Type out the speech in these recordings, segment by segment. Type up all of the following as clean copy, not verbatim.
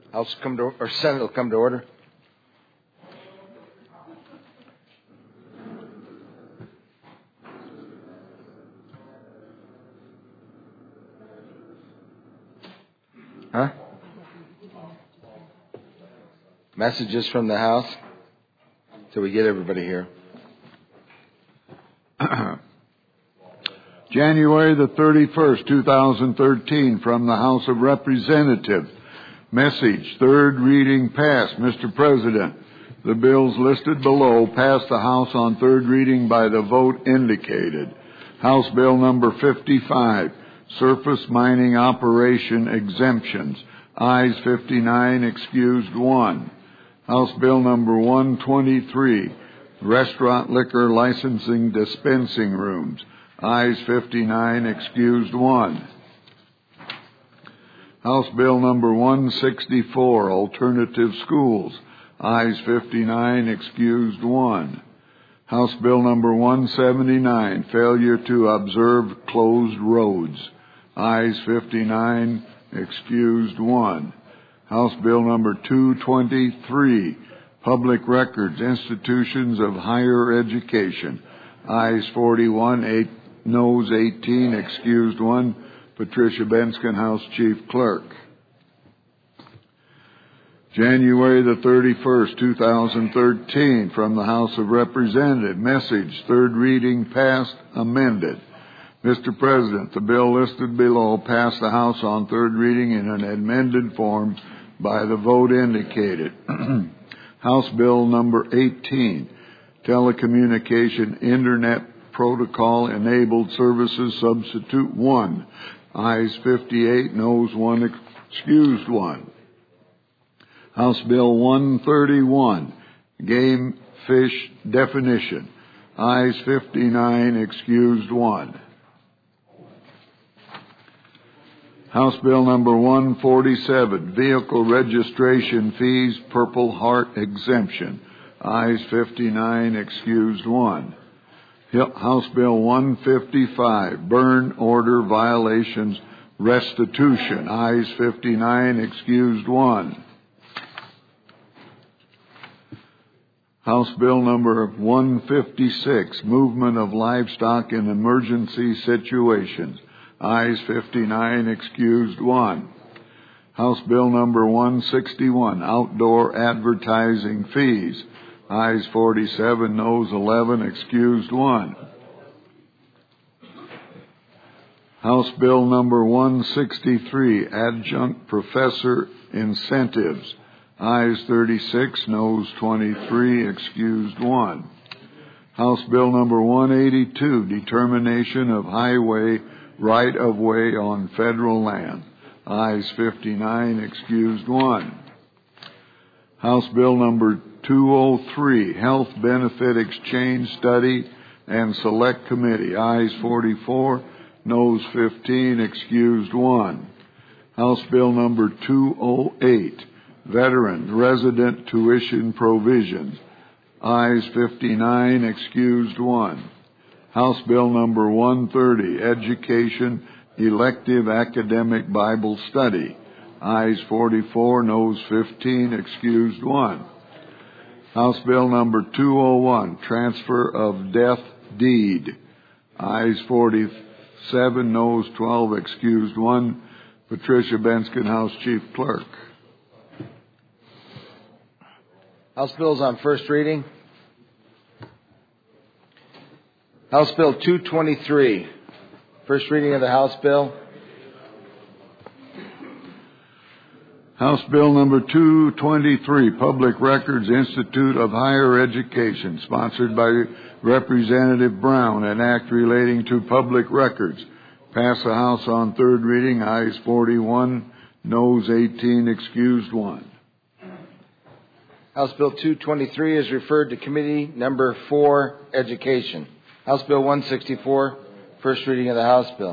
Senate will come to order. Huh? Messages from the House till we get everybody here. January the 31st, 2013, from the House of Representatives. Message, third reading passed. Mr. President, the bills listed below passed the House on third reading by the vote indicated. House Bill number 55, Surface Mining Operation Exemptions. Ayes 59, excused 1. House Bill number 123, Restaurant Liquor Licensing Dispensing Rooms. Ayes 59, excused 1. House Bill number 164, Alternative Schools. Ayes 59, excused 1. House Bill number 179, Failure to Observe Closed Roads. Ayes 59, excused 1. House Bill number 223, Public Records, Institutions of Higher Education. Ayes 41, noes 18, excused 1. Patricia Bensken, House Chief Clerk. January the 31st, 2013, from the House of Representatives. Message, third reading passed, amended. Mr. President, the bill listed below passed the House on third reading in an amended form by the vote indicated. House Bill number 18, Telecommunication Internet Protocol Enabled Services Substitute 1. Ayes 58, noes 1, excused 1. House Bill 131, Game Fish Definition. Ayes 59, excused 1. House Bill number 147, Vehicle Registration Fees, Purple Heart Exemption. Ayes 59, excused 1. House Bill 155, Burn Order Violations Restitution. Ayes 59, excused 1. House Bill number 156, Movement of Livestock in Emergency Situations. Ayes 59, excused 1. House Bill number 161, Outdoor Advertising Fees. Ayes 47, noes 11, excused 1. House Bill number 163, Adjunct Professor Incentives. Ayes 36, noes 23, excused 1. House Bill number 182, Determination of Highway Right-of-Way on Federal Land. Ayes 59, excused 1. House Bill number 203, Health Benefit Exchange Study and Select Committee. Ayes 44, noes 15, excused 1. House Bill number 208, Veteran Resident Tuition Provisions. Ayes 59, excused 1. House Bill number 130, Education Elective Academic Bible Study. Ayes 44, noes 15, excused 1. House Bill number 201, Transfer of Death Deed. Ayes 47, noes 12, excused 1. Patricia Bensken, House Chief Clerk. House bills on first reading. House Bill 223. First reading of the House Bill. House Bill number 223, Public Records Institute of Higher Education, sponsored by Representative Brown, an act relating to public records. Passed the House on third reading. Ayes 41, noes 18, excused 1. House Bill 223 is referred to Committee Number 4, Education. House Bill 164, first reading of the House Bill.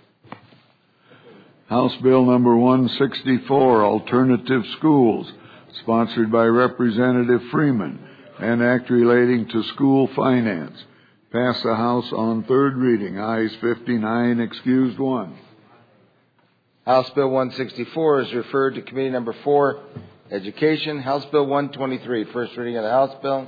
House Bill number 164, Alternative Schools, sponsored by Representative Freeman, an act relating to school finance. Passed the House on third reading. Ayes 59, excused 1. House Bill 164 is referred to Committee Number 4, Education. House Bill 123, first reading of the House Bill.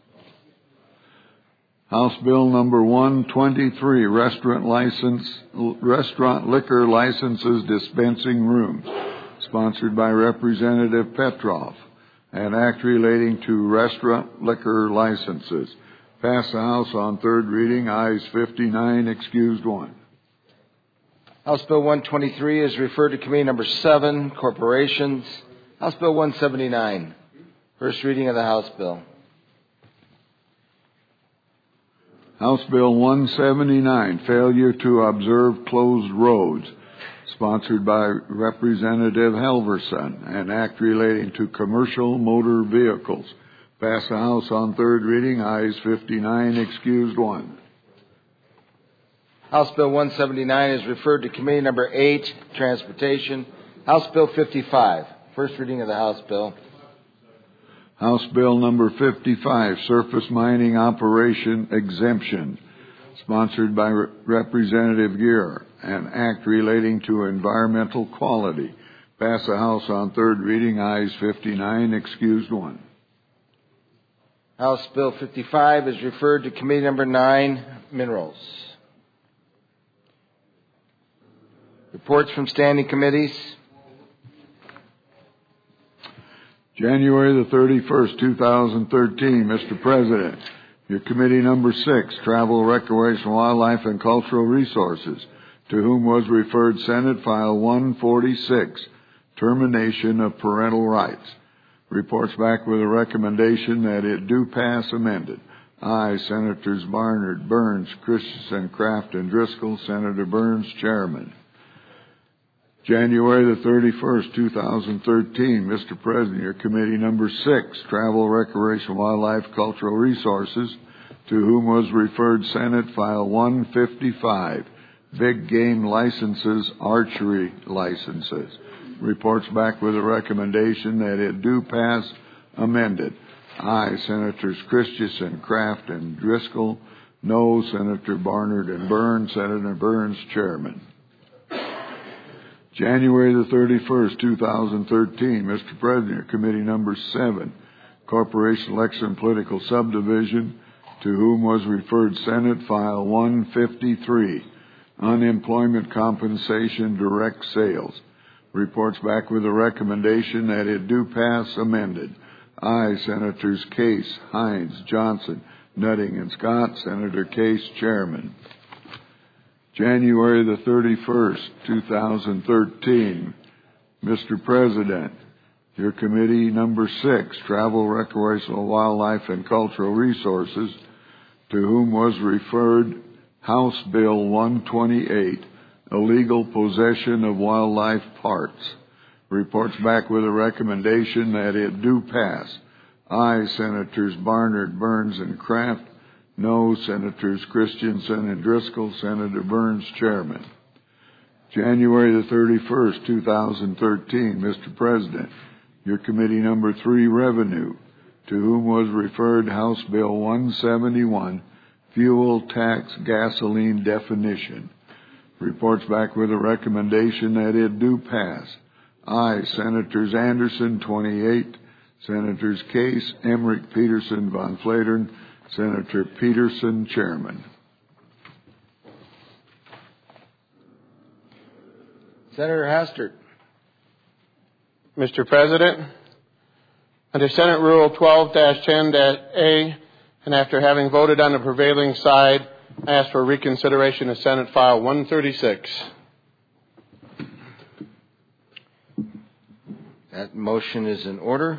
House Bill number 123, Restaurant Liquor Licenses Dispensing Rooms, sponsored by Representative Petrov. An act relating to restaurant liquor licenses. Pass the House on third reading. Ayes 59, excused 1. House Bill 123 is referred to Committee Number 7, Corporations. House Bill 179, first reading of the House Bill. House Bill 179, Failure to Observe Closed Roads, sponsored by Representative Halverson, an act relating to commercial motor vehicles. Pass the House on third reading. Ayes 59, excused 1. House Bill 179 is referred to Committee Number 8, Transportation. House Bill 55, first reading of the House Bill. House Bill number 55, Surface Mining Operation Exemption, sponsored by Representative Gear, an act relating to environmental quality. Pass the House on third reading. Ayes 59, excused 1. House Bill 55 is referred to Committee Number 9, Minerals. Reports from standing committees. January the 31st, 2013, Mr. President, your committee number 6, Travel, Recreation, Wildlife, and Cultural Resources, to whom was referred Senate File 146, Termination of Parental Rights. Reports back with a recommendation that it do pass amended. Aye, Senators Barnard, Burns, Christensen, Kraft, and Driscoll. Senator Burns, Chairman. January the 31st, 2013, Mr. President, your committee number 6, Travel, Recreation, Wildlife, Cultural Resources, to whom was referred Senate File 155, Big Game Licenses, Archery Licenses. Reports back with a recommendation that it do pass amended. Aye, Senators Christensen, Kraft, and Driscoll. No, Senator Barnard and Burns. Senator Burns, Chairman. January the 31st, 2013, Mr. President, Committee number 7, Corporation Election and Political Subdivision, to whom was referred Senate File 153, Unemployment Compensation Direct Sales. Reports back with a recommendation that it do pass amended. Aye, Senators Case, Hines, Johnson, Nutting, and Scott. Senator Case, Chairman. January the 31st, 2013, Mr. President, your committee number 6, Travel, Recreational, Wildlife, and Cultural Resources, to whom was referred House Bill 128, Illegal Possession of Wildlife Parts. Reports back with a recommendation that it do pass. Aye, Senators Barnard, Burns, and Kraft. No, Senators Christensen and Driscoll. Senator Burns, Chairman. January the 31st, 2013, Mr. President, your committee number 3, Revenue, to whom was referred House Bill 171, Fuel Tax Gasoline Definition. Reports back with a recommendation that it do pass. Aye, Senators Anderson, 28, Senators Case, Emmerich, Peterson, Von Flatern. Senator Peterson, Chairman. Senator Hastert. Mr. President, under Senate Rule 12-10-A, and after having voted on the prevailing side, I ask for reconsideration of Senate File 136. That motion is in order.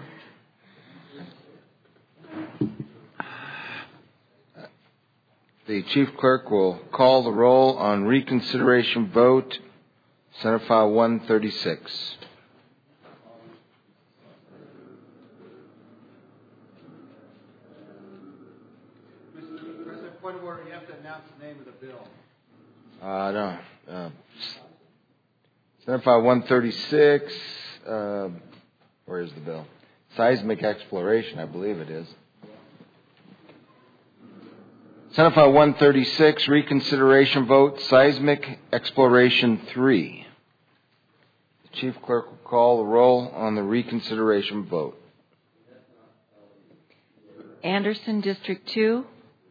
The Chief Clerk will call the roll on reconsideration vote, Senate File 136. Mr. President, point of order, you have to announce the name of the bill. No. Senate File 136, where is the bill? Seismic Exploration, I believe it is. Senate File 136, reconsideration vote, Seismic Exploration 3. Chief Clerk will call the roll on the reconsideration vote. Anderson, District 2.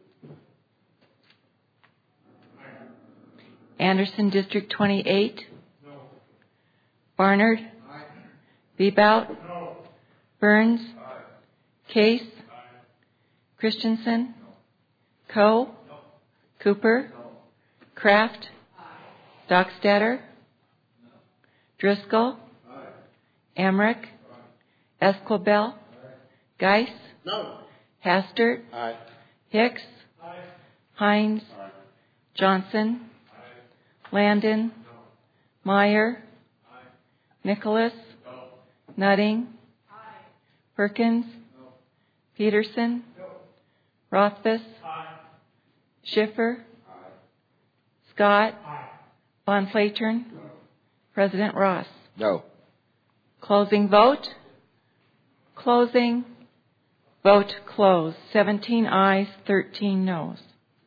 Anderson, District 28. No. Barnard. Aye. Bebout. No. Burns. Aye. Case. Aye. Christensen. No. Coe. No. Cooper. No. Kraft. Aye. Dockstader. No. Driscoll. Aye. Emmerich. Aye. Esquibel. Aye. Geis. No. Hastert. Aye. Hicks. Aye. Hines. Aye. Johnson. Landon. No. Meyer. Aye. Nicholas. No. Nutting. Aye. Perkins. No. Peterson. No. Rothfuss. Aye. Schiffer. Aye. Scott. Aye. Von Flatern. No. President Ross. No. Closing vote. Closing. Vote closed. 17 ayes, 13 noes.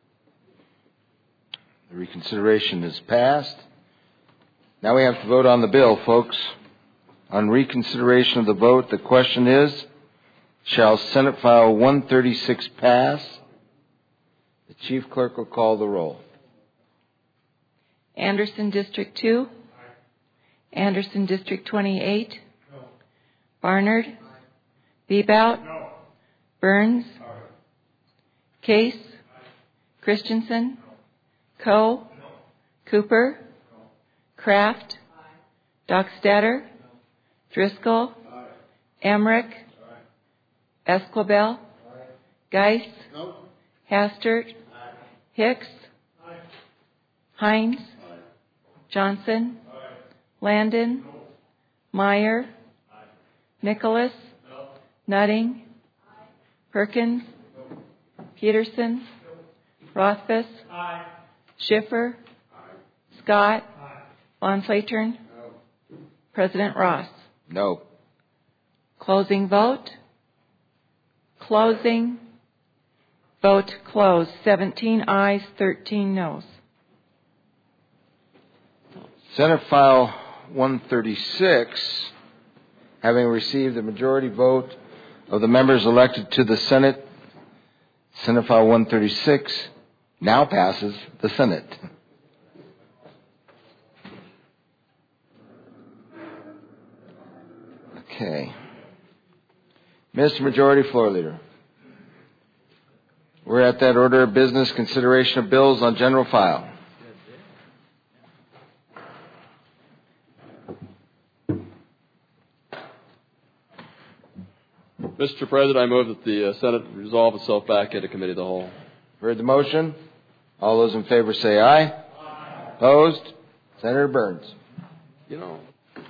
The reconsideration is passed. Now we have to vote on the bill, folks. On reconsideration of the vote, the question is, shall Senate File 136 pass? The Chief Clerk will call the roll. Anderson, District 2. Aye. Anderson, District 28. No. Barnard. Aye. Bebout. No. Burns. Aye. Case. Aye. Christensen. No. Coe. No. Cooper. No. Kraft. Aye. Dockstader. No. Driscoll. Aye. Emmerich. Aye. Esquibel. Aye. Geis. No. Hastert. Aye. Hicks. Aye. Hines. Aye. Johnson. Aye. Landon. No. Meyer. Aye. Nicholas. No. Nutting. Aye. Perkins. No. Peterson. No. Rothfuss. Aye. Schiffer. Aye. Scott. Aye. Von Flatern. No. President Ross. No. Closing vote. Closing. Vote closed. 17 ayes, 13 noes. Senate File 136, having received the majority vote of the members elected to the Senate, Senate File 136 now passes the Senate. Okay. Mr. Majority Floor Leader, we're at that order of business, consideration of bills on general file. Mr. President, I move that the Senate resolve itself back into committee of the whole. Heard the motion? All those in favor say aye. Aye. Opposed? Senator Burns. You know.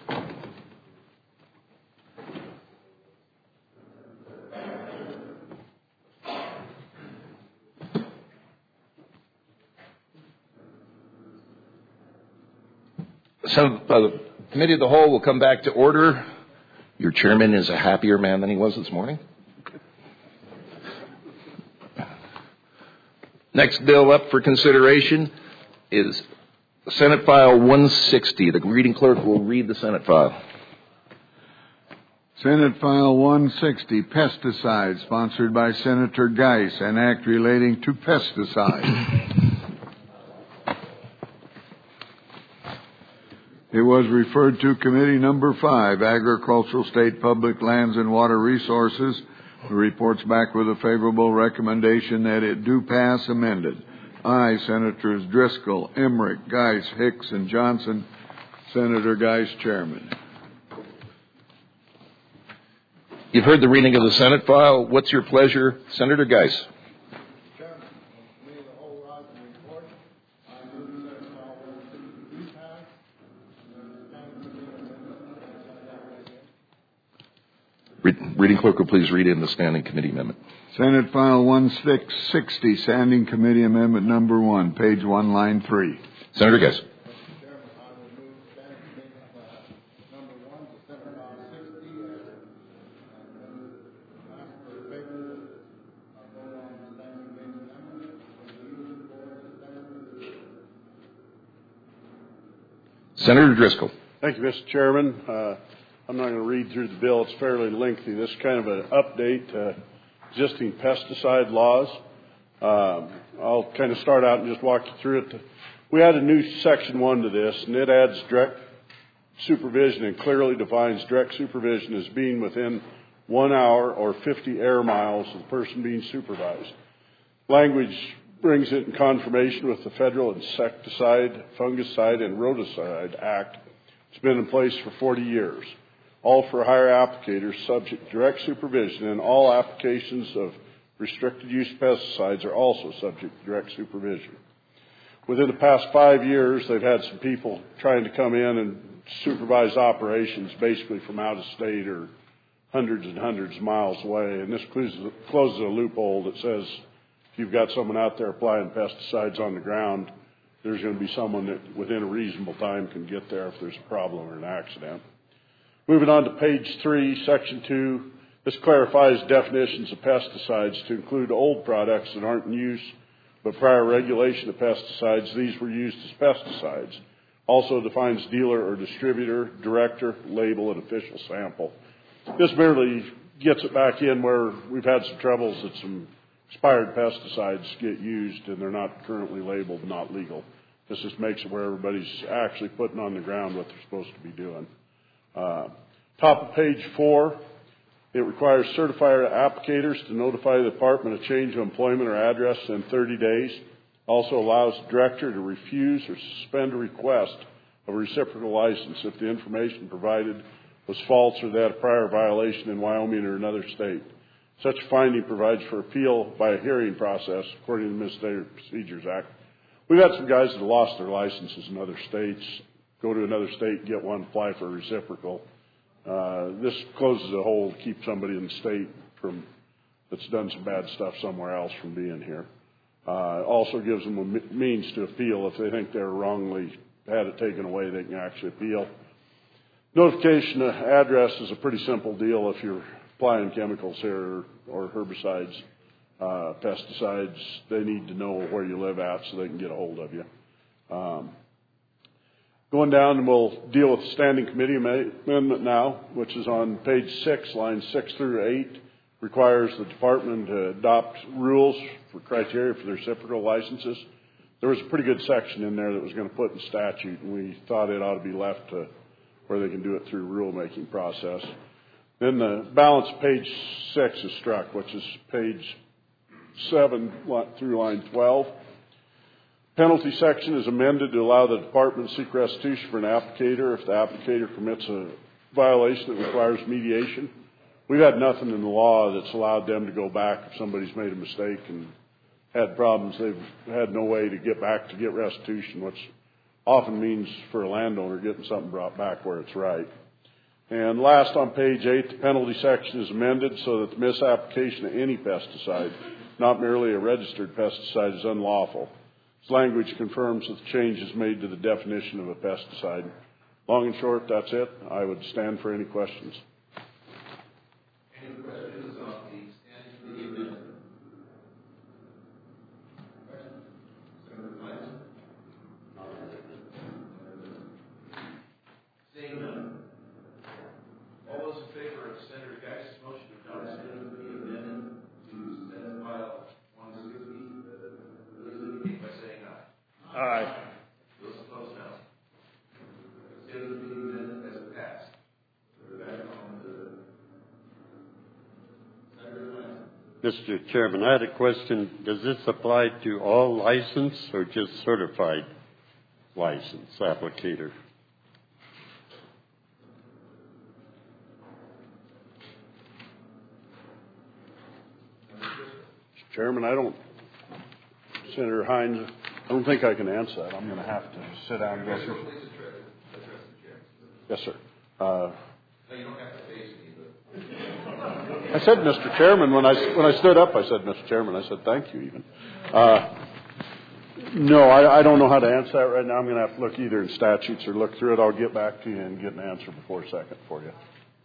So the committee of the whole will come back to order. Your chairman is a happier man than he was this morning. Next bill up for consideration is Senate File 160. The reading clerk will read the Senate file. Senate File 160, Pesticides, sponsored by Senator Geis, an act relating to pesticides. It was referred to Committee Number 5, Agricultural, State, Public Lands, and Water Resources. The report's back with a favorable recommendation that it do pass amended. Aye, Senators Driscoll, Emmerich, Geis, Hicks, and Johnson. Senator Geis, Chairman. You've heard the reading of the Senate file. What's your pleasure, Senator Geis? Reading clerk will please read in the standing committee amendment. Senate File 1660, Standing Committee Amendment Number 1, page 1, line 3. Senator Geis. Senator Driscoll. Thank you, Mr. Chairman. I'm not going to read through the bill. It's fairly lengthy. This is kind of an update to existing pesticide laws. I'll kind of start out and just walk you through it. We added a new Section 1 to this, and it adds direct supervision and clearly defines direct supervision as being within 1 hour or 50 air miles of the person being supervised. Language brings it in confirmation with the Federal Insecticide, Fungicide, and Rodenticide Act. It's been in place for 40 years. All for hire applicators subject to direct supervision, and all applications of restricted use pesticides are also subject to direct supervision. Within the past 5 years, they've had some people trying to come in and supervise operations basically from out of state or hundreds and hundreds of miles away. And this closes a loophole that says if you've got someone out there applying pesticides on the ground, there's going to be someone that within a reasonable time can get there if there's a problem or an accident. Moving on to page 3, section 2, this clarifies definitions of pesticides to include old products that aren't in use, but prior regulation of pesticides, these were used as pesticides. Also defines dealer or distributor, director, label, and official sample. This merely gets it back in where we've had some troubles that some expired pesticides get used and they're not currently labeled not legal. This just makes it where everybody's actually putting on the ground what they're supposed to be doing. Top of page 4, it requires certified applicators to notify the department of change of employment or address in 30 days. Also allows the director to refuse or suspend a request of a reciprocal license if the information provided was false or they had a prior violation in Wyoming or another state. Such finding provides for appeal by a hearing process according to the Administrative Procedures Act. We've had some guys that have lost their licenses in other states, go to another state, get one, apply for a reciprocal. This closes a hole to keep somebody in the state that's done some bad stuff somewhere else from being here. Also gives them a means to appeal. If they think they're wrongly had it taken away, they can actually appeal. Notification of address is a pretty simple deal if you're applying chemicals here or herbicides, pesticides. They need to know where you live at so they can get a hold of you. Going down, and we'll deal with the Standing Committee Amendment now, which is on page 6, lines 6 through 8. Requires the department to adopt rules for criteria for their reciprocal licenses. There was a pretty good section in there that was going to put in statute, and we thought it ought to be left to where they can do it through rulemaking process. Then the balance of page 6 is struck, which is page 7 through line 12. Penalty section is amended to allow the department to seek restitution for an applicator if the applicator commits a violation that requires mediation. We've had nothing in the law that's allowed them to go back if somebody's made a mistake and had problems. They've had no way to get back to get restitution, which often means for a landowner getting something brought back where it's right. And last on page 8, the penalty section is amended so that the misapplication of any pesticide, not merely a registered pesticide, is unlawful. This language confirms that the change is made to the definition of a pesticide. Long and short, that's it. I would stand for any questions. Any questions on the Standing Committee Amendment? Questions? Senator Clancy? Seeing none. All those in favor of Senator Geis's motion to adopt the Standing Committee Amendment to Senate File 160, please indicate by saying aye. Aye. Those opposed, no. Standing Committee Amendment has passed. We're back on the Mr. Chairman, I had a question. Does this apply to all licensed or just certified license applicator? Mr. Chairman, Senator Hines, I don't think I can answer that. I'm going to have to sit down and go through. Please address the chair. Yes, sir. No, you don't have to face me, but I said, Mr. Chairman, when I stood up, I said, Mr. Chairman, I said, thank you even. No, I don't know how to answer that right now. I'm going to have to look either in statutes or look through it. I'll get back to you and get an answer before second for you.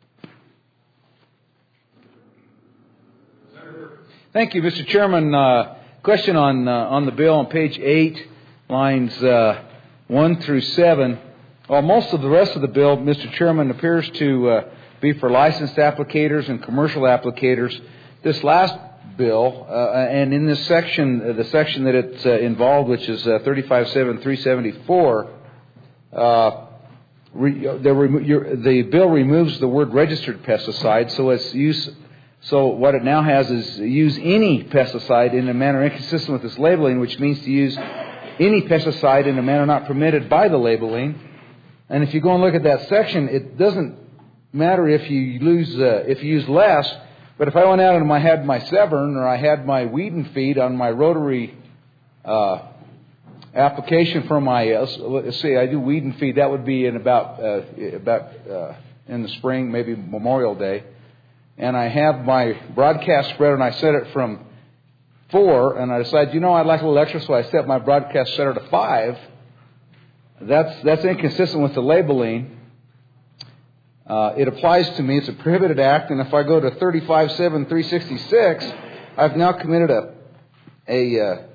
Thank you, Mr. Chairman. Question on the bill on page 8, lines 1 through 7. Well, most of the rest of the bill, Mr. Chairman, appears to be for licensed applicators and commercial applicators. This last bill, and in this section, the section that it's involved, which is 357374, the bill removes the word registered pesticide, so what it now has is use any pesticide in a manner inconsistent with its labeling, which means to use any pesticide in a manner not permitted by the labeling. And if you go and look at that section, it doesn't matter if you use less, but if I went out and I had my Severn or I had my Weed and Feed on my rotary application for my, let's say I do Weed and Feed, that would be in about in the spring, maybe Memorial Day. And I have my broadcast spreader and I set it from 4, and I decide, I'd like a little extra, so I set my broadcast spreader to 5. That's inconsistent with the labeling. It applies to me. It's a prohibited act, and if I go to 357366, I've now committed a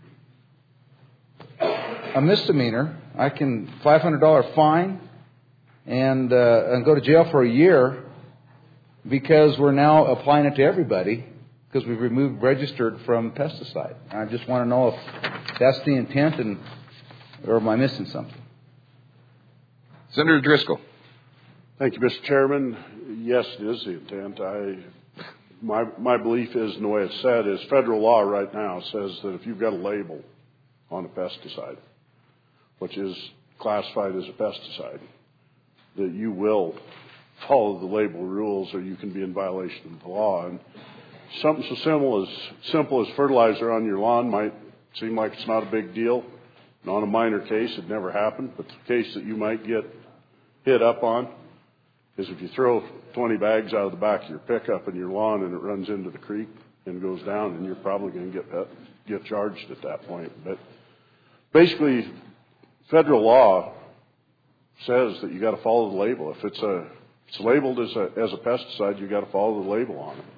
misdemeanor. I can $500 fine and go to jail for a year because we're now applying it to everybody because we've removed registered from pesticide. I just want to know if that's the intent, or am I missing something? Senator Driscoll. Thank you, Mr. Chairman. Yes, it is the intent. My belief is, and the way it's said, is federal law right now says that if you've got a label on a pesticide, which is classified as a pesticide, that you will follow the label rules or you can be in violation of the law. And something so simple as fertilizer on your lawn might seem like it's not a big deal. And on a minor case, it never happened. But the case that you might get hit up on is if you throw 20 bags out of the back of your pickup in your lawn and it runs into the creek and goes down, and you're probably going to get charged at that point. But basically, federal law says that you got to follow the label. If it's labeled as a pesticide, you got to follow the label on it.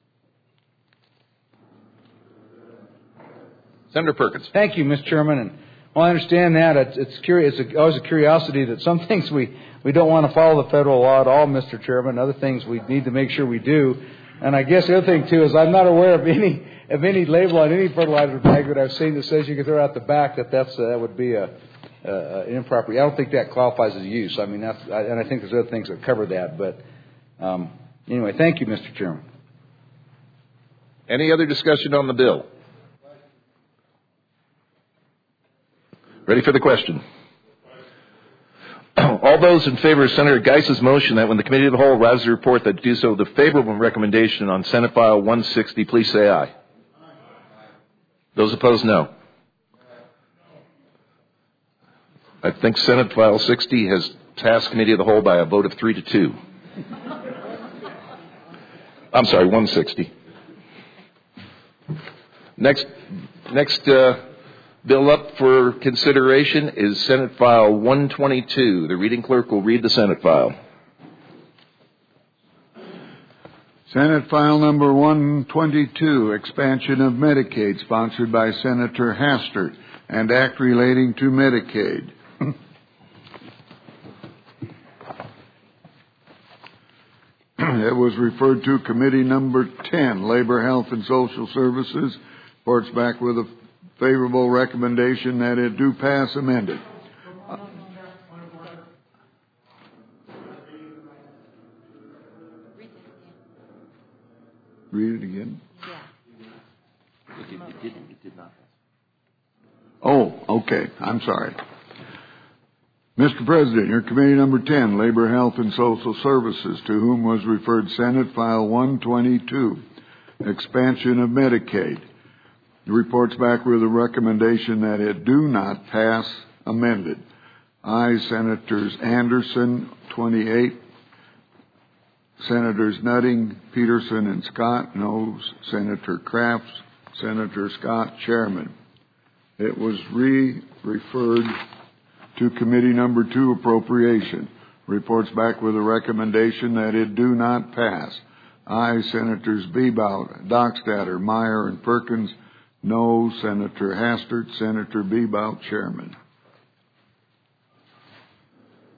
Senator Perkins. Thank you, Mr. Chairman. And I understand that. It's always a curiosity that some things we don't want to follow the federal law at all, Mr. Chairman. Other things we need to make sure we do. And I guess the other thing, too, is I'm not aware of any label on any fertilizer bag that I've seen that says you can throw out the back that would be improper. I don't think that qualifies as use. I mean, and I think there's other things that cover that. But anyway, thank you, Mr. Chairman. Any other discussion on the bill? Ready for the question. All those in favor of Senator Geis's motion that when the Committee of the Whole rises a report that do so with a favorable recommendation on Senate File 160, please say aye. Those opposed, no. I think Senate File 60 has passed Committee of the Whole by a vote of 3-2. I'm sorry, 160. Next bill up for consideration is Senate File 122. The reading clerk will read the Senate file. Senate File Number 122, Expansion of Medicaid, sponsored by Senator Hastert, and Act relating to Medicaid. It was referred to Committee Number 10, Labor, Health, and Social Services. Reports back with a favorable recommendation that it do pass amended. Read it again. It did not. Oh, okay. I'm sorry. Mr. President, your Committee Number 10, Labor, Health, and Social Services, to whom was referred Senate File 122, Expansion of Medicaid. It reports back with a recommendation that it do not pass amended. Aye, Senators Anderson, 28. Senators Nutting, Peterson, and Scott. Noes, Senator Crafts, Senator Scott, Chairman. It was referred to Committee Number 2, Appropriation. Reports back with a recommendation that it do not pass. Aye, Senators Bebout, Dockstader, Meyer, and Perkins. No, Senator Hastert, Senator Bebout, Chairman.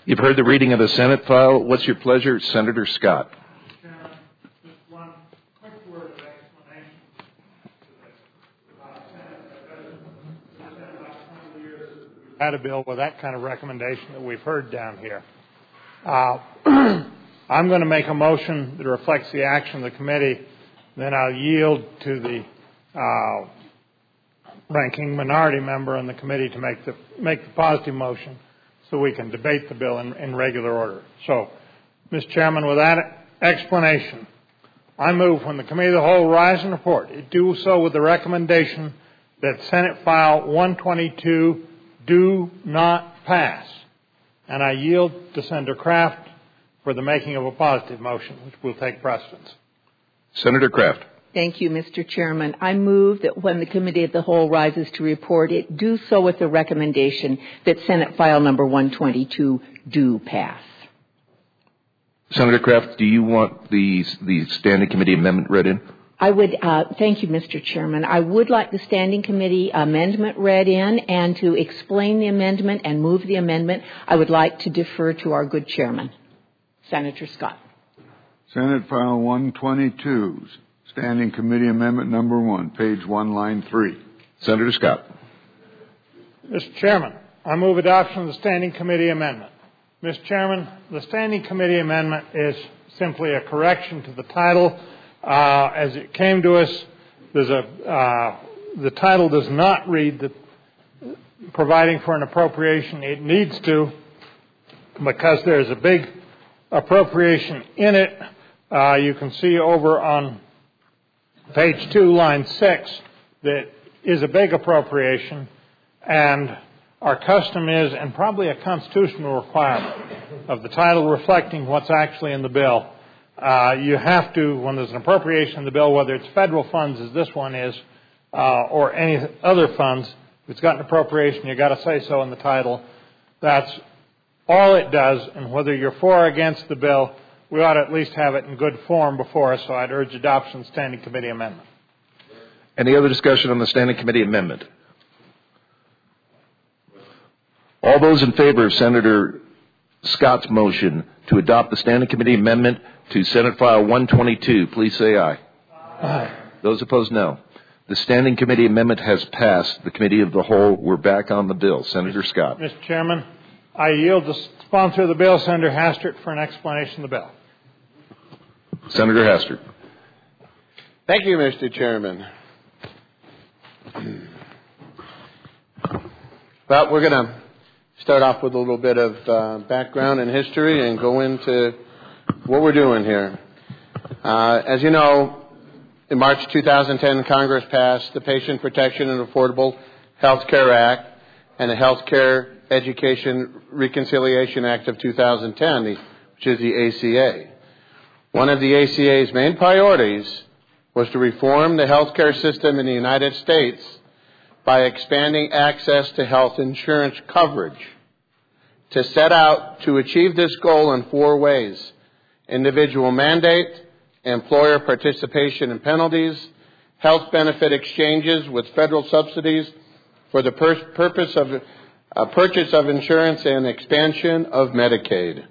You've heard the reading of the Senate file. What's your pleasure, Senator Scott? Chairman, just one quick word of explanation. Had a bill with that kind of recommendation that we've heard down here. I'm going to make a motion that reflects the action of the committee. Then I'll yield to the ranking minority member on the committee to make the positive motion so we can debate the bill in regular order. So, Mr. Chairman, with that explanation, I move when the Committee of the Whole rise and report, it do so with the recommendation that Senate File 122 do not pass. And I yield to Senator Kraft for the making of a positive motion, which will take precedence. Senator Kraft. Thank you, Mr. Chairman. I move that when the Committee of the Whole rises to report, it do so with the recommendation that Senate File number 122 do pass. Senator Kraft, do you want the Standing Committee amendment read in? I would, thank you, Mr. Chairman. I would like the Standing Committee amendment read in, and to explain the amendment and move the amendment, I would like to defer to our good chairman, Senator Scott. Senate File 122, Standing Committee Amendment number 1, page 1, line 3. Senator Scott. Mr. Chairman, I move adoption of the Standing Committee Amendment. Mr. Chairman, the Standing Committee Amendment is simply a correction to the title. As it came to us, the title does not read the providing for an appropriation. It needs to, because there's a big appropriation in it. You can see over on page 2, line 6, that is a big appropriation, and our custom is, and probably a constitutional requirement, of the title reflecting what's actually in the bill. You have to, when there's an appropriation in the bill, whether it's federal funds as this one is, or any other funds, if it's got an appropriation, you've got to say so in the title. That's all it does, and whether you're for or against the bill, we ought to at least have it in good form before us, so I'd urge adoption of the Standing Committee Amendment. Any other discussion on the Standing Committee Amendment? All those in favor of Senator Scott's motion to adopt the Standing Committee Amendment to Senate File 122, please say aye. Aye. Those opposed, no. The Standing Committee Amendment has passed. The Committee of the Whole, we're back on the bill. Senator Scott. Mr. Chairman, I yield the sponsor of the bill, Senator Hastert, for an explanation of the bill. Senator Hastert. Thank you, Mr. Chairman. Well, we're going to start off with a little bit of background and history and go into what we're doing here. As you know, in March 2010, Congress passed the Patient Protection and Affordable Health Care Act and the Health Care Education Reconciliation Act of 2010, which is the ACA. One of the ACA's main priorities was to reform the health care system in the United States by expanding access to health insurance coverage. To set out to achieve this goal in 4 ways: individual mandate, employer participation and penalties, health benefit exchanges with federal subsidies for the purpose of purchase of insurance, and expansion of Medicaid.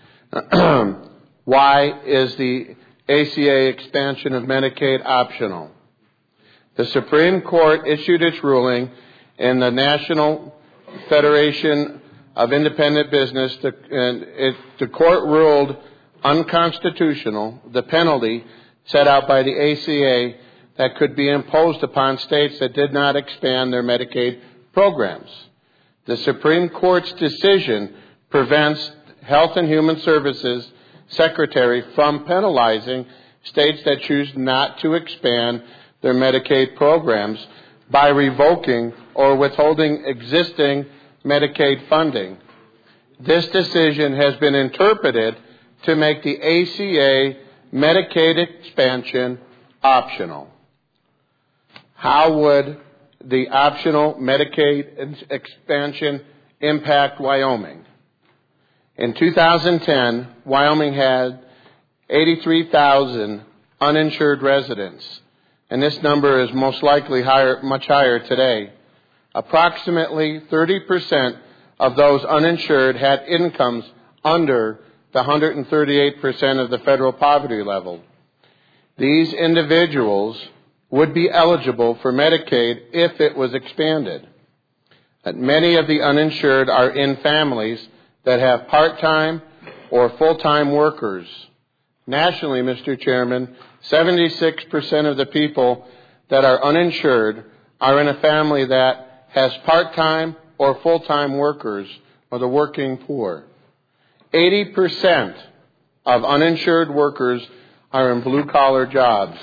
Why is the ACA expansion of Medicaid optional? The Supreme Court issued its ruling in the National Federation of Independent Business, the court ruled unconstitutional the penalty set out by the ACA that could be imposed upon states that did not expand their Medicaid programs. The Supreme Court's decision prevents Health and Human Services Secretary from penalizing states that choose not to expand their Medicaid programs by revoking or withholding existing Medicaid funding. This decision has been interpreted to make the ACA Medicaid expansion optional. How would the optional Medicaid expansion impact Wyoming? In 2010, Wyoming had 83,000 uninsured residents, and this number is most likely much higher today. Approximately 30% of those uninsured had incomes under the 138% of the federal poverty level. These individuals would be eligible for Medicaid if it was expanded. But many of the uninsured are in families that have part-time or full-time workers. Nationally, Mr. Chairman, 76% of the people that are uninsured are in a family that has part-time or full-time workers or the working poor. 80% of uninsured workers are in blue-collar jobs.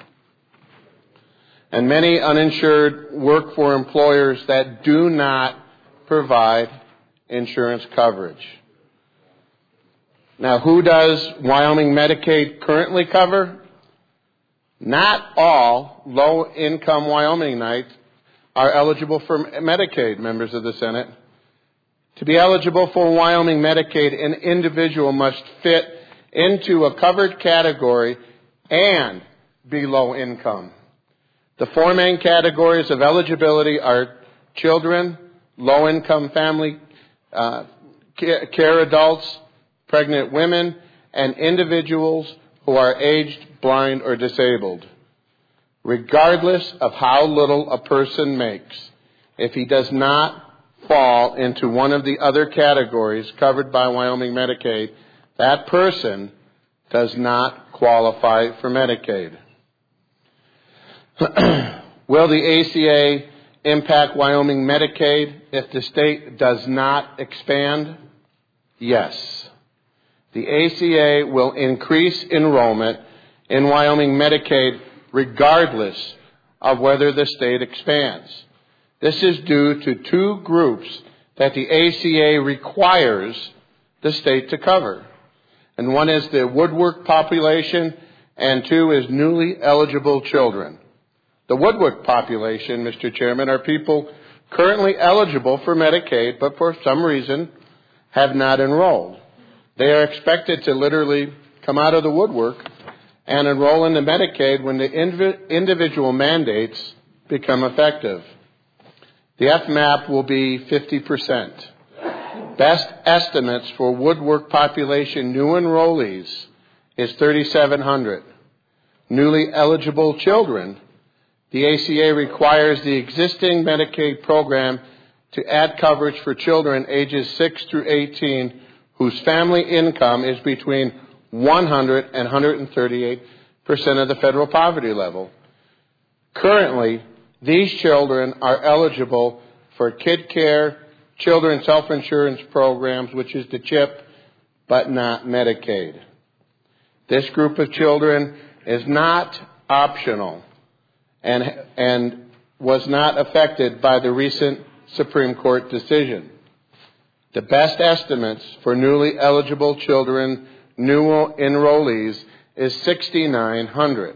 And many uninsured work for employers that do not provide insurance coverage. Now, who does Wyoming Medicaid currently cover? Not all low-income Wyomingites are eligible for Medicaid, members of the Senate. To be eligible for Wyoming Medicaid, an individual must fit into a covered category and be low income. The four main categories of eligibility are children, low-income family care adults, pregnant women, and individuals who are aged, blind, or disabled. Regardless of how little a person makes, if he does not fall into one of the other categories covered by Wyoming Medicaid, that person does not qualify for Medicaid. Will the ACA impact Wyoming Medicaid if the state does not expand? Yes. The ACA will increase enrollment in Wyoming Medicaid regardless of whether the state expands. This is due to two groups that the ACA requires the state to cover. And one is the woodwork population, and two is newly eligible children. The woodwork population, Mr. Chairman, are people currently eligible for Medicaid, but for some reason have not enrolled. They are expected to literally come out of the woodwork and enroll into Medicaid when the individual mandates become effective. The FMAP will be 50%. Best estimates for woodwork population new enrollees is 3,700. Newly eligible children, the ACA requires the existing Medicaid program to add coverage for children ages 6 through 18 whose family income is between 100 and 138% of the federal poverty level. Currently, these children are eligible for Kid Care, Children's Health Insurance Programs, which is the CHIP, but not Medicaid. This group of children is not optional and was not affected by the recent Supreme Court decision. The best estimates for newly eligible children, new enrollees, is 6,900.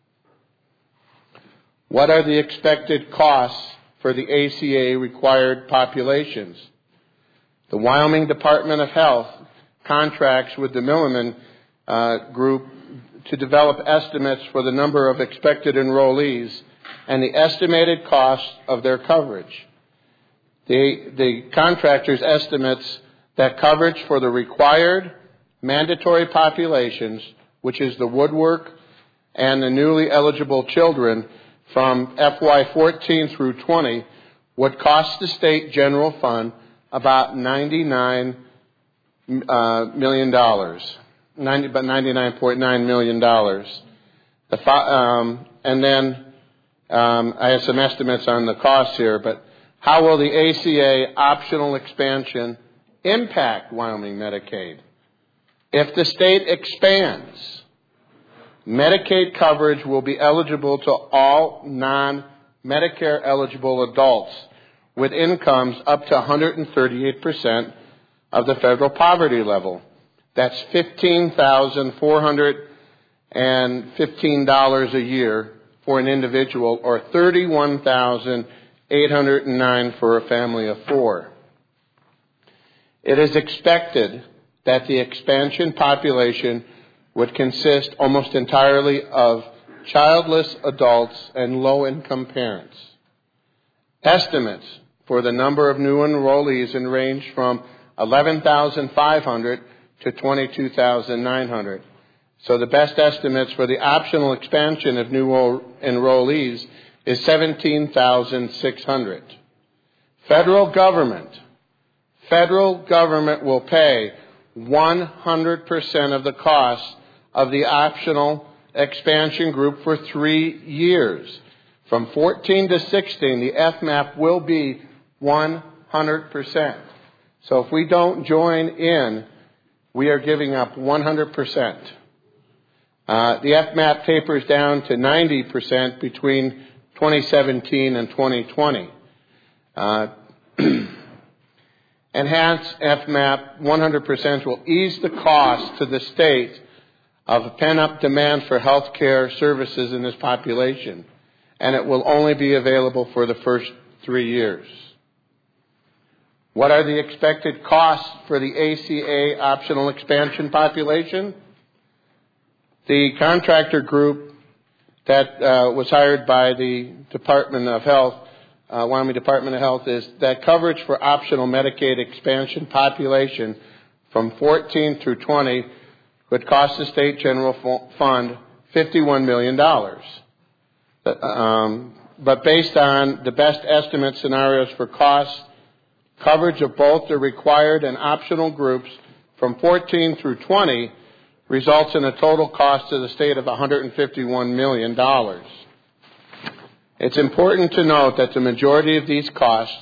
What are the expected costs for the ACA required populations? The Wyoming Department of Health contracts with the Milliman Group to develop estimates for the number of expected enrollees and the estimated cost of their coverage. The contractors estimates that coverage for the required mandatory populations, which is the woodwork and the newly eligible children from FY14 through 20, would cost the state general fund about $99 million, $99.9 million. And then I have some estimates on the costs here, but how will the ACA optional expansion impact Wyoming Medicaid? If the state expands, Medicaid coverage will be eligible to all non-Medicare eligible adults with incomes up to 138% of the federal poverty level. That's $15,415 a year for an individual, or $31,809 for a family of four. It is expected that the expansion population would consist almost entirely of childless adults and low-income parents. Estimates for the number of new enrollees range from 11,500 to 22,900. So the best estimates for the optional expansion of new enrollees is 17,600. Federal government will pay 100% of the cost of the optional expansion group for 3 years. From 14 to 16, the FMAP will be 100%. So if we don't join in, we are giving up 100%. The FMAP tapers down to 90% between 2017 and 2020. Enhanced FMAP 100% will ease the cost to the state of pent-up demand for health care services in this population, and it will only be available for the first 3 years. What are the expected costs for the ACA optional expansion population? The contractor group that was hired by the Department of Health, Wyoming Department of Health, is that coverage for optional Medicaid expansion population from 14 through 20 would cost the state general fund $51 million. But based on the best estimate scenarios for costs, coverage of both the required and optional groups from 14 through 20 results in a total cost to the state of $151 million. It's important to note that the majority of these costs,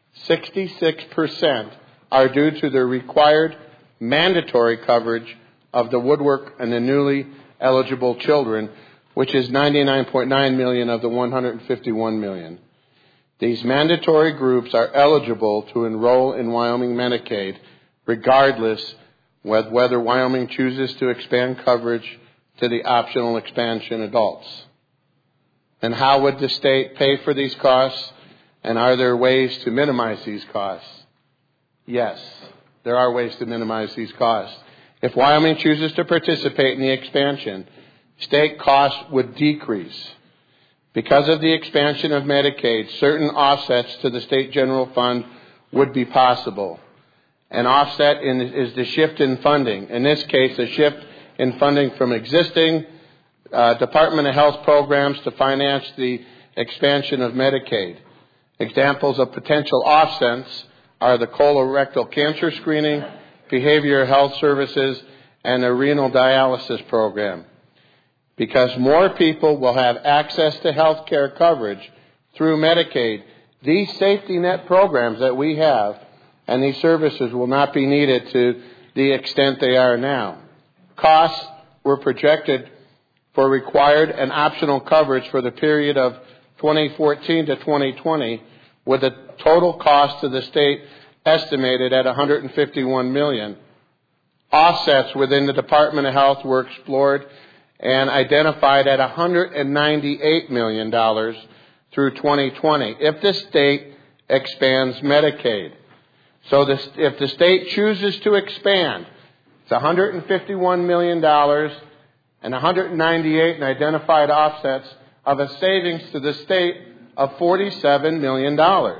66%, are due to the required mandatory coverage of the woodwork and the newly eligible children, which is $99.9 million of the $151 million. These mandatory groups are eligible to enroll in Wyoming Medicaid regardless whether Wyoming chooses to expand coverage to the optional expansion adults. And how would the state pay for these costs? And are there ways to minimize these costs? Yes, there are ways to minimize these costs. If Wyoming chooses to participate in the expansion, state costs would decrease. Because of the expansion of Medicaid, certain offsets to the state general fund would be possible. An offset is the shift in funding. In this case, a shift in funding from existing Department of Health programs to finance the expansion of Medicaid. Examples of potential offsets are the colorectal cancer screening, behavioral health services, and the renal dialysis program. Because more people will have access to health care coverage through Medicaid, these safety net programs that we have and these services will not be needed to the extent they are now. Costs were projected for required and optional coverage for the period of 2014 to 2020, with a total cost to the state estimated at $151 million. Offsets within the Department of Health were explored and identified at $198 million through 2020 if the state expands Medicaid. So if the state chooses to expand, it's $151 million and $198 in identified offsets of a savings to the state of $47 million.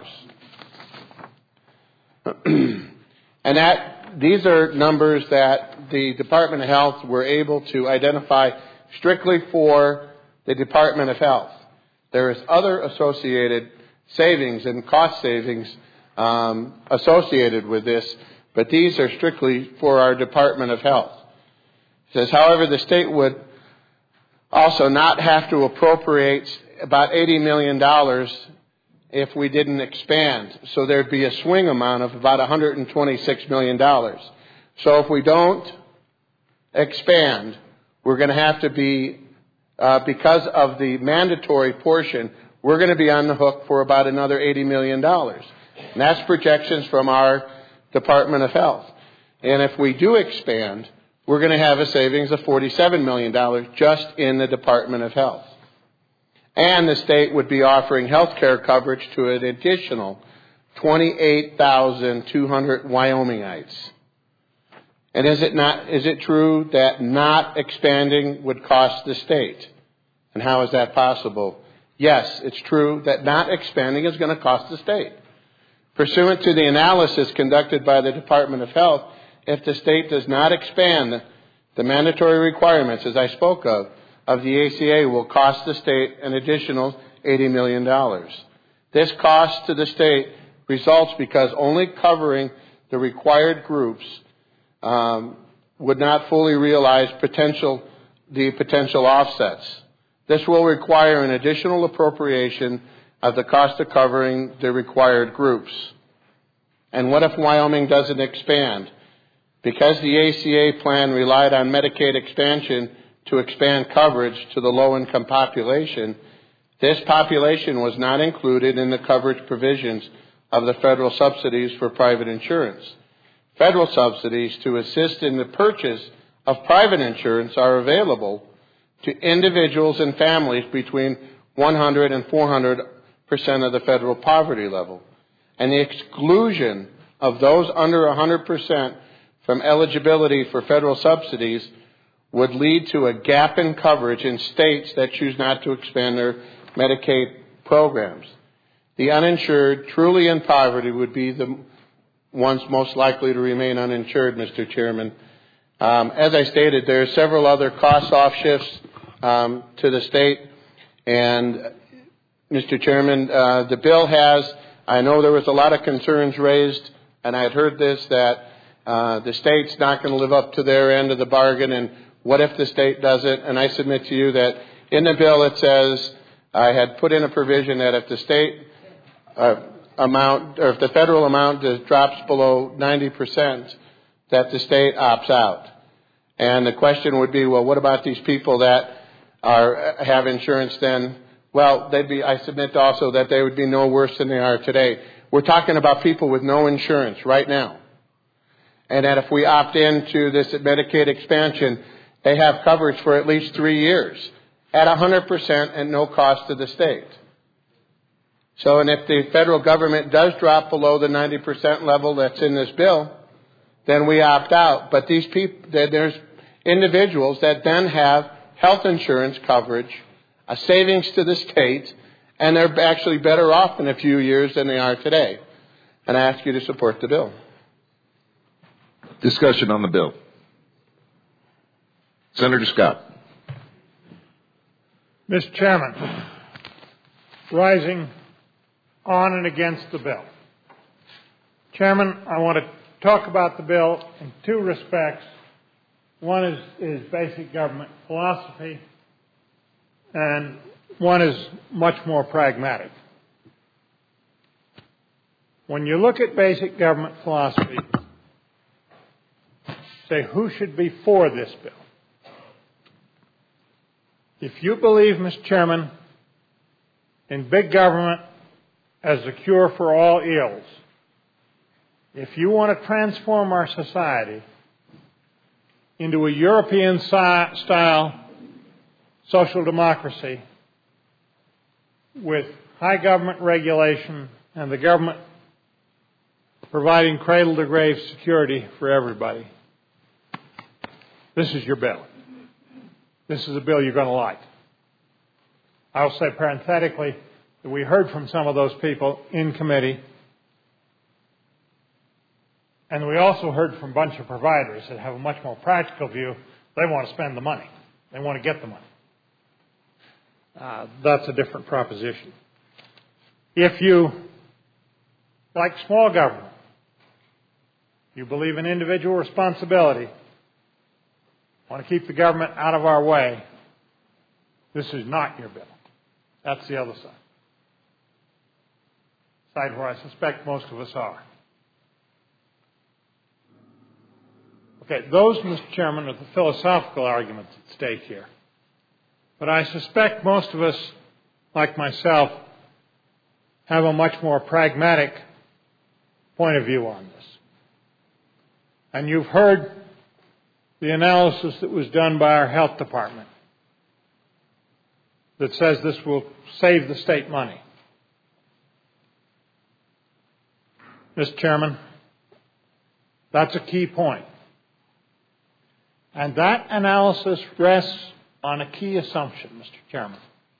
And these are numbers that the Department of Health were able to identify strictly for the Department of Health. There is other associated savings and cost savings associated with this, but these are strictly for our Department of Health. It says, however, the state would also not have to appropriate about $80 million if we didn't expand. So there'd be a swing amount of about $126 million. So if we don't expand, we're going to have to be, because of the mandatory portion, we're going to be on the hook for about another $80 million. And that's projections from our Department of Health. And if we do expand, we're going to have a savings of $47 million just in the Department of Health. And the state would be offering health care coverage to an additional 28,200 Wyomingites. And is it true that not expanding would cost the state? And how is that possible? Yes, it's true that not expanding is going to cost the state. Pursuant to the analysis conducted by the Department of Health, if the state does not expand the mandatory requirements, as I spoke of the ACA, will cost the state an additional $80 million. This cost to the state results because only covering the required groups would not fully realize the potential offsets. This will require an additional appropriation of the cost of covering the required groups. And what if Wyoming doesn't expand? Because the ACA plan relied on Medicaid expansion to expand coverage to the low-income population, this population was not included in the coverage provisions of the federal subsidies for private insurance. Federal subsidies to assist in the purchase of private insurance are available to individuals and families between 100 and 400% of the federal poverty level. And the exclusion of those under 100% from eligibility for federal subsidies would lead to a gap in coverage in states that choose not to expand their Medicaid programs. The uninsured, truly in poverty, would be the ones most likely to remain uninsured, Mr. Chairman. As I stated, there are several other cost offshifts to the state. And, Mr. Chairman, the bill has, I know there was a lot of concerns raised, and I had heard this, that the state's not going to live up to their end of the bargain, and what if the state doesn't? And I submit to you that in the bill it says, I had put in a provision that if the state amount, or if the federal amount drops below 90%, that the state opts out. And the question would be, well, what about these people that have insurance then? Well, I submit also that they would be no worse than they are today. We're talking about people with no insurance right now. And that if we opt into this Medicaid expansion, they have coverage for at least 3 years at 100% and no cost to the state. So, and if the federal government does drop below the 90% level that's in this bill, then we opt out. But these people, there's individuals that then have health insurance coverage, a savings to the state, and they're actually better off in a few years than they are today. And I ask you to support the bill. Discussion on the bill. Senator Scott. Mr. Chairman, rising on and against the bill. Chairman, I want to talk about the bill in two respects. One is basic government philosophy, and one is much more pragmatic. When you look at basic government philosophy, say who should be for this bill. If you believe, Mr. Chairman, in big government as the cure for all ills, if you want to transform our society into a European-style social democracy with high government regulation and the government providing cradle-to-grave security for everybody, this is your bill. This is a bill you're going to like. I'll say parenthetically that we heard from some of those people in committee, and we also heard from a bunch of providers that have a much more practical view. They want to spend the money. They want to get the money. That's a different proposition. If you like small government, you believe in individual responsibility, want to keep the government out of our way, this is not your bill. That's the other side. Side where I suspect most of us are. Okay, those, Mr. Chairman, are the philosophical arguments at stake here. But I suspect most of us, like myself, have a much more pragmatic point of view on this. And you've heard the analysis that was done by our health department that says this will save the state money. Mr. Chairman, that's a key point. And that analysis rests on a key assumption, Mr. Chairman.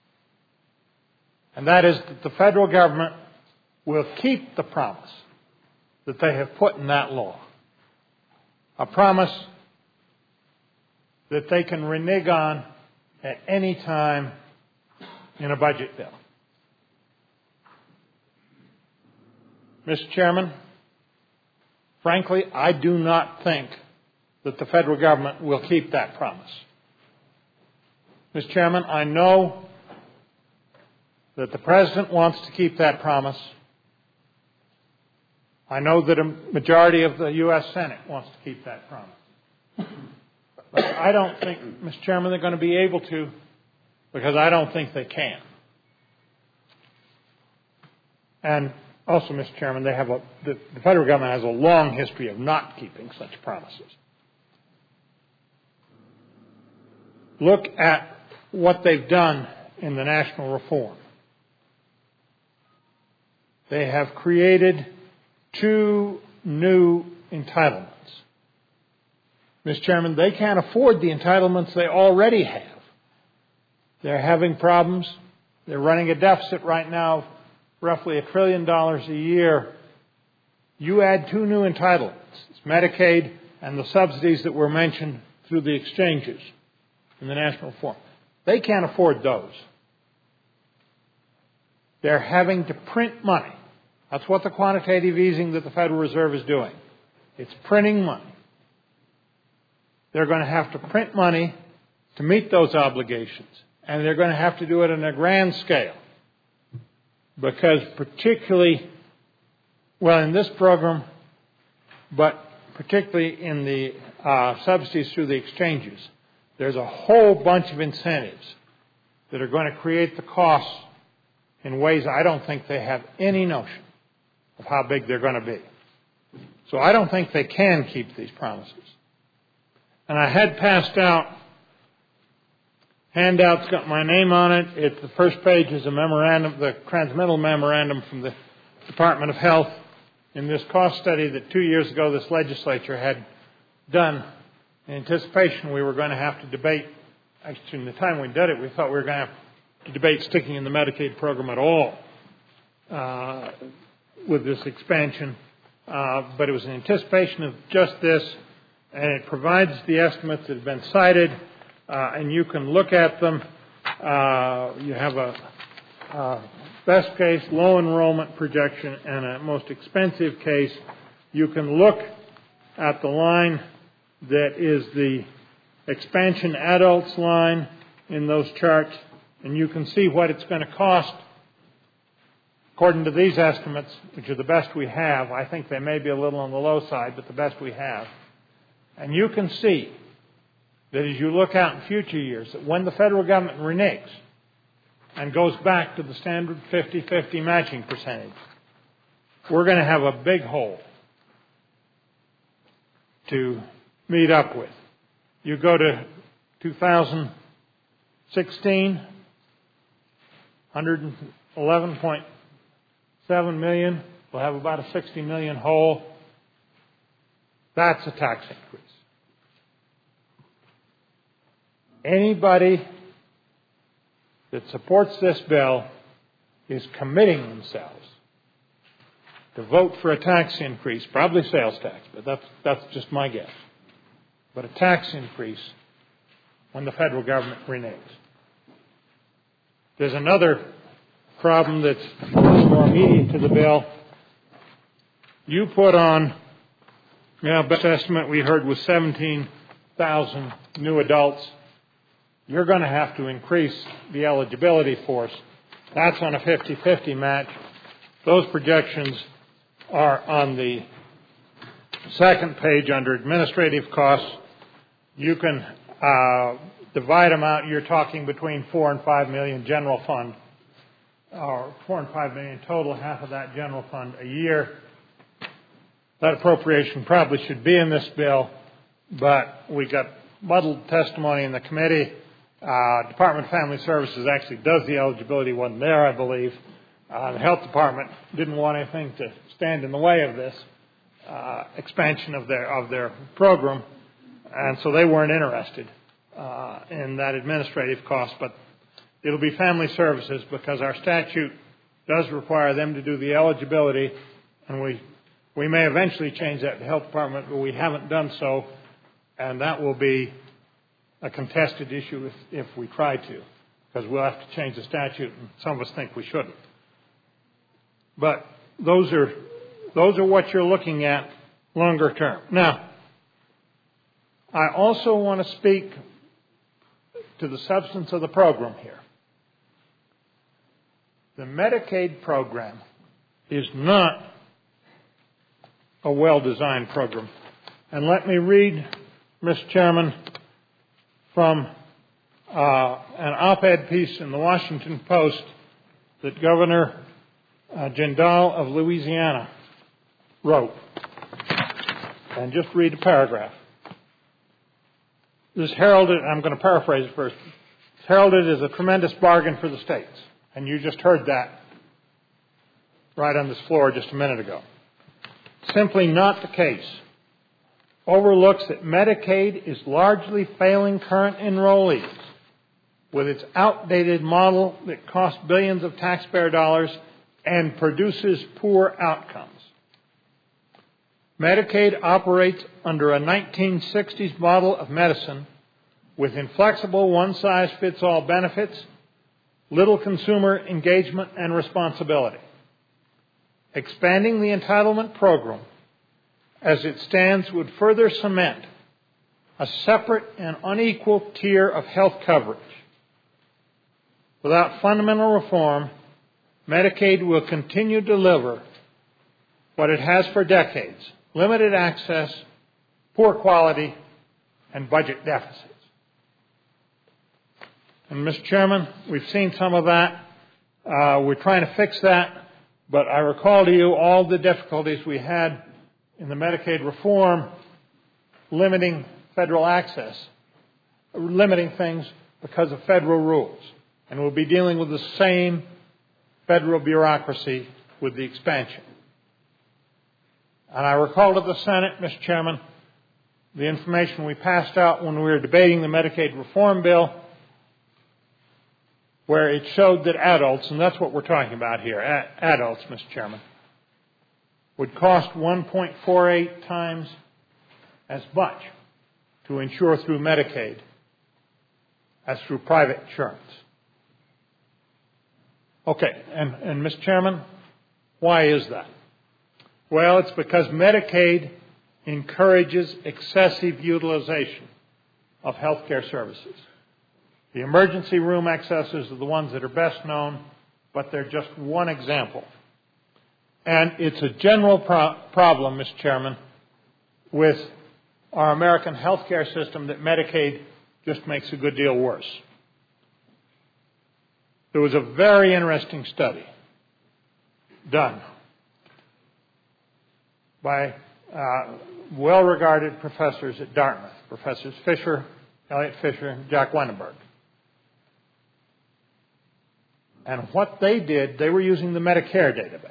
And that is that the federal government will keep the promise that they have put in that law. a promise that they can renege on at any time in a budget bill. Mr. Chairman, frankly, I do not think that the federal government will keep that promise. Mr. Chairman, I know that the President wants to keep that promise. I know that a majority of the U.S. Senate wants to keep that promise. But I don't think, Mr. Chairman, they're going to be able to, because I don't think they can. And also, Mr. Chairman, the federal government has a long history of not keeping such promises. Look at what they've done in the national reform. They have created 2 new entitlements. Mr. Chairman, they can't afford the entitlements they already have. They're having problems. They're running a deficit right now of roughly $1 trillion a year. You add 2 new entitlements. It's Medicaid and the subsidies that were mentioned through the exchanges in the national reform. They can't afford those. They're having to print money. That's what the quantitative easing that the Federal Reserve is doing. It's printing money. They're going to have to print money to meet those obligations. And they're going to have to do it on a grand scale. Because particularly, well, in this program, but particularly in the subsidies through the exchanges, there's a whole bunch of incentives that are going to create the costs in ways I don't think they have any notion of how big they're going to be. So I don't think they can keep these promises. And I had passed out handouts, got my name on it. The first page is a memorandum, the transmittal memorandum from the Department of Health in this cost study that 2 years ago this legislature had done in anticipation we were going to have to debate. Actually, in the time we did it, we thought we were going to have to debate sticking in the Medicaid program at all with this expansion. But it was in anticipation of just this, and it provides the estimates that have been cited, and you can look at them. You have a best case, low enrollment projection, and a most expensive case. You can look at the line that is the expansion adults line in those charts, and you can see what it's going to cost. According to these estimates, which are the best we have, I think they may be a little on the low side, but the best we have. And you can see that as you look out in future years, that when the federal government reneges and goes back to the standard 50-50 matching percentage, we're going to have a big hole to meet up with. You go to 2016, 111.7 million. We'll have about a 60 million hole. That's a tax increase. Anybody that supports this bill is committing themselves to vote for a tax increase, probably sales tax, but that's just my guess. But a tax increase when the federal government reneges. There's another problem that's more immediate to the bill. You put on, best estimate we heard was 17,000 new adults. You're going to have to increase the eligibility for us. That's on a 50-50 match. Those projections are on the second page under administrative costs. You can divide them out. You're talking between 4 and 5 million general fund, or 4 and 5 million total, half of that general fund a year. That appropriation probably should be in this bill, but we got muddled testimony in the committee. Department of Family Services actually does the eligibility, wasn't there, I believe. The Health Department didn't want anything to stand in the way of this expansion of their program, and so they weren't interested in that administrative cost. But it'll be Family Services because our statute does require them to do the eligibility, and we We may eventually change that to the health department, but we haven't done so, and that will be a contested issue if we try to, because we'll have to change the statute, and some of us think we shouldn't. But those are what you're looking at longer term. Now, I also want to speak to the substance of the program here. The Medicaid program is not a well-designed program. And let me read, Mr. Chairman, from an op-ed piece in the Washington Post that Governor Jindal of Louisiana wrote. And just read a paragraph. This heralded, I'm going to paraphrase it first, it's heralded as a tremendous bargain for the states. And you just heard that right on this floor just a minute ago. Simply not the case. Overlooks that Medicaid is largely failing current enrollees with its outdated model that costs billions of taxpayer dollars and produces poor outcomes. Medicaid operates under a 1960s model of medicine with inflexible one-size-fits-all benefits, little consumer engagement and responsibility. Expanding the entitlement program as it stands would further cement a separate and unequal tier of health coverage. Without fundamental reform, Medicaid will continue to deliver what it has for decades: limited access, poor quality, and budget deficits. And, Mr. Chairman, we've seen some of that. We're trying to fix that. But I recall to you all the difficulties we had in the Medicaid reform limiting federal access, limiting things because of federal rules. And we'll be dealing with the same federal bureaucracy with the expansion. And I recall to the Senate, Mr. Chairman, the information we passed out when we were debating the Medicaid reform bill, where it showed that adults, and that's what we're talking about here, adults, Mr. Chairman, would cost 1.48 times as much to insure through Medicaid as through private insurance. Okay, and Mr. Chairman, why is that? Well, it's because Medicaid encourages excessive utilization of health care services. The emergency room excesses are the ones that are best known, but they're just one example. And it's a general problem, Mr. Chairman, with our American health care system that Medicaid just makes a good deal worse. There was a very interesting study done by well-regarded professors at Dartmouth, Professors Fisher, Elliot Fisher, and Jack Wendenberg. And what they did, they were using the Medicare database.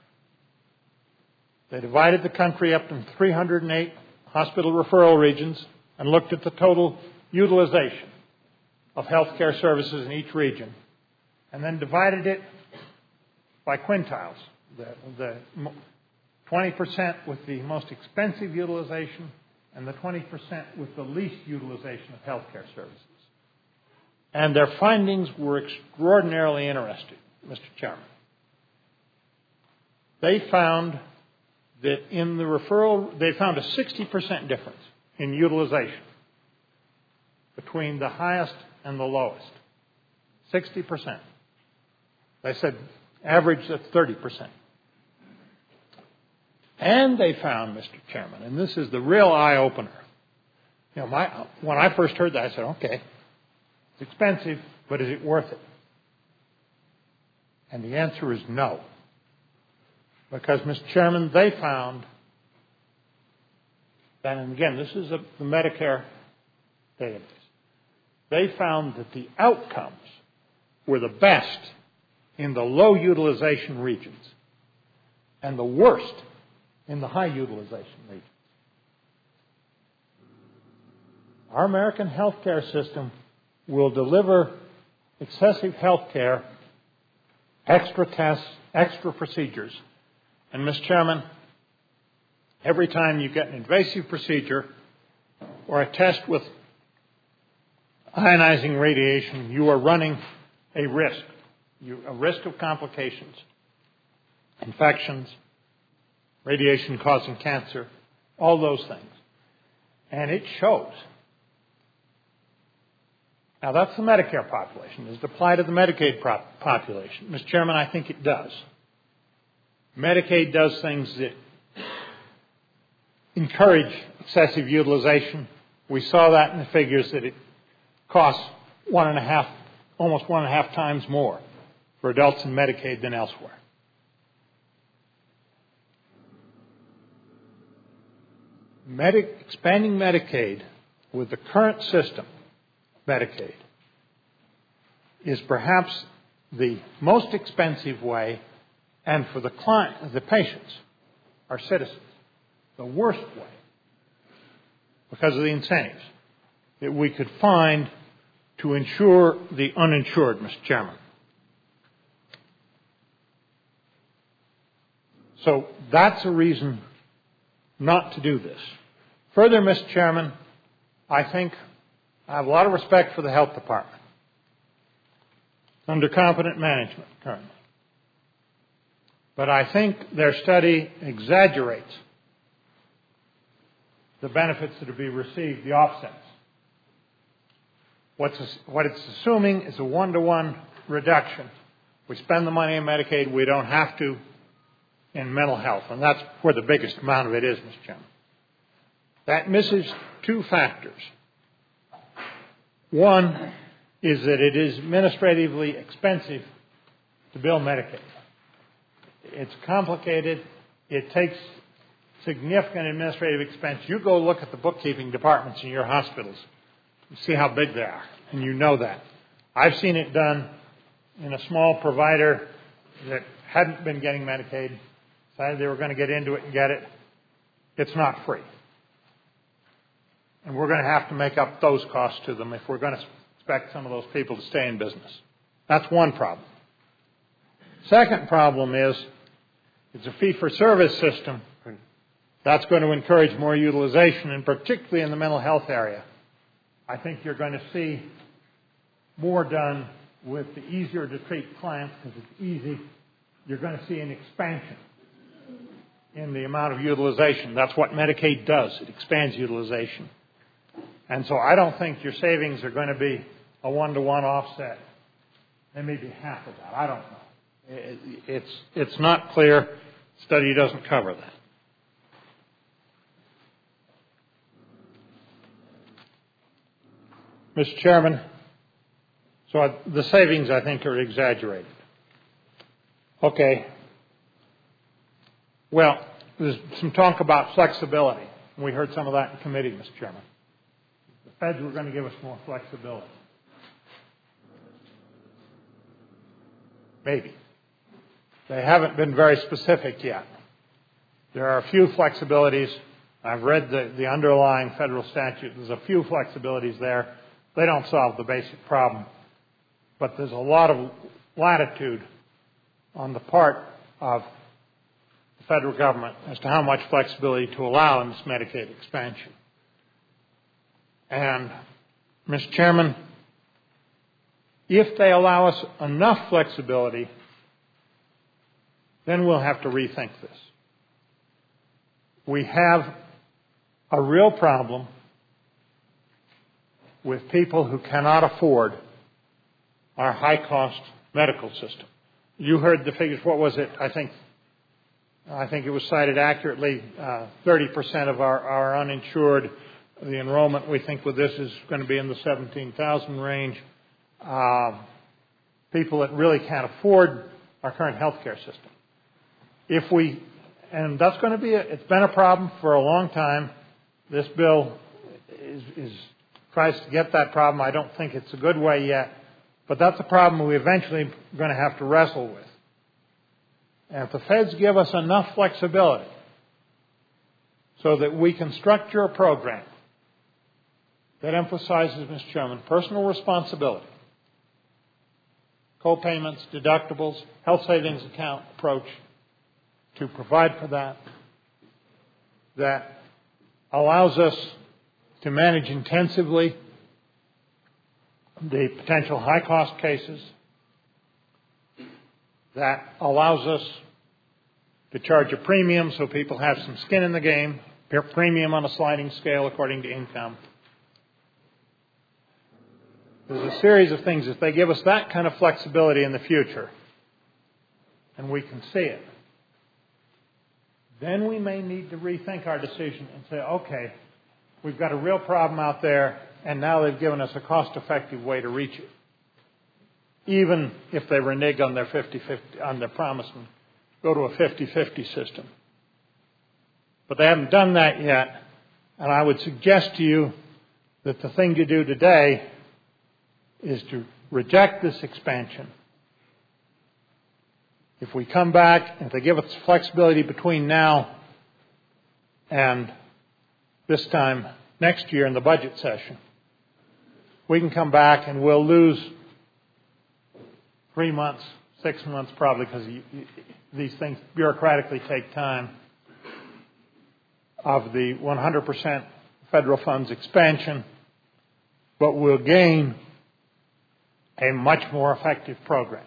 They divided the country up in 308 hospital referral regions and looked at the total utilization of health care services in each region, and then divided it by quintiles. The 20% with the most expensive utilization and the 20% with the least utilization of health care services. And their findings were extraordinarily interesting, Mr. Chairman. They found that in the referral, they found a 60% difference in utilization between the highest and the lowest. 60%. They said average that's 30%. And they found, Mr. Chairman, and this is the real eye-opener. You know, when I first heard that, I said, okay, it's expensive, but is it worth it? And the answer is no. Because, Mr. Chairman, they found that, and again, this is the Medicare database, they found that the outcomes were the best in the low utilization regions and the worst in the high utilization regions. Our American health care system will deliver excessive health care, extra tests, extra procedures. And, Mr. Chairman, Every time you get an invasive procedure or a test with ionizing radiation, you are running a risk of complications, infections, radiation causing cancer, all those things. And it shows. Now, that's the Medicare population. Does it apply to the Medicaid population? Mr. Chairman, I think it does. Medicaid does things that encourage excessive utilization. We saw that in the figures that it costs almost 1.5 times more for adults in Medicaid than elsewhere. Expanding Medicaid with the current system, Medicaid, is perhaps the most expensive way, and for the client, the patients, our citizens, the worst way, because of the incentives that we could find to insure the uninsured, Mr. Chairman. So that's a reason not to do this. Further, Mr. Chairman, I think I have a lot of respect for the health department. It's under competent management currently. But I think their study exaggerates the benefits that are being received, the offsets. What it's assuming is a one-to-one reduction. We spend the money in Medicaid, we don't have to in mental health, and that's where the biggest amount of it is, Mr. Chairman. That misses two factors. One is that it is administratively expensive to bill Medicaid. It's complicated. It takes significant administrative expense. You go look at the bookkeeping departments in your hospitals and see how big they are, and you know that. I've seen it done in a small provider that hadn't been getting Medicaid, decided they were going to get into it and get it. It's not free. And we're going to have to make up those costs to them if we're going to expect some of those people to stay in business. That's one problem. Second problem is it's a fee-for-service system. That's going to encourage more utilization, and particularly in the mental health area. I think you're going to see more done with the easier-to-treat clients because it's easy. You're going to see an expansion in the amount of utilization. That's what Medicaid does. It expands utilization. And so I don't think your savings are going to be a one-to-one offset. They may be half of that. I don't know. It's not clear. The study doesn't cover that. Mr. Chairman, so the savings, I think, are exaggerated. Okay. Well, there's some talk about flexibility. We heard some of that in committee, Mr. Chairman. The feds were going to give us more flexibility. Maybe. They haven't been very specific yet. There are a few flexibilities. I've read the underlying federal statute. There's a few flexibilities there. They don't solve the basic problem. But there's a lot of latitude on the part of the federal government as to how much flexibility to allow in this Medicaid expansion. And, Mr. Chairman, if they allow us enough flexibility, then we'll have to rethink this. We have a real problem with people who cannot afford our high-cost medical system. You heard the figures. What was it? I think it was cited accurately. 30% of our uninsured, the enrollment we think with this is going to be in the 17,000 range. People that really can't afford our current health care system. And that's going to be, it's been a problem for a long time. This bill tries to get that problem. I don't think it's a good way yet, but that's a problem we eventually are going to have to wrestle with. And if the feds give us enough flexibility so that we can structure a program that emphasizes, Mr. Chairman, personal responsibility, co-payments, deductibles, health savings account approach to provide for that, that allows us to manage intensively the potential high-cost cases, that allows us to charge a premium so people have some skin in the game, premium on a sliding scale according to income. There's a series of things. If they give us that kind of flexibility in the future, and we can see it, then we may need to rethink our decision and say, okay, we've got a real problem out there, and now they've given us a cost-effective way to reach it. Even if they renege on their 50-50, on their promise and go to a 50-50 system. But they haven't done that yet, and I would suggest to you that the thing to do today is to reject this expansion. If we come back, if they give us flexibility between now and this time next year in the budget session, we can come back and we'll lose 3 months, 6 months probably, because these things bureaucratically take time, of the 100% federal funds expansion, but we'll gain a much more effective program.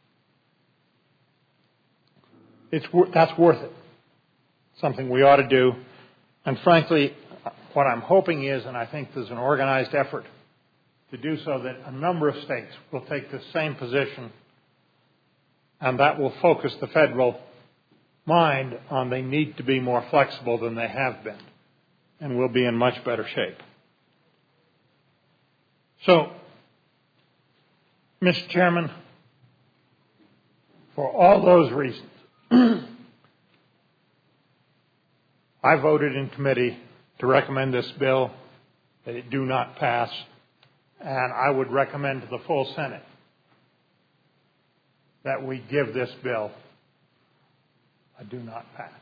That's worth it. Something we ought to do. And frankly, what I'm hoping is, and I think there's an organized effort to do so, that a number of states will take the same position, and that will focus the federal mind on they need to be more flexible than they have been, and we'll be in much better shape. So, Mr. Chairman, for all those reasons, I voted in committee to recommend this bill, that it do not pass, and I would recommend to the full Senate that we give this bill a do not pass.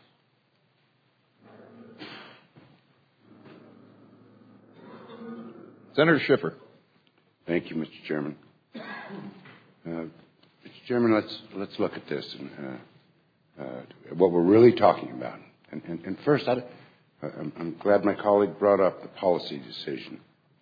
Senator Schiffer. Thank you, Mr. Chairman. Mr. Chairman, let's look at this and what we're really talking about. And first, I'm glad my colleague brought up the policy decision.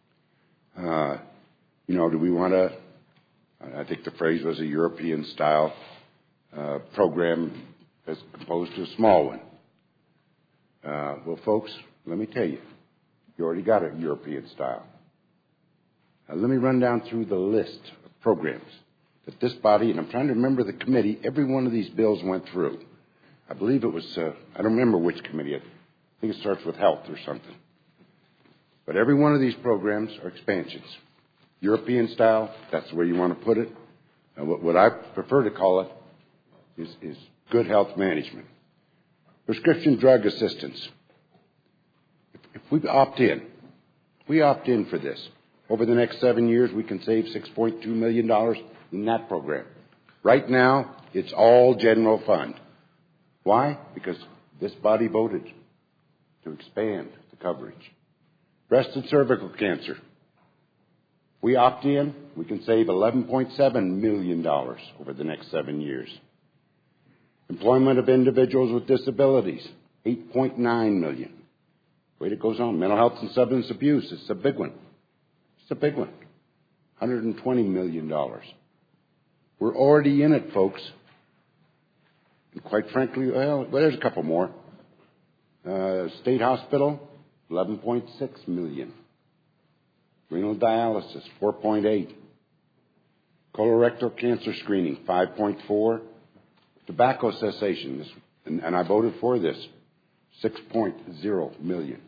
Do we want to? I think the phrase was a European-style program as opposed to a small one. Well, folks, let me tell you, you already got a European style. Let me run down through the list of programs that this body, and I'm trying to remember the committee, every one of these bills went through. I believe it was, I don't remember which committee. I think it starts with health or something. But every one of these programs are expansions. European style, that's the way you want to put it. What I prefer to call it is good health management. Prescription drug assistance. If we opt in for this, over the next 7 years, we can save $6.2 million in that program. Right now, it's all general fund. Why? Because this body voted to expand the coverage. Breast and cervical cancer. We opt in, we can save $11.7 million over the next 7 years. Employment of individuals with disabilities, $8.9 million. Wait, it goes on. Mental health and substance abuse, it's a big one. It's a big one. $120 million. We're already in it, folks. And quite frankly, well, there's a couple more. State hospital, $11.6 million. Renal dialysis, $4.8. Colorectal cancer screening, $5.4. Tobacco cessation, and I voted for this, $6.0 million.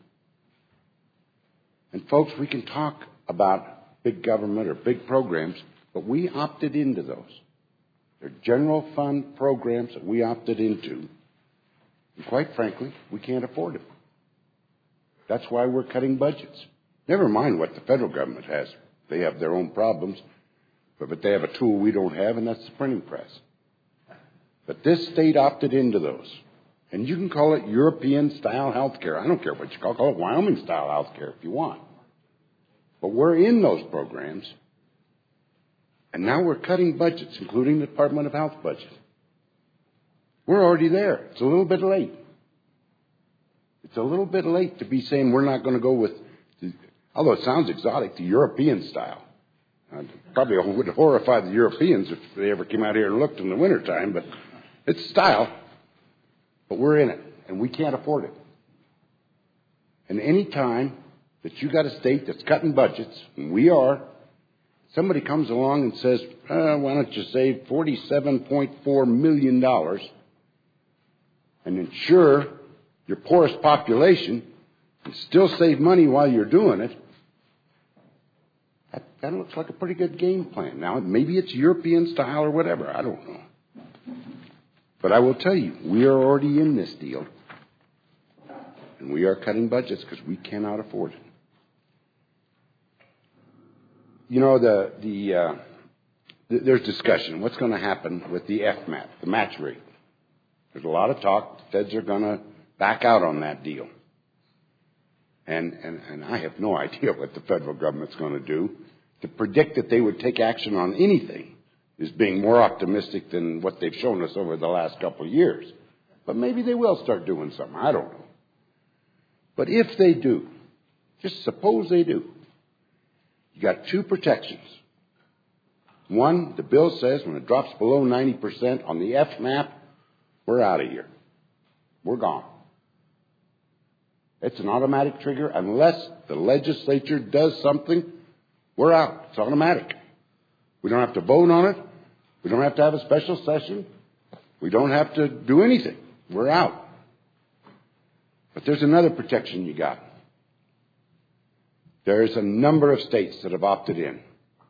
And folks, we can talk about big government or big programs, but we opted into those. They're general fund programs that we opted into. And quite frankly, we can't afford them. That's why we're cutting budgets. Never mind what the federal government has. They have their own problems, but they have a tool we don't have, and that's the printing press. But this state opted into those. And you can call it European-style health care. I don't care what you call it Wyoming-style health care if you want. But we're in those programs, and now we're cutting budgets, including the Department of Health budget. We're already there. It's a little bit late. It's a little bit late to be saying we're not going to go with, although it sounds exotic, the European style. Probably would horrify the Europeans if they ever came out here and looked in the wintertime, but it's style. But we're in it, and we can't afford it. And any time that you got a state that's cutting budgets, and we are, somebody comes along and says, why don't you save $47.4 million and insure your poorest population and still save money while you're doing it, that looks like a pretty good game plan. Now, maybe it's European style or whatever. I don't know. But I will tell you, we are already in this deal. And we are cutting budgets because we cannot afford it. You know, there's discussion. What's going to happen with the FMAP, the match rate? There's a lot of talk. The feds are going to back out on that deal. And I have no idea what the federal government's going to do. To predict that they would take action on anything is being more optimistic than what they've shown us over the last couple of years. But maybe they will start doing something. I don't know. But if they do, just suppose they do, you got two protections. One, the bill says when it drops below 90% on the FMAP, we're out of here. We're gone. It's an automatic trigger. Unless the legislature does something, we're out. It's automatic. We don't have to vote on it. We don't have to have a special session. We don't have to do anything. We're out. But there's another protection you got. There's a number of states that have opted in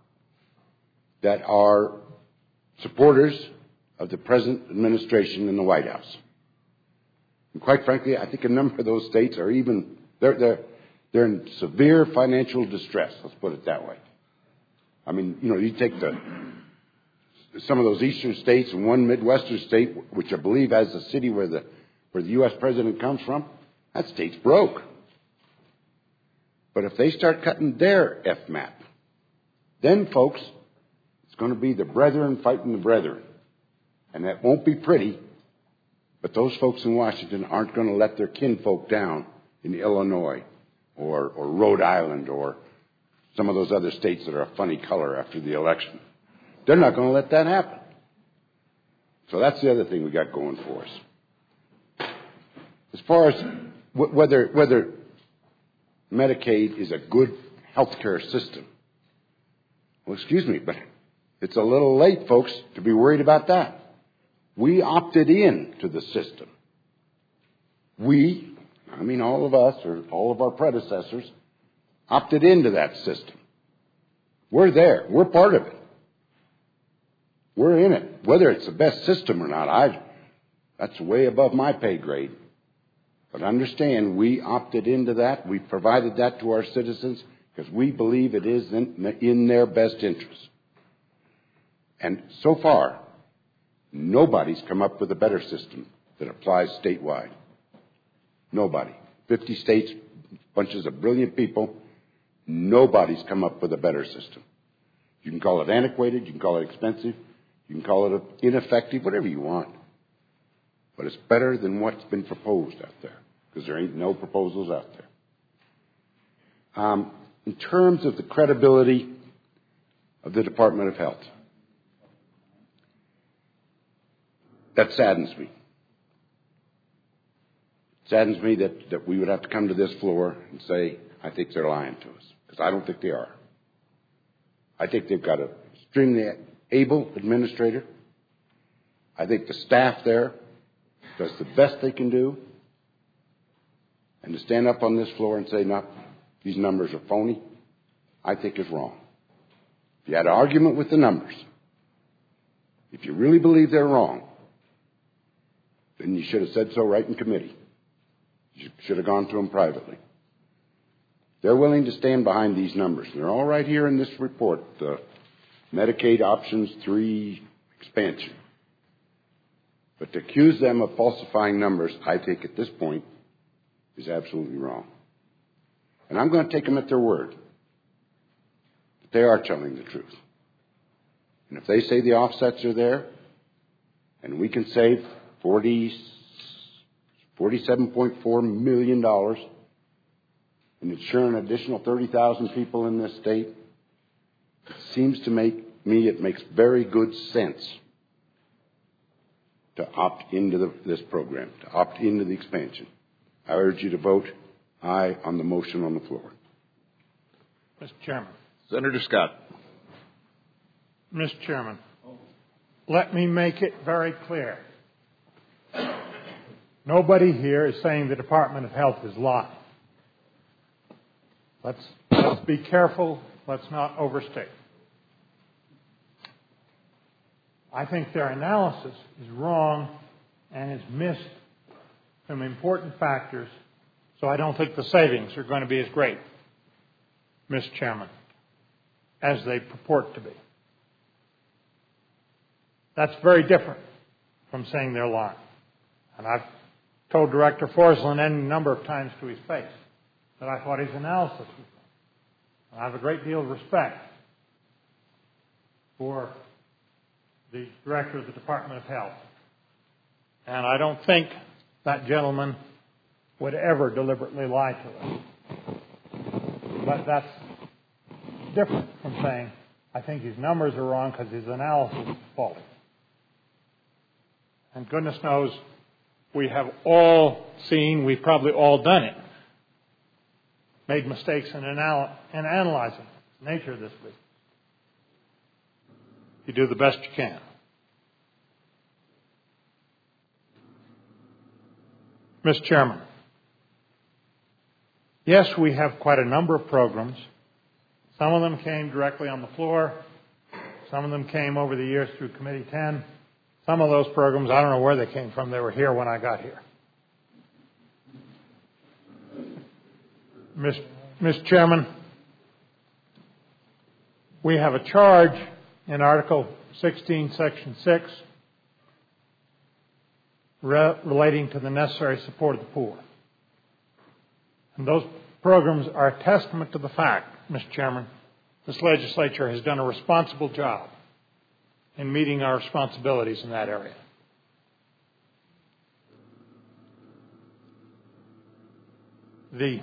that are supporters of the present administration in the White House. And quite frankly, I think a number of those states are even, they're in severe financial distress, let's put it that way. I mean, you know, you take some of those eastern states and one Midwestern state, which I believe has the city where the U.S. president comes from, that state's broke. But if they start cutting their FMAP, then, folks, it's going to be the brethren fighting the brethren. And that won't be pretty, but those folks in Washington aren't going to let their kinfolk down in Illinois or Rhode Island or some of those other states that are a funny color after the election. They're not going to let that happen. So that's the other thing we got going for us. As far as whether Medicaid is a good health care system, well, excuse me, but it's a little late, folks, to be worried about that. We opted in to the system. We, I mean all of us or all of our predecessors, opted into that system. We're there. We're part of it. We're in it. Whether it's the best system or not, that's way above my pay grade. But understand, we opted into that. We provided that to our citizens because we believe it is in their best interest. And so far, nobody's come up with a better system that applies statewide. Nobody. 50 states, bunches of brilliant people. Nobody's come up with a better system. You can call it antiquated, you can call it expensive, you can call it ineffective, whatever you want. But it's better than what's been proposed out there, because there ain't no proposals out there. In terms of the credibility of the Department of Health, that saddens me. It saddens me that we would have to come to this floor and say, I think they're lying to us, because I don't think they are. I think they've got an extremely able administrator. I think the staff there does the best they can do. And to stand up on this floor and say, no, these numbers are phony, I think is wrong. If you had an argument with the numbers, if you really believe they're wrong, then you should have said so right in committee. You should have gone to them privately. They're willing to stand behind these numbers. They're all right here in this report, the Medicaid Options 3 expansion. But to accuse them of falsifying numbers, I think at this point, is absolutely wrong. And I'm going to take them at their word. That they are telling the truth. And if they say the offsets are there, and we can save $47.4 million, and insure an additional 30,000 people in this state, it seems to it makes very good sense to opt into this program, to opt into the expansion. I urge you to vote aye on the motion on the floor. Mr. Chairman. Senator Scott. Mr. Chairman, let me make it very clear. Nobody here is saying the Department of Health is lying. Let's be careful. Let's not overstate. I think their analysis is wrong and has missed some important factors, so I don't think the savings are going to be as great, Mr. Chairman, as they purport to be. That's very different from saying they're lying. And I've told Director Forslund any number of times to his face that I thought his analysis was wrong. And I have a great deal of respect for the Director of the Department of Health. And I don't think that gentleman would ever deliberately lie to us. But that's different from saying, I think his numbers are wrong because his analysis is faulty. And goodness knows, we have all seen, we've probably all done it, made mistakes in analyzing the nature of this business. You do the best you can. Mr. Chairman, yes, we have quite a number of programs. Some of them came directly on the floor. Some of them came over the years through Committee 10. Some of those programs, I don't know where they came from. They were here when I got here. Mr. Chairman, we have a charge in Article 16, Section 6, relating to the necessary support of the poor. And those programs are a testament to the fact, Mr. Chairman, this legislature has done a responsible job in meeting our responsibilities in that area. The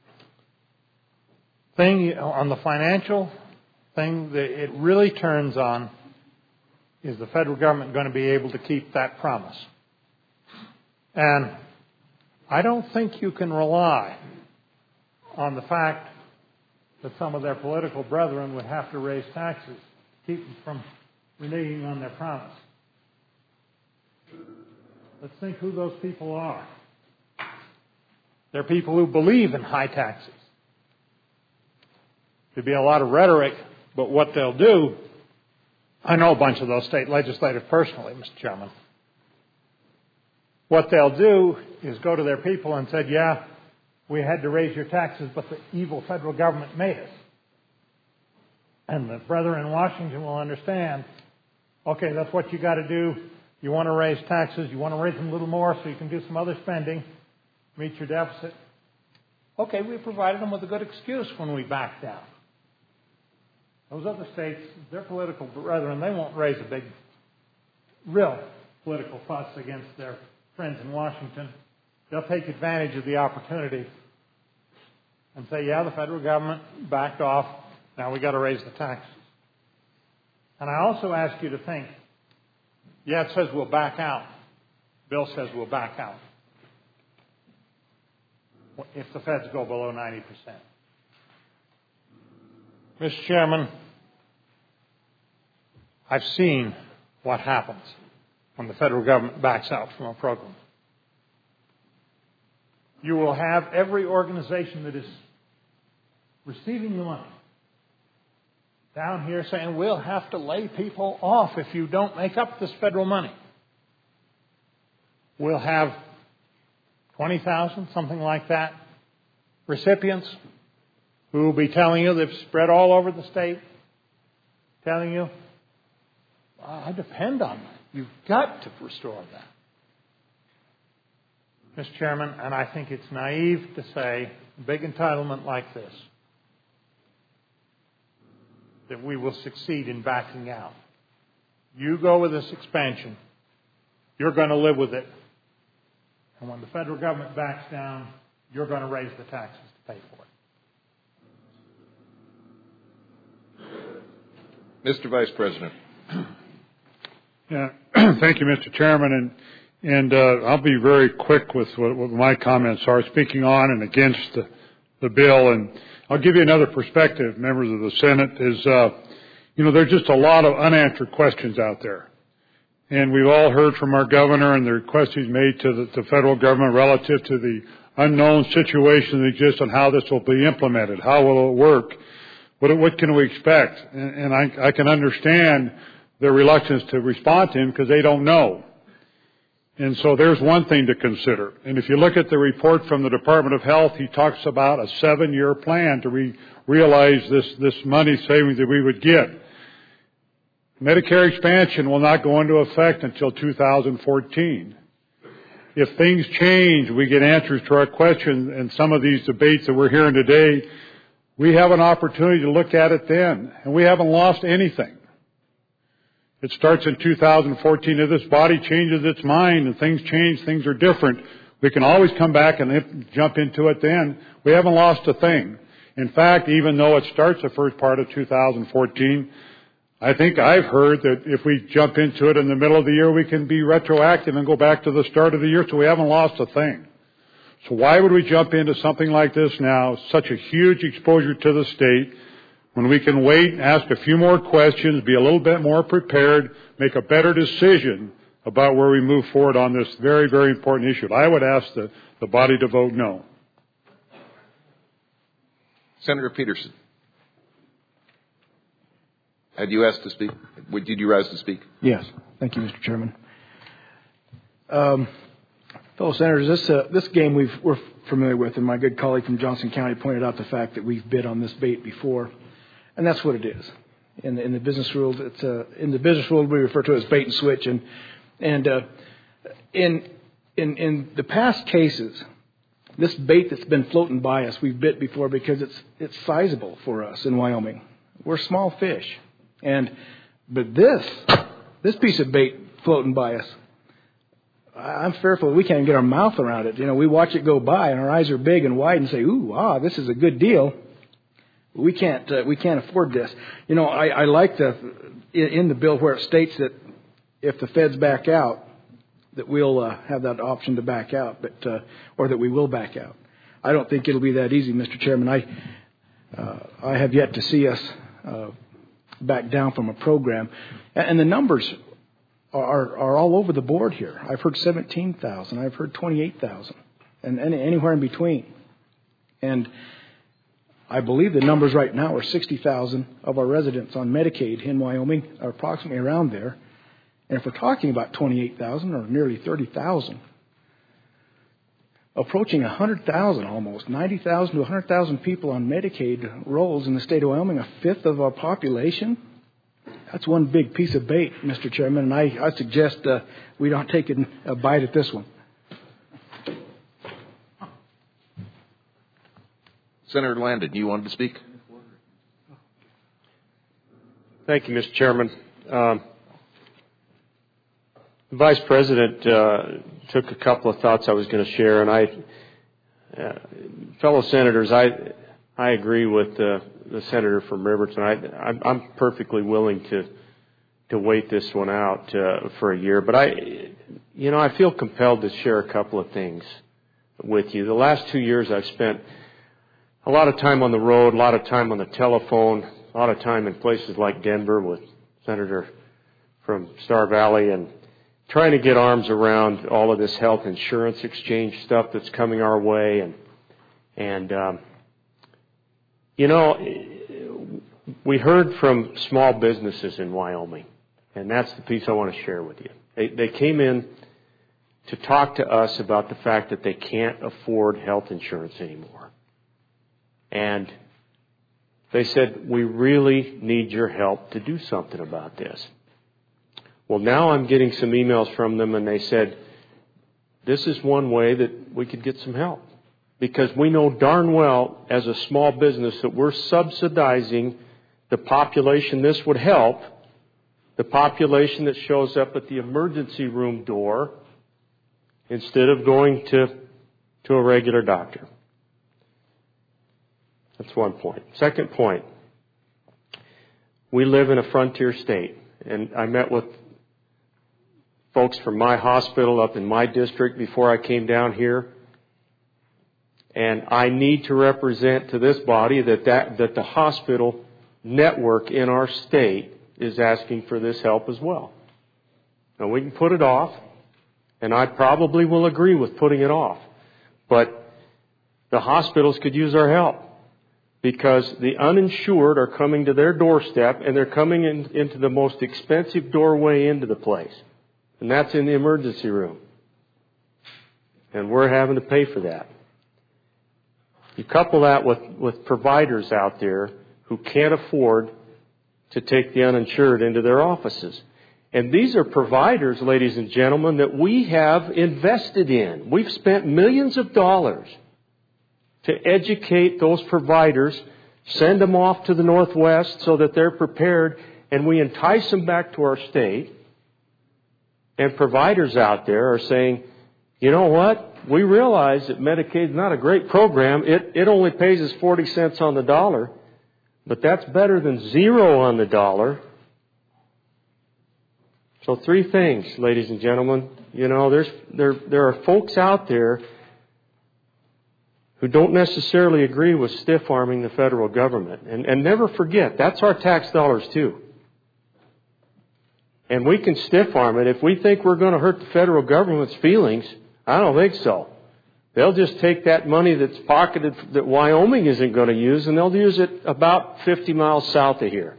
thing on the financial thing that it really turns on is the federal government going to be able to keep that promise. And I don't think you can rely on the fact that some of their political brethren would have to raise taxes to keep them from reneging on their promise. Let's think who those people are. They're people who believe in high taxes. There'd be a lot of rhetoric, but what they'll do, I know a bunch of those state legislators personally, Mr. Chairman. What they'll do is go to their people and say, yeah, we had to raise your taxes, but the evil federal government made us. And the brethren in Washington will understand, okay, that's what you got to do. You want to raise taxes, you want to raise them a little more so you can do some other spending, meet your deficit. Okay, we provided them with a good excuse when we backed down. Those other states, their political brethren, they won't raise a big, real political fuss against their friends in Washington. They'll take advantage of the opportunity and say, yeah, the federal government backed off, now we got to raise the taxes. And I also ask you to think, yeah, it says we'll back out. Bill says we'll back out if the feds go below 90%. Mr. Chairman, I've seen what happens when the federal government backs out from a program. You will have every organization that is receiving the money down here saying, we'll have to lay people off if you don't make up this federal money. We'll have 20,000, something like that, recipients who will be telling you, they've spread all over the state, telling you, I depend on that. You've got to restore that. Mr. Chairman, and I think it's naive to say, a big entitlement like this, that we will succeed in backing out. You go with this expansion, you're going to live with it, And when the federal government backs down, you're going to raise the taxes to pay for it. Mr. Vice President. Yeah, thank you, Mr. Chairman, and I'll be very quick with what my comments are, speaking on and against the bill, and I'll give you another perspective, members of the Senate, is, there's just a lot of unanswered questions out there. And we've all heard from our governor and the requests he's made to the federal government relative to the unknown situation that exists and how this will be implemented. How will it work? What can we expect? And I can understand their reluctance to respond to him because they don't know. And so there's one thing to consider. And if you look at the report from the Department of Health, he talks about a 7-year plan to realize this money savings that we would get. Medicare expansion will not go into effect until 2014. If things change, we get answers to our questions, and some of these debates that we're hearing today, we have an opportunity to look at it then, and we haven't lost anything. It starts in 2014. If this body changes its mind and things change, things are different, we can always come back and jump into it then. We haven't lost a thing. In fact, even though it starts the first part of 2014, I think I've heard that if we jump into it in the middle of the year, we can be retroactive and go back to the start of the year, so we haven't lost a thing. So why would we jump into something like this now, such a huge exposure to the state, when we can wait and ask a few more questions, be a little bit more prepared, make a better decision about where we move forward on this very, very important issue? I would ask the body to vote no. Senator Peterson. Had you asked to speak? Did you rise to speak? Yes. Thank you, Mr. Chairman. Fellow Senators, this game we're familiar with, and my good colleague from Johnson County pointed out the fact that we've bid on this bait before, and that's what it is. In the business world, in the business world we refer to it as bait and switch, and in the past cases, this bait that's been floating by us, we've bit before because it's sizable for us in Wyoming. We're small fish. But this piece of bait floating by us, I'm fearful we can't even get our mouth around it. We watch it go by and our eyes are big and wide and say, "Ooh, this is a good deal." We can't afford this. I like in the bill where it states that if the feds back out, that we'll have that option to back out, or that we will back out. I don't think it'll be that easy, Mr. Chairman. I have yet to see us back down from a program. And the numbers are all over the board here. I've heard 17,000. I've heard 28,000. And anywhere in between. And I believe the numbers right now are 60,000 of our residents on Medicaid in Wyoming, are approximately around there. And if we're talking about 28,000 or nearly 30,000, approaching 100,000 almost, 90,000 to 100,000 people on Medicaid rolls in the state of Wyoming, a fifth of our population. That's one big piece of bait, Mr. Chairman, and I suggest we don't take a bite at this one. Senator Landon, you wanted to speak? Thank you, Mr. Chairman. The Vice President took a couple of thoughts I was going to share, and fellow senators, I agree with the senator from Riverton. I'm perfectly willing to wait this one out for a year, but I feel compelled to share a couple of things with you. The last 2 years I've spent a lot of time on the road, a lot of time on the telephone, a lot of time in places like Denver with Senator from Star Valley, and trying to get arms around all of this health insurance exchange stuff that's coming our way. And we heard from small businesses in Wyoming, and that's the piece I want to share with you. They came in to talk to us about the fact that they can't afford health insurance anymore. And they said, "We really need your help to do something about this." Well, now I'm getting some emails from them, and they said, this is one way that we could get some help. Because we know darn well, as a small business, that we're subsidizing the population this would help, the population that shows up at the emergency room door instead of going to a regular doctor. That's one point. Second point, we live in a frontier state, and I met with folks from my hospital up in my district before I came down here, and I need to represent to this body that the hospital network in our state is asking for this help as well. Now, we can put it off, and I probably will agree with putting it off, but the hospitals could use our help, because the uninsured are coming to their doorstep, and they're coming into the most expensive doorway into the place, and that's in the emergency room. And we're having to pay for that. You couple that with providers out there who can't afford to take the uninsured into their offices. And these are providers, ladies and gentlemen, that we have invested in. We've spent millions of dollars to educate those providers, send them off to the Northwest so that they're prepared, and we entice them back to our state. And providers out there are saying, you know what? We realize that Medicaid's not a great program. It only pays us 40 cents on the dollar, but that's better than zero on the dollar. So 3 things, ladies and gentlemen. You know, there are folks out there who don't necessarily agree with stiff-arming the federal government. And never forget, that's our tax dollars too. And we can stiff-arm it. If we think we're going to hurt the federal government's feelings, I don't think so. They'll just take that money that's pocketed that Wyoming isn't going to use, and they'll use it about 50 miles south of here.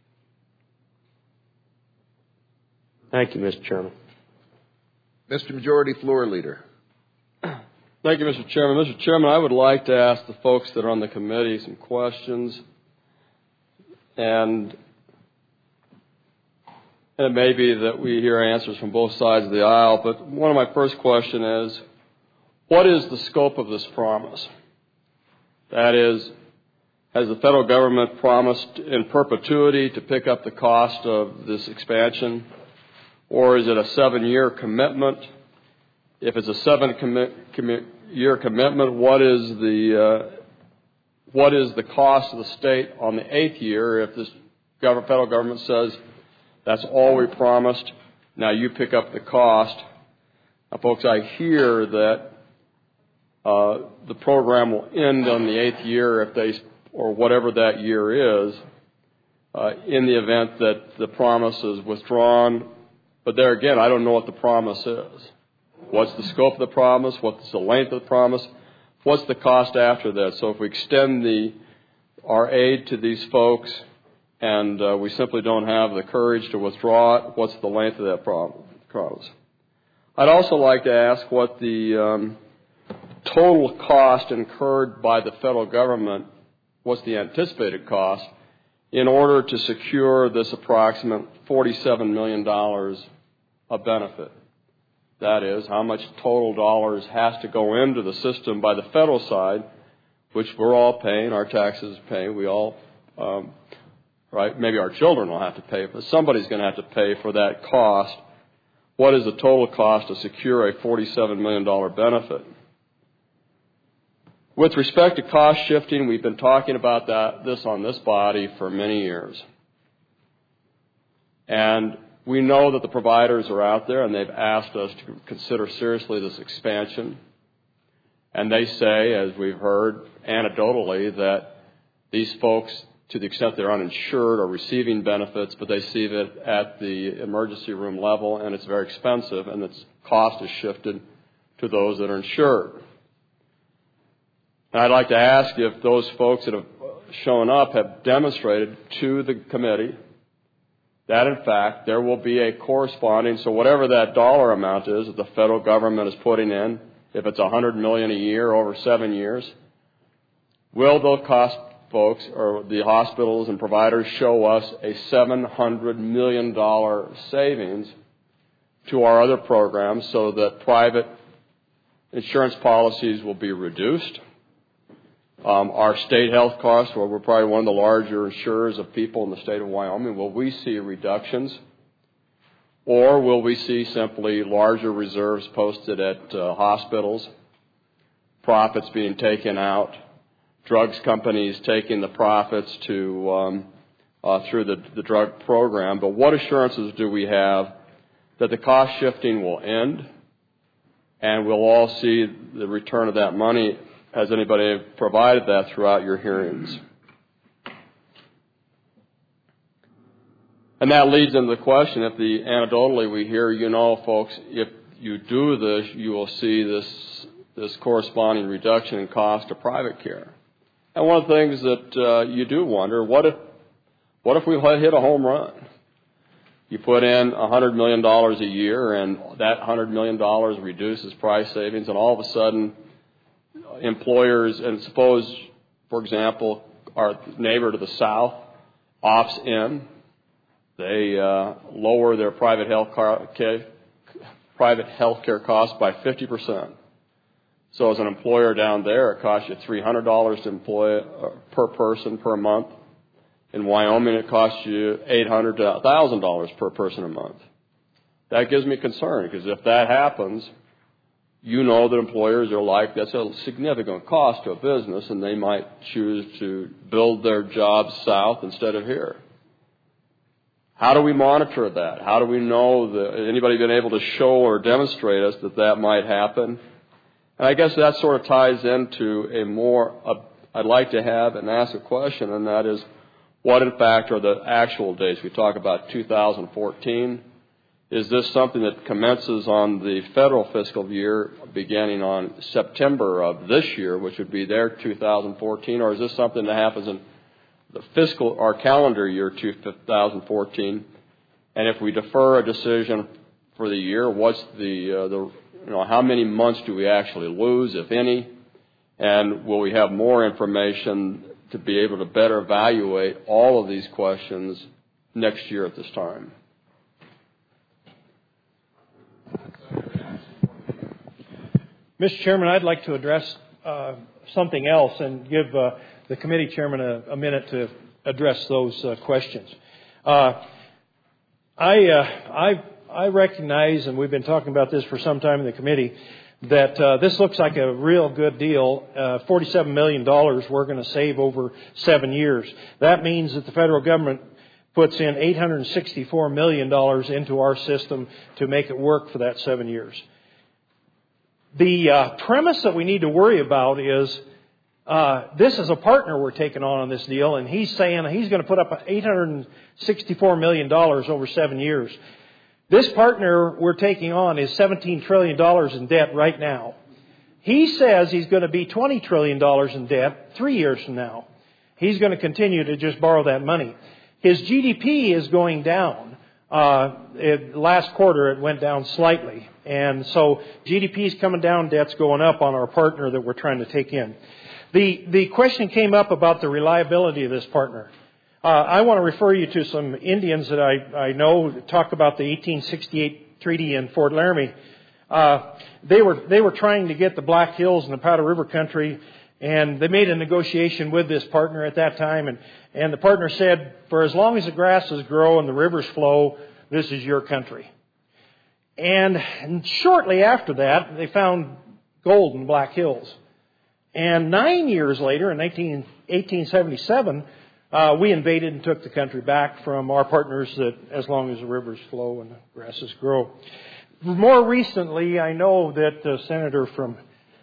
Thank you, Mr. Chairman. Mr. Majority Floor Leader. Thank you, Mr. Chairman. Mr. Chairman, I would like to ask the folks that are on the committee some questions. And it may be that we hear answers from both sides of the aisle, but one of my first questions is, what is the scope of this promise? That is, has the federal government promised in perpetuity to pick up the cost of this expansion? Or is it a 7-year commitment? If it's a 7-year commitment, what is the cost of the state on the 8th year if this federal government says, that's all we promised, now you pick up the cost? Now, folks, I hear that the program will end on the 8th year or whatever that year is, in the event that the promise is withdrawn. But there again, I don't know what the promise is. What's the scope of the promise? What's the length of the promise? What's the cost after that? So if we extend our aid to these folks and we simply don't have the courage to withdraw it, what's the length of that promise? I'd also like to ask what the total cost incurred by the federal government, what's the anticipated cost, in order to secure this approximate $47 million of benefit. That is, how much total dollars has to go into the system by the federal side, which we're all paying, our taxes pay, we all, right? Maybe our children will have to pay, but somebody's going to have to pay for that cost. What is the total cost to secure a $47 million benefit? With respect to cost shifting, we've been talking about this on this body for many years. And we know that the providers are out there and they've asked us to consider seriously this expansion. And they say, as we've heard anecdotally, that these folks, to the extent they're uninsured, are receiving benefits, but they see it at the emergency room level and it's very expensive and its cost is shifted to those that are insured. And I'd like to ask if those folks that have shown up have demonstrated to the committee that, in fact, there will be a corresponding, so whatever that dollar amount is that the federal government is putting in, if it's $100 million a year over 7 years, will those cost folks or the hospitals and providers show us a $700 million savings to our other programs so that private insurance policies will be reduced? Our state health costs, where we're probably one of the larger insurers of people in the state of Wyoming, will we see reductions? Or will we see simply larger reserves posted at hospitals, profits being taken out, drugs companies taking the profits to through the drug program? But what assurances do we have that the cost shifting will end and we'll all see the return of that money? Has anybody provided that throughout your hearings? And that leads into the question, if anecdotally we hear, folks, if you do this, you will see this corresponding reduction in cost of private care. And one of the things that you do wonder, what if we hit a home run? You put in $100 million a year, and that $100 million reduces price savings, and all of a sudden employers, and suppose, for example, our neighbor to the south opts in, they lower their private health care costs by 50%. So as an employer down there, it costs you $300 to employ per person per month. In Wyoming, it costs you $800 to $1,000 per person a month. That gives me concern, because if that happens, that employers are like, that's a significant cost to a business, and they might choose to build their jobs south instead of here. How do we monitor that? How do we know that anybody been able to show or demonstrate us that might happen? And I guess that sort of ties into I'd like to have and ask a question, and that is, what in fact are the actual dates? We talk about 2014. Is this something that commences on the federal fiscal year beginning on September of this year, which would be their 2014, or is this something that happens in the fiscal or calendar year 2014? And if we defer a decision for the year, what's how many months do we actually lose, if any? And will we have more information to be able to better evaluate all of these questions next year at this time? Mr. Chairman, I'd like to address something else and give the committee chairman a minute to address those questions. I recognize, and we've been talking about this for some time in the committee, that this looks like a real good deal. $47 million we're going to save over 7 years. That means that the federal government puts in $864 million into our system to make it work for that 7 years. The premise that we need to worry about is this is a partner we're taking on this deal, and he's saying he's going to put up $864 million over 7 years. This partner we're taking on is $17 trillion in debt right now. He says he's going to be $20 trillion in debt 3 years from now. He's going to continue to just borrow that money. His GDP is going down. Last quarter it went down slightly. And so GDP is coming down, debt's going up on our partner that we're trying to take in. The question came up about the reliability of this partner. I want to refer you to some Indians that I know talk about the 1868 treaty in Fort Laramie. They were trying to get the Black Hills and the Powder River country, and they made a negotiation with this partner at that time, and the partner said, for as long as the grasses grow and the rivers flow, this is your country. And shortly after that, they found gold in Black Hills. And 9 years later, in 1877, we invaded and took the country back from our partners that as long as the rivers flow and the grasses grow. More recently, I know that the senator from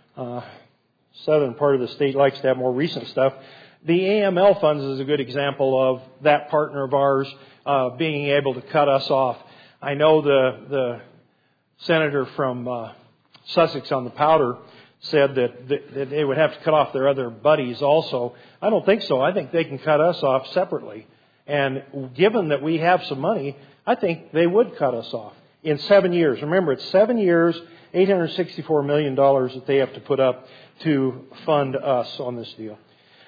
southern part of the state likes to have more recent stuff. The AML funds is a good example of that partner of ours being able to cut us off. I know the senator from Sussex on the Powder said that they would have to cut off their other buddies also. I don't think so. I think they can cut us off separately. And given that we have some money, I think they would cut us off in 7 years. Remember, it's 7 years, $864 million that they have to put up to fund us on this deal.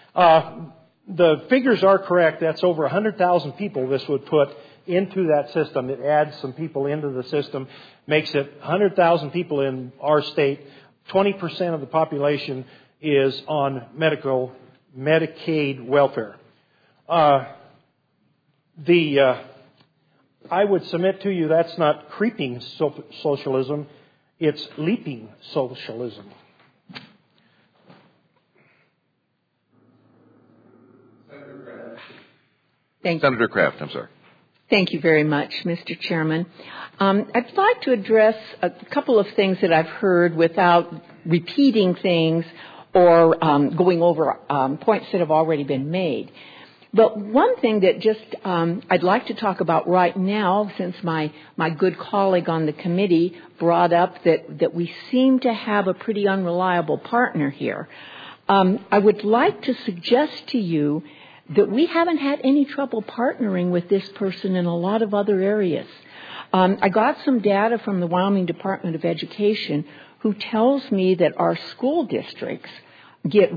The figures are correct. That's over 100,000 people this would put into that system. It adds some people into the system, makes it 100,000 people in our state. 20% of the population is on Medicaid welfare. I would submit to you that's not creeping socialism, it's leaping socialism. Senator Kraft, I'm sorry. Thank you very much, Mr. Chairman. I'd like to address a couple of things that I've heard without repeating things or going over points that have already been made. But one thing that just I'd like to talk about right now, since my good colleague on the committee brought up that we seem to have a pretty unreliable partner here, I would like to suggest to you that we haven't had any trouble partnering with this person in a lot of other areas. I got some data from the Wyoming Department of Education who tells me that our school districts get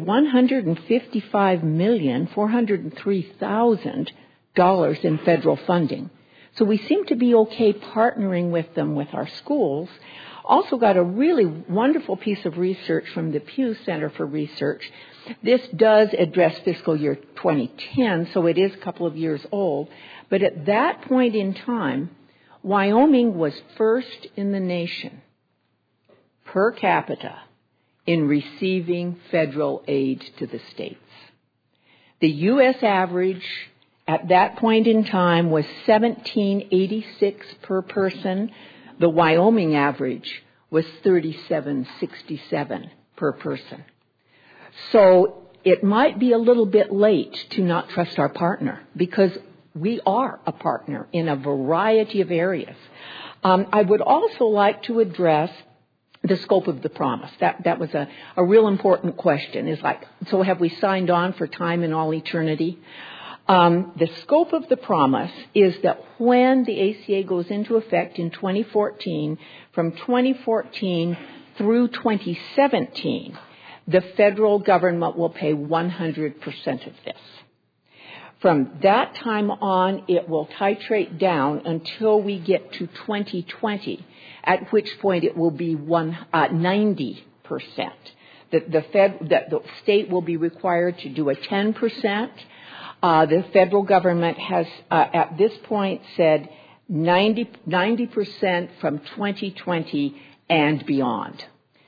$155,403,000 in federal funding. So we seem to be okay partnering with them with our schools. Also got a really wonderful piece of research from the Pew Center for Research. This does address fiscal year 2010, so it is a couple of years old. But at that point in time, Wyoming was first in the nation per capita in receiving federal aid to the states. The U.S. average at that point in time was $17.86 per person. The Wyoming average was $37.67 per person. So it might be a little bit late to not trust our partner because we are a partner in a variety of areas. I would also like to address the scope of the promise. That was a real important question. Is like, so have we signed on for time in all eternity? The scope of the promise is that when the ACA goes into effect in 2014, from 2014 through 2017, the federal government will pay 100% of this. From that time on, it will titrate down until we get to 2020, at which point it will be 90%. The state will be required to do a 10%. The federal government has, at this point, said 90% from 2020 and beyond.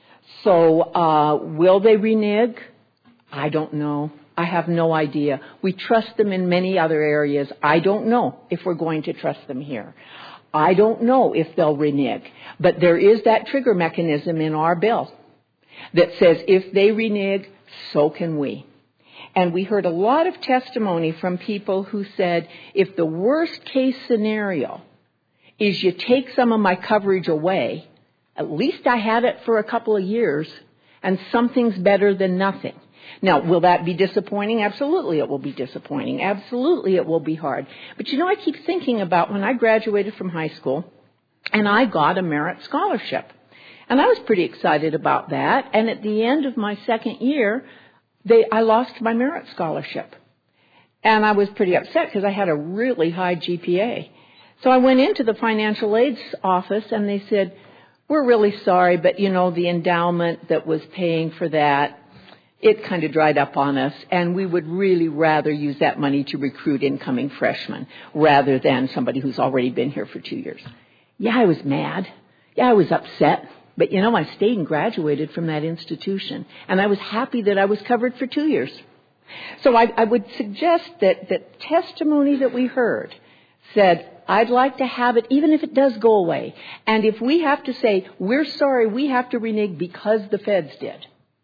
So will they renege? I don't know. I have no idea. We trust them in many other areas. I don't know if we're going to trust them here. I don't know if they'll renege. But there is that trigger mechanism in our bill that says if they renege, so can we. And we heard a lot of testimony from people who said, if the worst case scenario is you take some of my coverage away, at least I had it for a couple of years, and something's better than nothing. Now, will that be disappointing? Absolutely it will be disappointing. Absolutely it will be hard. But you know, I keep thinking about when I graduated from high school, and I got a merit scholarship. And I was pretty excited about that. And at the end of my second year, I lost my merit scholarship. And I was pretty upset because I had a really high GPA. So I went into the financial aid's office and they said, we're really sorry, but you know, the endowment that was paying for that, it kind of dried up on us, and we would really rather use that money to recruit incoming freshmen rather than somebody who's already been here for 2 years. Yeah, I was mad. Yeah, I was upset. But you know, I stayed and graduated from that institution, and I was happy that I was covered for 2 years. So I would suggest that the testimony that we heard said, I'd like to have it, even if it does go away. And if we have to say, we're sorry, we have to renege because the feds did.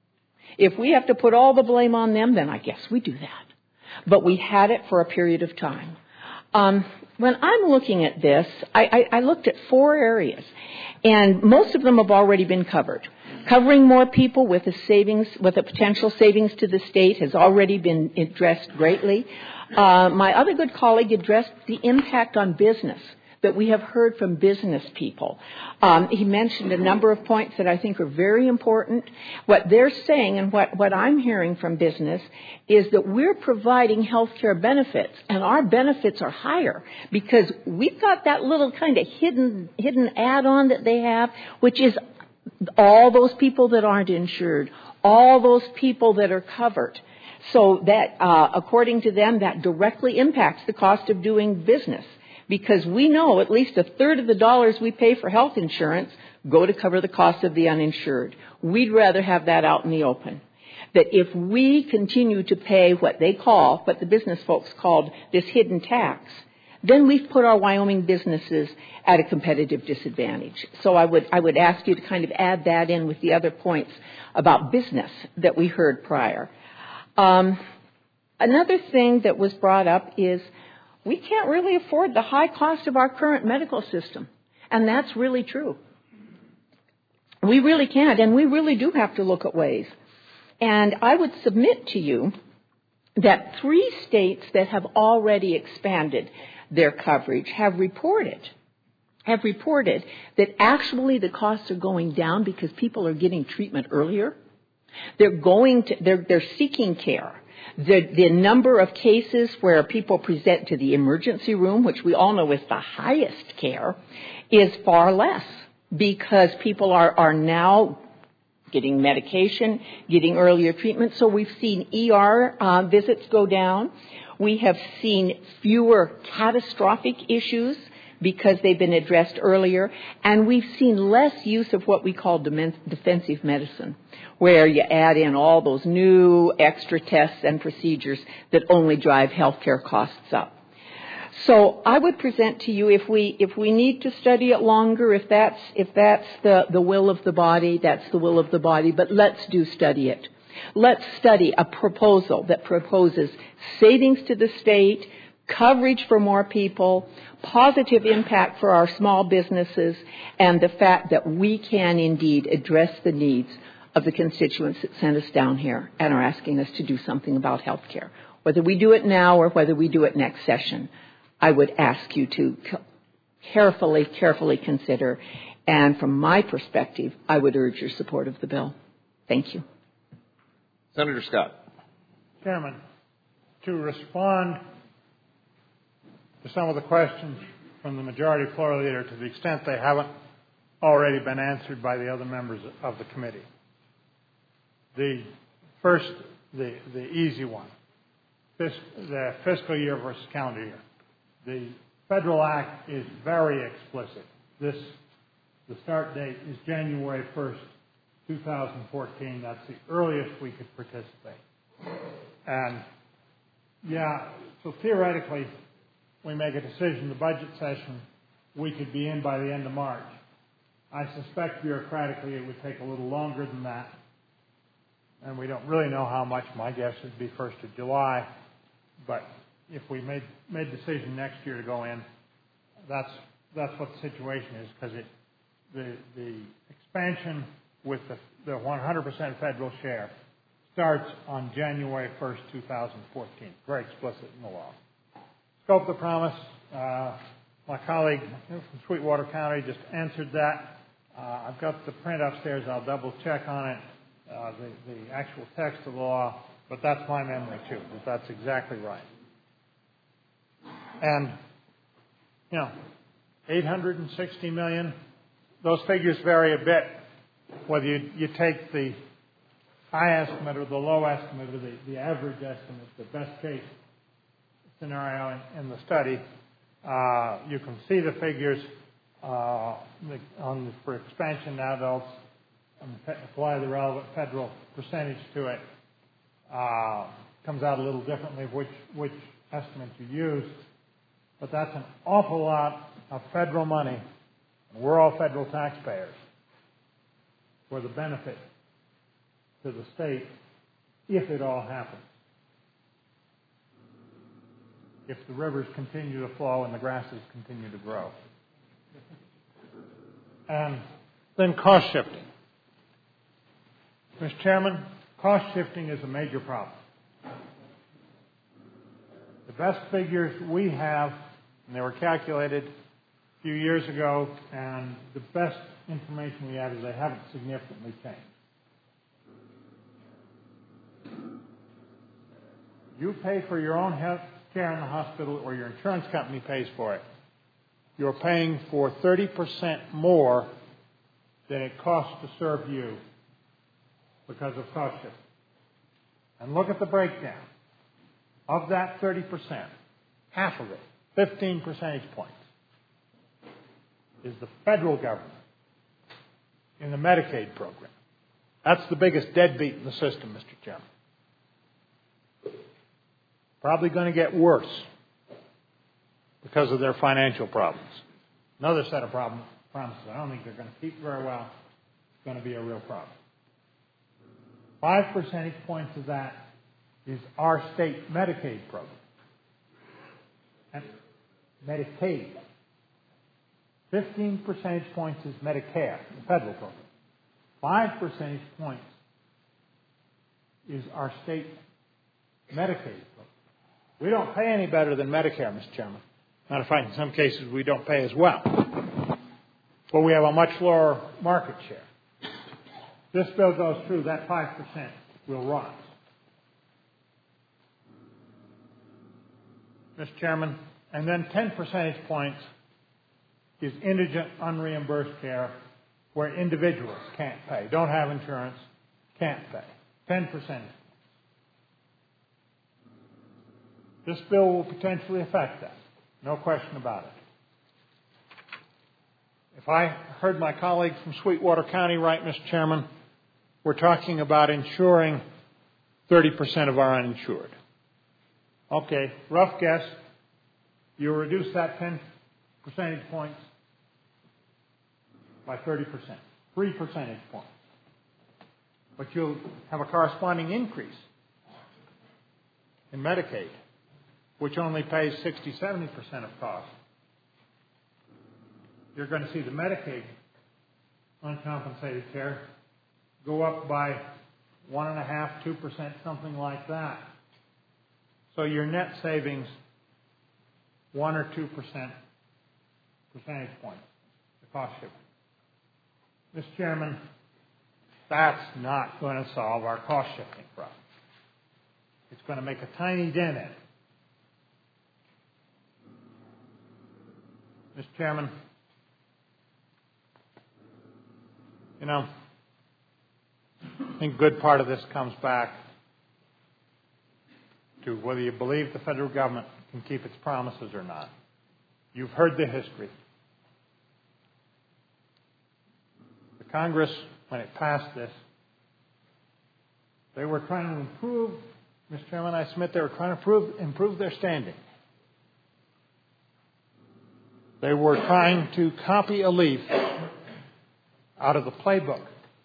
If we have to put all the blame on them, then I guess we do that. But we had it for a period of time. When I'm looking at this, I looked at 4 areas, and most of them have already been covered. Covering more people with a potential savings to the state has already been addressed greatly. My other good colleague addressed the impact on business that we have heard from business people. He mentioned a number of points that I think are very important. What they're saying and what I'm hearing from business is that we're providing health care benefits, and our benefits are higher because we've got that little kind of hidden add-on that they have, which is all those people that aren't insured, all those people that are covered. So that, according to them, that directly impacts the cost of doing business. because we know at least a third of the dollars we pay for health insurance go to cover the cost of the uninsured. We'd rather have that out in the open. That if we continue to pay what the business folks called this hidden tax, then we've put our Wyoming businesses at a competitive disadvantage. So I would ask you to kind of add that in with the other points about business that we heard prior. Another thing that was brought up is we can't really afford the high cost of our current medical system. And that's really true. We really can't, and we really do have to look at ways. And I would submit to you that 3 states that have already expanded their coverage have reported that actually the costs are going down because people are getting treatment earlier. They're seeking care. The number of cases where people present to the emergency room, which we all know is the highest care, is far less because people are now getting medication, getting earlier treatment. So we've seen ER visits go down. We have seen fewer catastrophic issues because they've been addressed earlier. And we've seen less use of what we call defensive medicine, where you add in all those new extra tests and procedures that only drive healthcare costs up. So I would present to you, if we need to study it longer, if that's the will of the body, that's the will of the body, but let's study it. Let's study a proposal that proposes savings to the state, coverage for more people, positive impact for our small businesses, and the fact that we can indeed address the needs of the constituents that sent us down here and are asking us to do something about health care. Whether we do it now or whether we do it next session, I would ask you to carefully consider. And from my perspective, I would urge your support of the bill. Thank you. Senator Scott. Chairman, to respond to some of the questions from the majority floor leader to the extent they haven't already been answered by the other members of the committee. The first, the easy one, the fiscal year versus calendar year. The Federal Act is very explicit. The start date is January 1st, 2014. That's the earliest we could participate. And, so theoretically, we make a decision, the budget session, we could be in by the end of March. I suspect bureaucratically it would take a little longer than that. And we don't really know how much. My guess would be 1st of July. But if we made decision next year to go in, that's what the situation is, because the expansion with the 100% federal share starts on January 1st, 2014. Very explicit in the law. Scope of the promise, my colleague from Sweetwater County just answered that. I've got the print upstairs. I'll double check on it, the actual text of the law, but that's my memory too, that's exactly right. And, $860 million, those figures vary a bit, whether you take the high estimate or the low estimate or the average estimate, the best case scenario in the study. You can see the figures for expansion adults and apply the relevant federal percentage to it. Comes out a little differently which estimate you use. But that's an awful lot of federal money. We're all federal taxpayers for the benefit to the state if it all happens. If the rivers continue to flow and the grasses continue to grow. And then cost shifting. Mr. Chairman, cost shifting is a major problem. The best figures we have, and they were calculated a few years ago, and the best information we have is they haven't significantly changed. You pay for your own health care in the hospital or your insurance company pays for it. You're paying for 30% more than it costs to serve you because of cost shifting. And look at the breakdown. Of that 30%, half of it, 15 percentage points, is the federal government in the Medicaid program. That's the biggest deadbeat in the system, Mr. Chairman. Probably going to get worse because of their financial problems. Another set of promises I don't think they're going to keep very well. It's going to be a real problem. 5 percentage points of that is our state Medicaid program. And Medicaid. 15 percentage points is Medicare, the federal program. 5 percentage points is our state Medicaid program. We don't pay any better than Medicare, Mr. Chairman. Matter of fact, in some cases we don't pay as well. But we have a much lower market share. This bill goes through, that 5% will rise. Mr. Chairman, and then 10 percentage points is indigent unreimbursed care where individuals can't pay, don't have insurance, can't pay. 10 percentage points. This bill will potentially affect that. No question about it. If I heard my colleague from Sweetwater County right, Mr. Chairman, we're talking about insuring 30% of our uninsured. Okay, rough guess, you reduce that 10 percentage points by 30%, 3 percentage points. But you'll have a corresponding increase in Medicaid, which only pays 60-70% of cost. You're going to see the Medicaid uncompensated care go up by 1.5%, 2%, something like that. So your net savings, 1 or 2% percentage points, the cost shifting. Mr. Chairman, that's not going to solve our cost shifting problem. It's going to make a tiny dent in it. Mr. Chairman, you know, I think a good part of this comes back to whether you believe the federal government can keep its promises or not. You've heard the history. The Congress, when it passed this, they were trying to improve, Mr. Chairman, I submit they were trying to improve their standing. They were trying to copy a leaf out of the playbook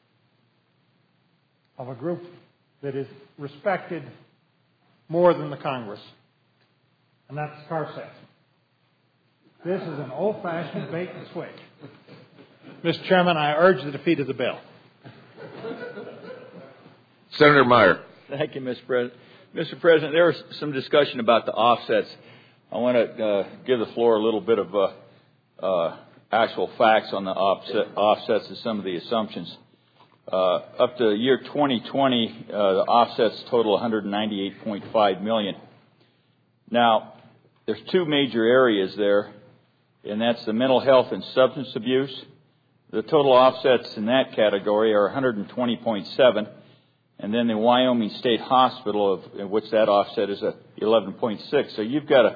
of a group that is respected more than the Congress, and that's CARSET. This is an old-fashioned bait and switch. Mr. Chairman, I urge the defeat of the bill. Senator Meyer. Thank you, Mr. President. Mr. President, there was some discussion about the offsets. I want to give the floor a little bit of actual facts on the offsets and some of the assumptions. Up to year 2020, the offsets total $198.5 million. Now, there's two major areas there, and that's the mental health and substance abuse. The total offsets in that category are $120.7, and then the Wyoming State Hospital, of which that offset is 11.6. So you've got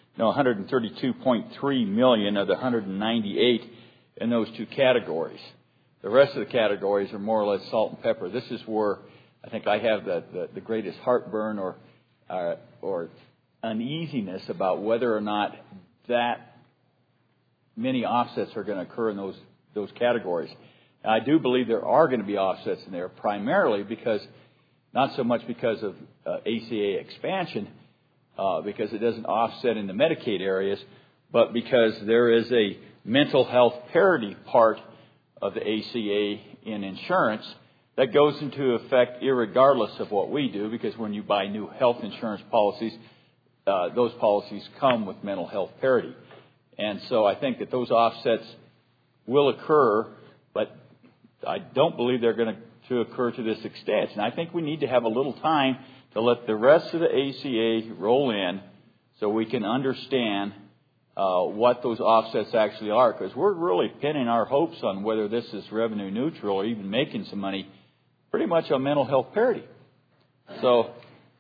$132.3 million of the 198 in those two categories. The rest of the categories are more or less salt and pepper. This is where I think I have the greatest heartburn or uneasiness about whether or not that many offsets are going to occur in those categories. Now, I do believe there are going to be offsets in there, primarily because, not so much because of ACA expansion, because it doesn't offset in the Medicaid areas, but because there is a mental health parity part of the ACA in insurance that goes into effect irregardless of what we do, because when you buy new health insurance policies, those policies come with mental health parity. And so I think that those offsets will occur, but I don't believe they're going to occur to this extent. And I think we need to have a little time to let the rest of the ACA roll in so we can understand what those offsets actually are, because we're really pinning our hopes on whether this is revenue neutral or even making some money pretty much on mental health parity. So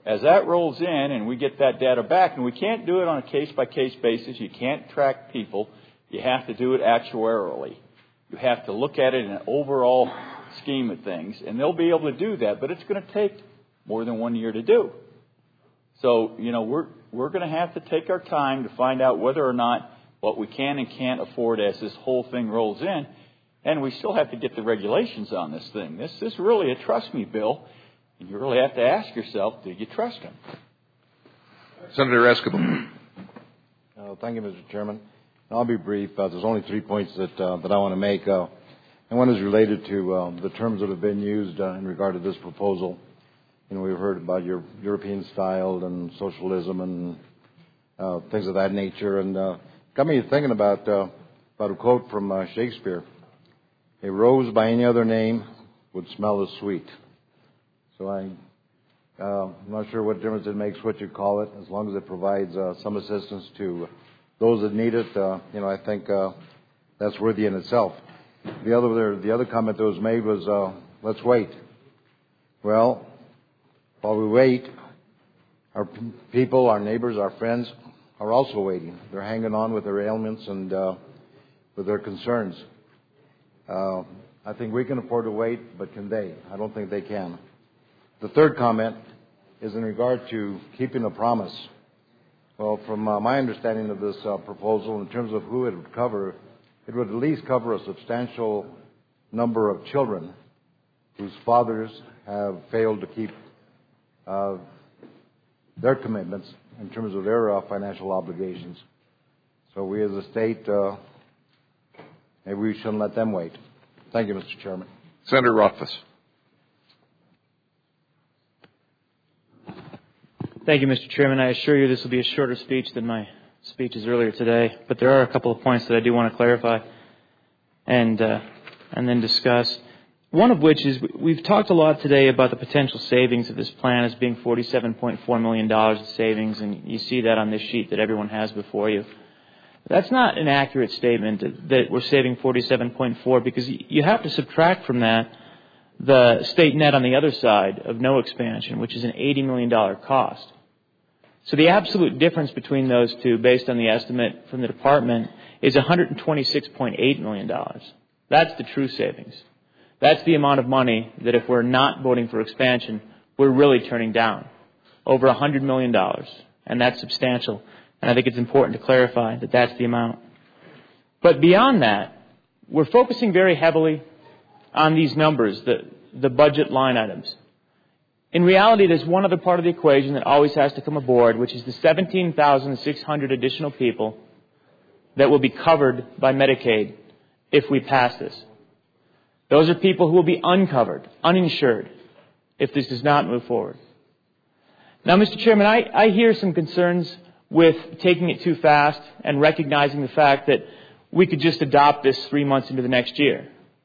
As that rolls in and we get that data back, and we can't do it on a case-by-case basis. You can't track people. You have to do it actuarially. You have to look at it in an overall scheme of things, and they'll be able to do that, but it's going to take more than 1 year to do. So, we're going to have to take our time to find out whether or not what we can and can't afford as this whole thing rolls in. And we still have to get the regulations on this thing. This is really a trust me bill. And you really have to ask yourself, do you trust him? Senator Escobar. Thank you, Mr. Chairman. I'll be brief. There's only 3 points that I want to make. And one is related to the terms that have been used in regard to this proposal. We've heard about your European style and socialism and things of that nature. And got me thinking about a quote from Shakespeare. A rose by any other name would smell as sweet. So I'm not sure what difference it makes what you call it, as long as it provides some assistance to those that need it. I think that's worthy in itself. The other comment that was made was, let's wait. Well, while we wait, our people, our neighbors, our friends are also waiting. They're hanging on with their ailments and with their concerns. I think we can afford to wait, but can they? I don't think they can. The third comment is in regard to keeping a promise. Well, from my understanding of this proposal, in terms of who it would cover, it would at least cover a substantial number of children whose fathers have failed to keep their commitments in terms of their financial obligations. So we as a state, maybe we shouldn't let them wait. Thank you, Mr. Chairman. Senator Rothfuss. Thank you, Mr. Chairman. I assure you this will be a shorter speech than my speeches earlier today, but there are a couple of points that I do want to clarify and then discuss. One of which is we've talked a lot today about the potential savings of this plan as being $47.4 million in savings, and you see that on this sheet that everyone has before you. That's not an accurate statement that we're saving 47.4 because you have to subtract from that the state net on the other side of no expansion, which is an $80 million cost. So the absolute difference between those two, based on the estimate from the department, is $126.8 million. That's the true savings. That's the amount of money that if we're not voting for expansion, we're really turning down. Over $100 million. And that's substantial. And I think it's important to clarify that that's the amount. But beyond that, we're focusing very heavily on these numbers, the budget line items. In reality, there's one other part of the equation that always has to come aboard, which is the 17,600 additional people that will be covered by Medicaid if we pass this. Those are people who will be uncovered, uninsured, if this does not move forward. Now, Mr. Chairman, I hear some concerns with taking it too fast and recognizing the fact that we could just adopt this 3 months into the next year.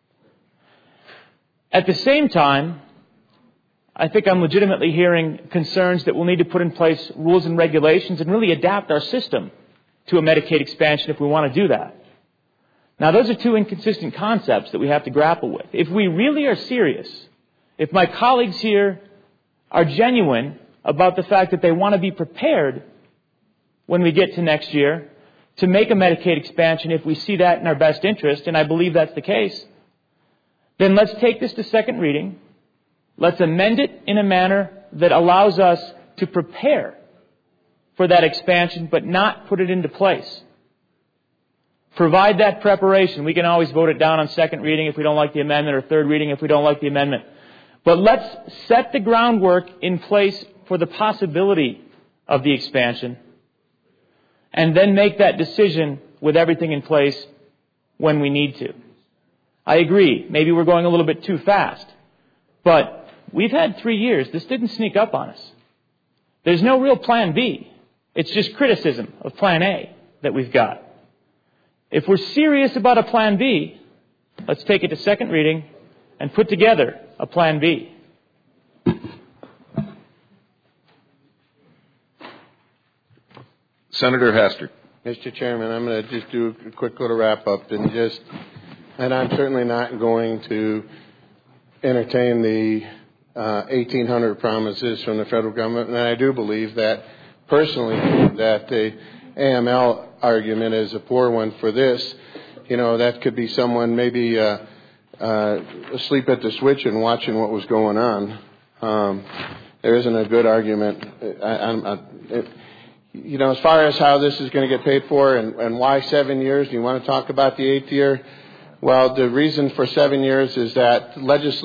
At the same time, I think I'm legitimately hearing concerns that we'll need to put in place rules and regulations and really adapt our system to a Medicaid expansion if we want to do that. Now, those are two inconsistent concepts that we have to grapple with. If we really are serious, if my colleagues here are genuine about the fact that they want to be prepared when we get to next year to make a Medicaid expansion if we see that in our best interest, and I believe that's the case, then let's take this to second reading. Let's amend it in a manner that allows us to prepare for that expansion but not put it into place. Provide that preparation. We can always vote it down on second reading if we don't like the amendment or third reading if we don't like the amendment. But let's set the groundwork in place for the possibility of the expansion and then make that decision with everything in place when we need to. I agree. Maybe we're going a little bit too fast. But we've had 3 years. This didn't sneak up on us. There's no real plan B. It's just criticism of plan A that we've got. If we're serious about a plan B, let's take it to second reading and put together a plan B. Senator Hastert. Mr. Chairman, I'm going to just do a quick little wrap up and I'm certainly not going to entertain the 1,800 promises from the federal government, and I do believe that, personally, that the AML argument is a poor one for this. That could be someone maybe asleep at the switch and watching what was going on. There isn't a good argument. As far as how this is going to get paid for and why 7 years, do you want to talk about the 8th year? Well, the reason for 7 years is that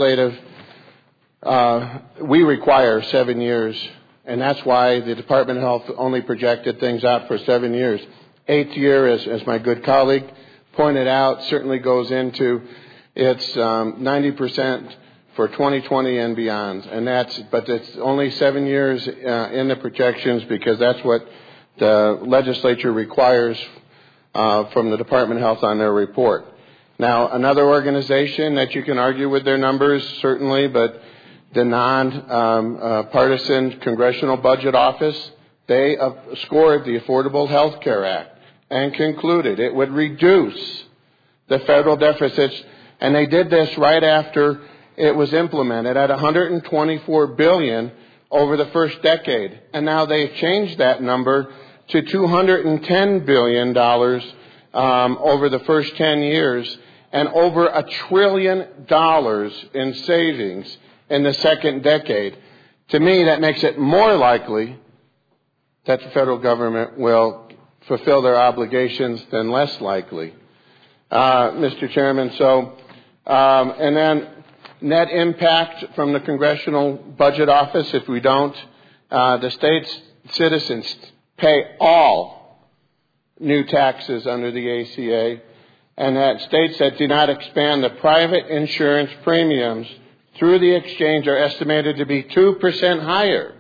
we require 7 years, and that's why the Department of Health only projected things out for 7 years. 8th year, as my good colleague pointed out, certainly goes into its 90% for 2020 and beyond, but it's only 7 years in the projections because that's what the legislature requires from the Department of Health on their report. Now, another organization that you can argue with their numbers, certainly, but the non-partisan Congressional Budget Office, they scored the Affordable Health Care Act and concluded it would reduce the federal deficits, and they did this right after it was implemented at $124 billion over the first decade, and now they've changed that number to $210 billion over the first 10 years, and over $1 trillion in savings in the second decade. To me, that makes it more likely that the federal government will fulfill their obligations than less likely, Mr. Chairman. And then net impact from the Congressional Budget Office, if we don't, the state's citizens pay all new taxes under the ACA, and that states that do not expand the private insurance premiums through the exchange are estimated to be 2% higher.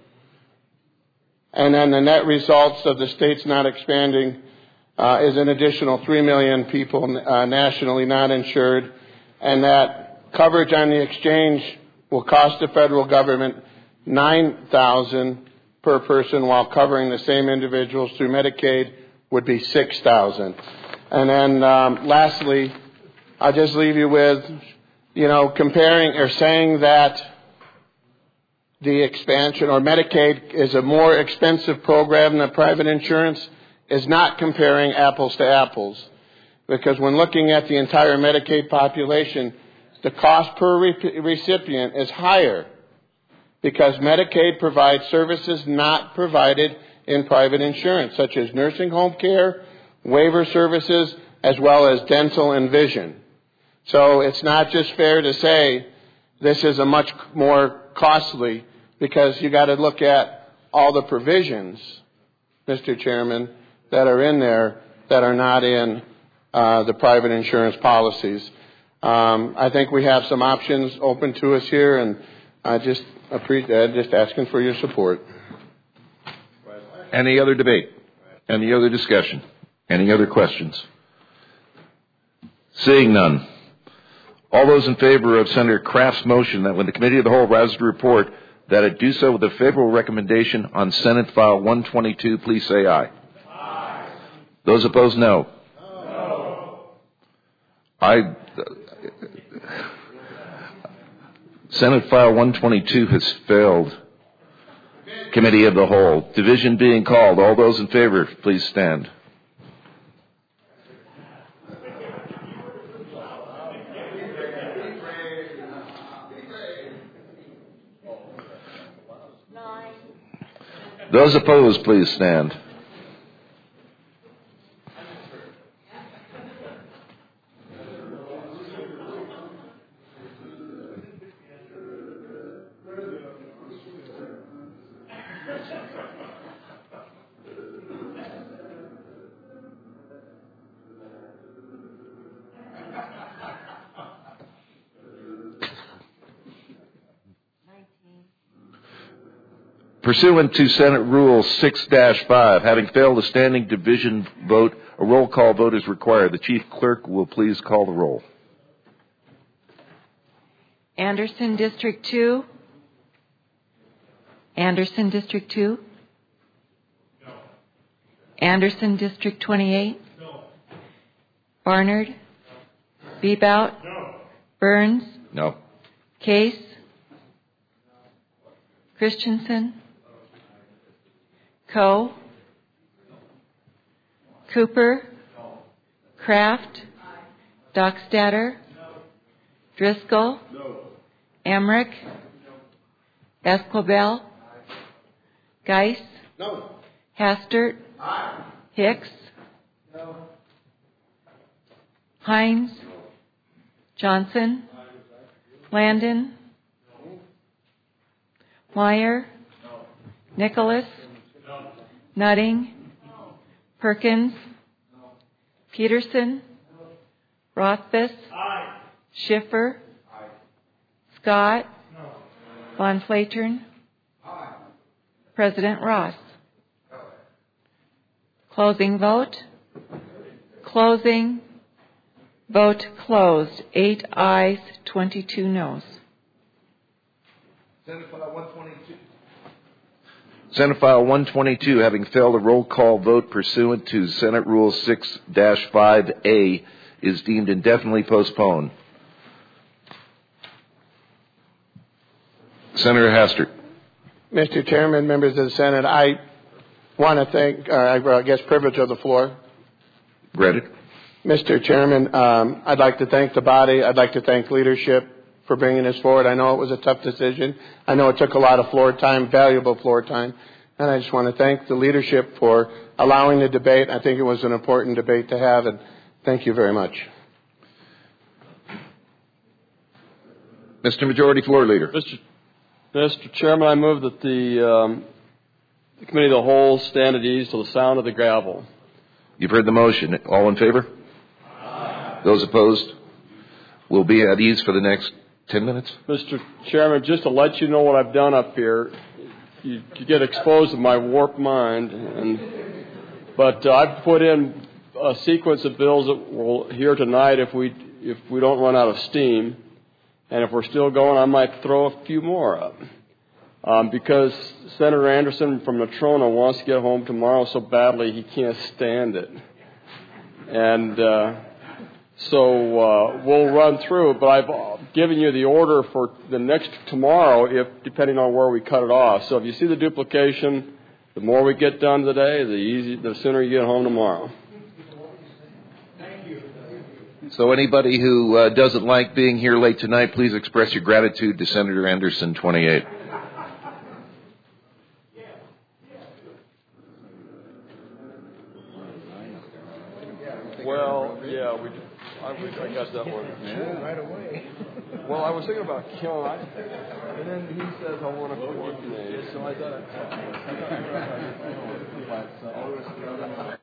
And then the net results of the states not expanding is an additional 3 million people nationally not insured, and that coverage on the exchange will cost the federal government $9,000 per person, while covering the same individuals through Medicaid would be $6,000. And then lastly, I'll just leave you with, comparing or saying that the expansion or Medicaid is a more expensive program than private insurance is not comparing apples to apples. Because when looking at the entire Medicaid population, the cost per recipient is higher because Medicaid provides services not provided in private insurance, such as nursing home care, waiver services, as well as dental and vision. So it's not just fair to say this is a much more costly, because you got to look at all the provisions, Mr. Chairman, that are in there that are not in the private insurance policies. I think we have some options open to us here, and I just asking for your support. Any other debate? Any other discussion? Any other questions? Seeing none. All those in favor of Senator Kraft's motion that when the Committee of the Whole rises to report that it do so with a favorable recommendation on Senate File 122, please say aye. Aye. Those opposed, no. No. Senate File 122 has failed. Committee of the Whole. Division being called. All those in favor, please stand. Those opposed, please stand. Pursuant to Senate Rule 6-5, having failed a standing division vote, a roll call vote is required. The Chief Clerk will please call the roll. Anderson, District 2. Anderson, District 2. No. Anderson, District 28. No. Barnard. No. Bebout. No. Burns. No. Case. Christensen, Coe, Cooper, Kraft, Dockstader, Driscoll, Emmerich, Escobel, Geis, Hastert, Hicks, Hines, Johnson, Landon, Meyer, Nicholas, Nutting, Perkins, Peterson, Rothfuss, Schiffer, Scott, Von Flatern, President Ross. Closing vote. Closing. Vote closed. 8 ayes, 22 noes. Senate File 122. Senate File 122, having failed a roll call vote pursuant to Senate Rule 6-5A, is deemed indefinitely postponed. Senator Hastert. Mr. Chairman, members of the Senate, I want to thank, privilege of the floor. Granted. Mr. Chairman, I'd like to thank the body. I'd like to thank leadership for bringing this forward. I know it was a tough decision. I know it took a lot of floor time, valuable floor time. And I just want to thank the leadership for allowing the debate. I think it was an important debate to have, and thank you very much. Mr. Majority Floor Leader. Mr. Chairman, I move that the Committee of the Whole stand at ease till the sound of the gavel. You've heard the motion. All in favor? Aye. Those opposed will be at ease for the next 10 minutes. Mr. Chairman, just to let you know what I've done up here, you get exposed to my warped mind, but I've put in a sequence of bills that we'll hear tonight if we don't run out of steam. And if we're still going, I might throw a few more up. Because Senator Anderson from Natrona wants to get home tomorrow so badly he can't stand it. And so we'll run through, but I've given you the order for the next tomorrow, depending on where we cut it off. So if you see the duplication, the more we get done today, the sooner you get home tomorrow. So anybody who doesn't like being here late tonight, please express your gratitude to Senator Anderson, 28. Well, yeah, I got that one. Yeah, right away. Well, I was thinking about killing, and then he says I want to coordinate, so I thought.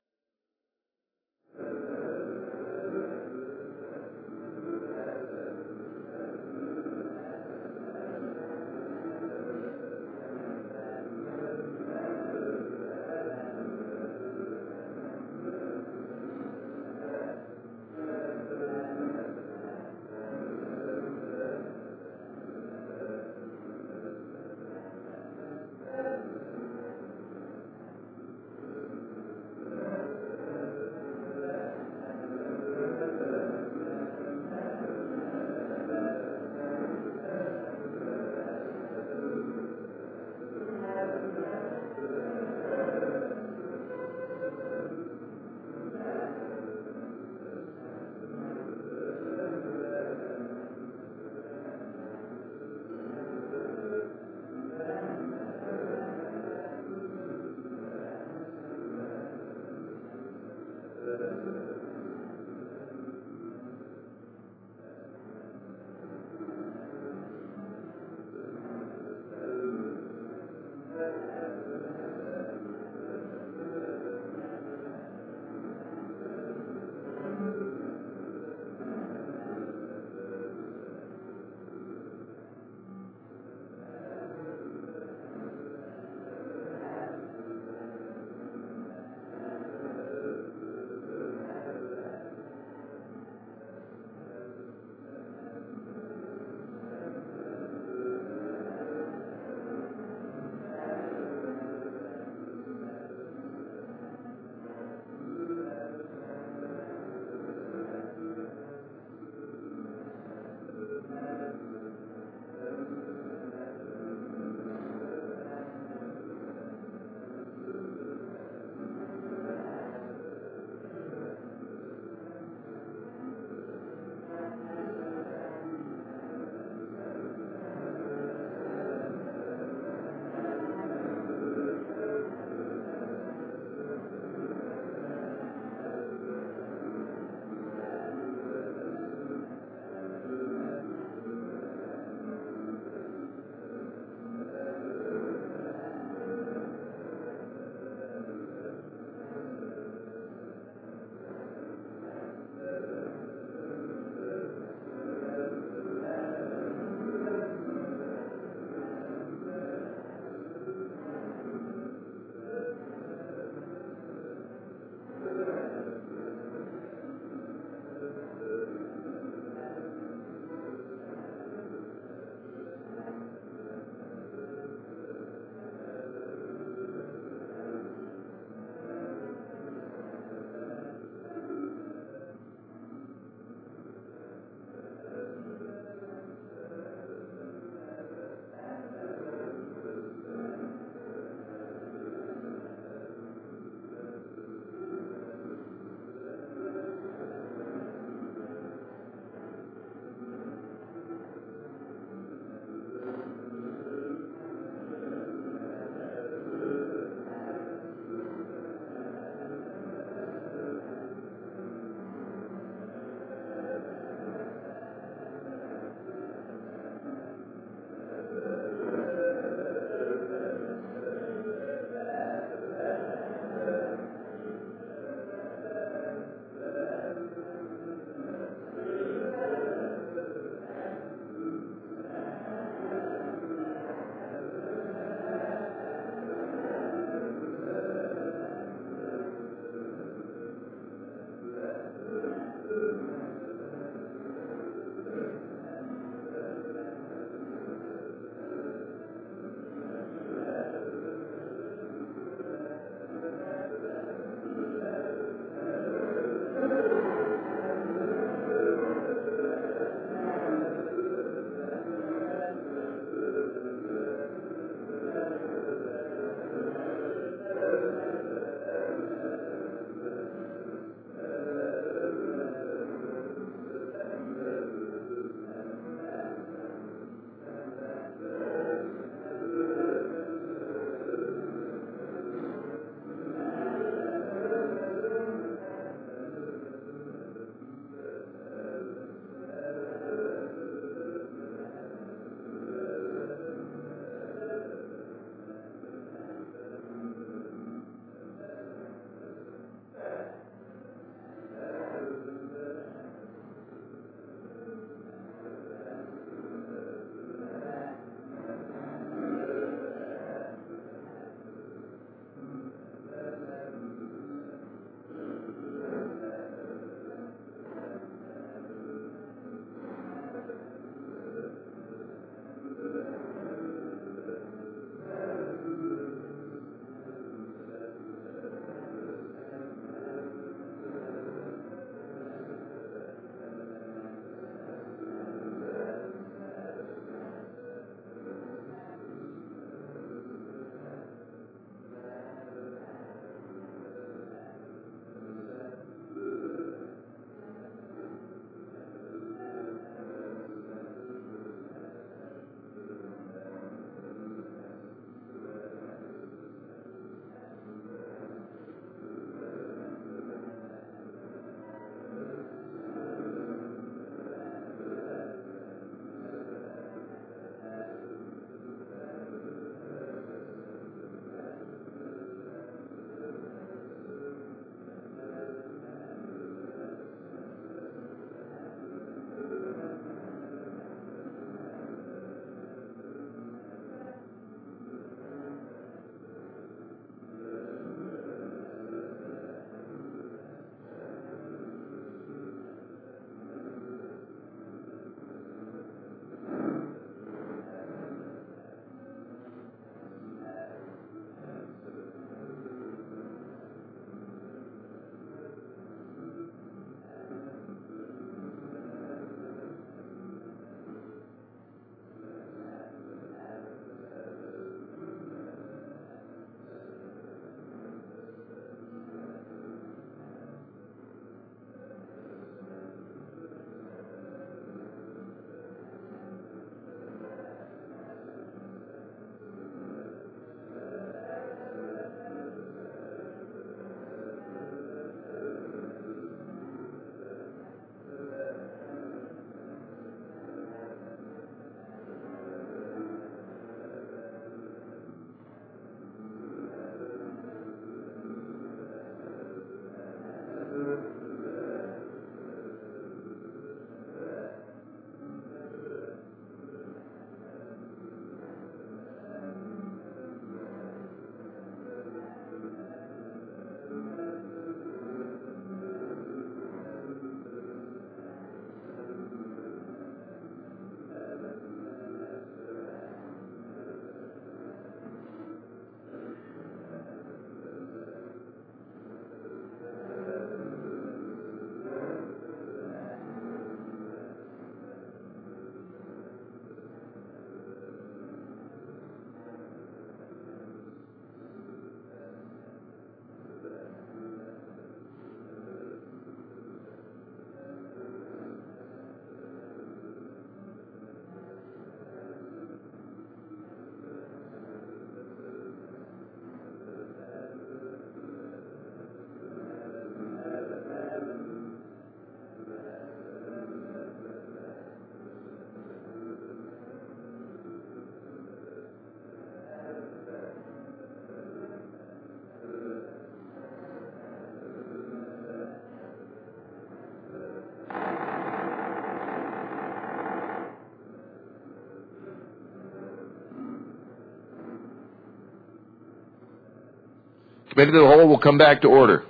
Committee of the Whole will come back to order.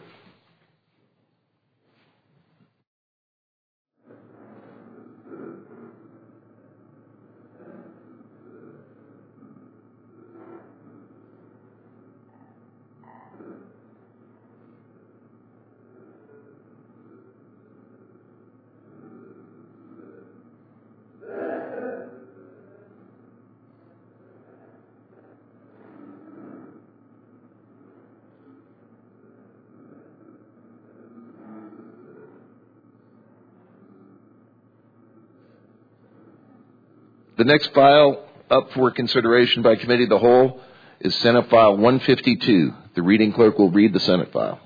The next file up for consideration by Committee of the Whole is Senate File 152. The reading clerk will read the Senate file.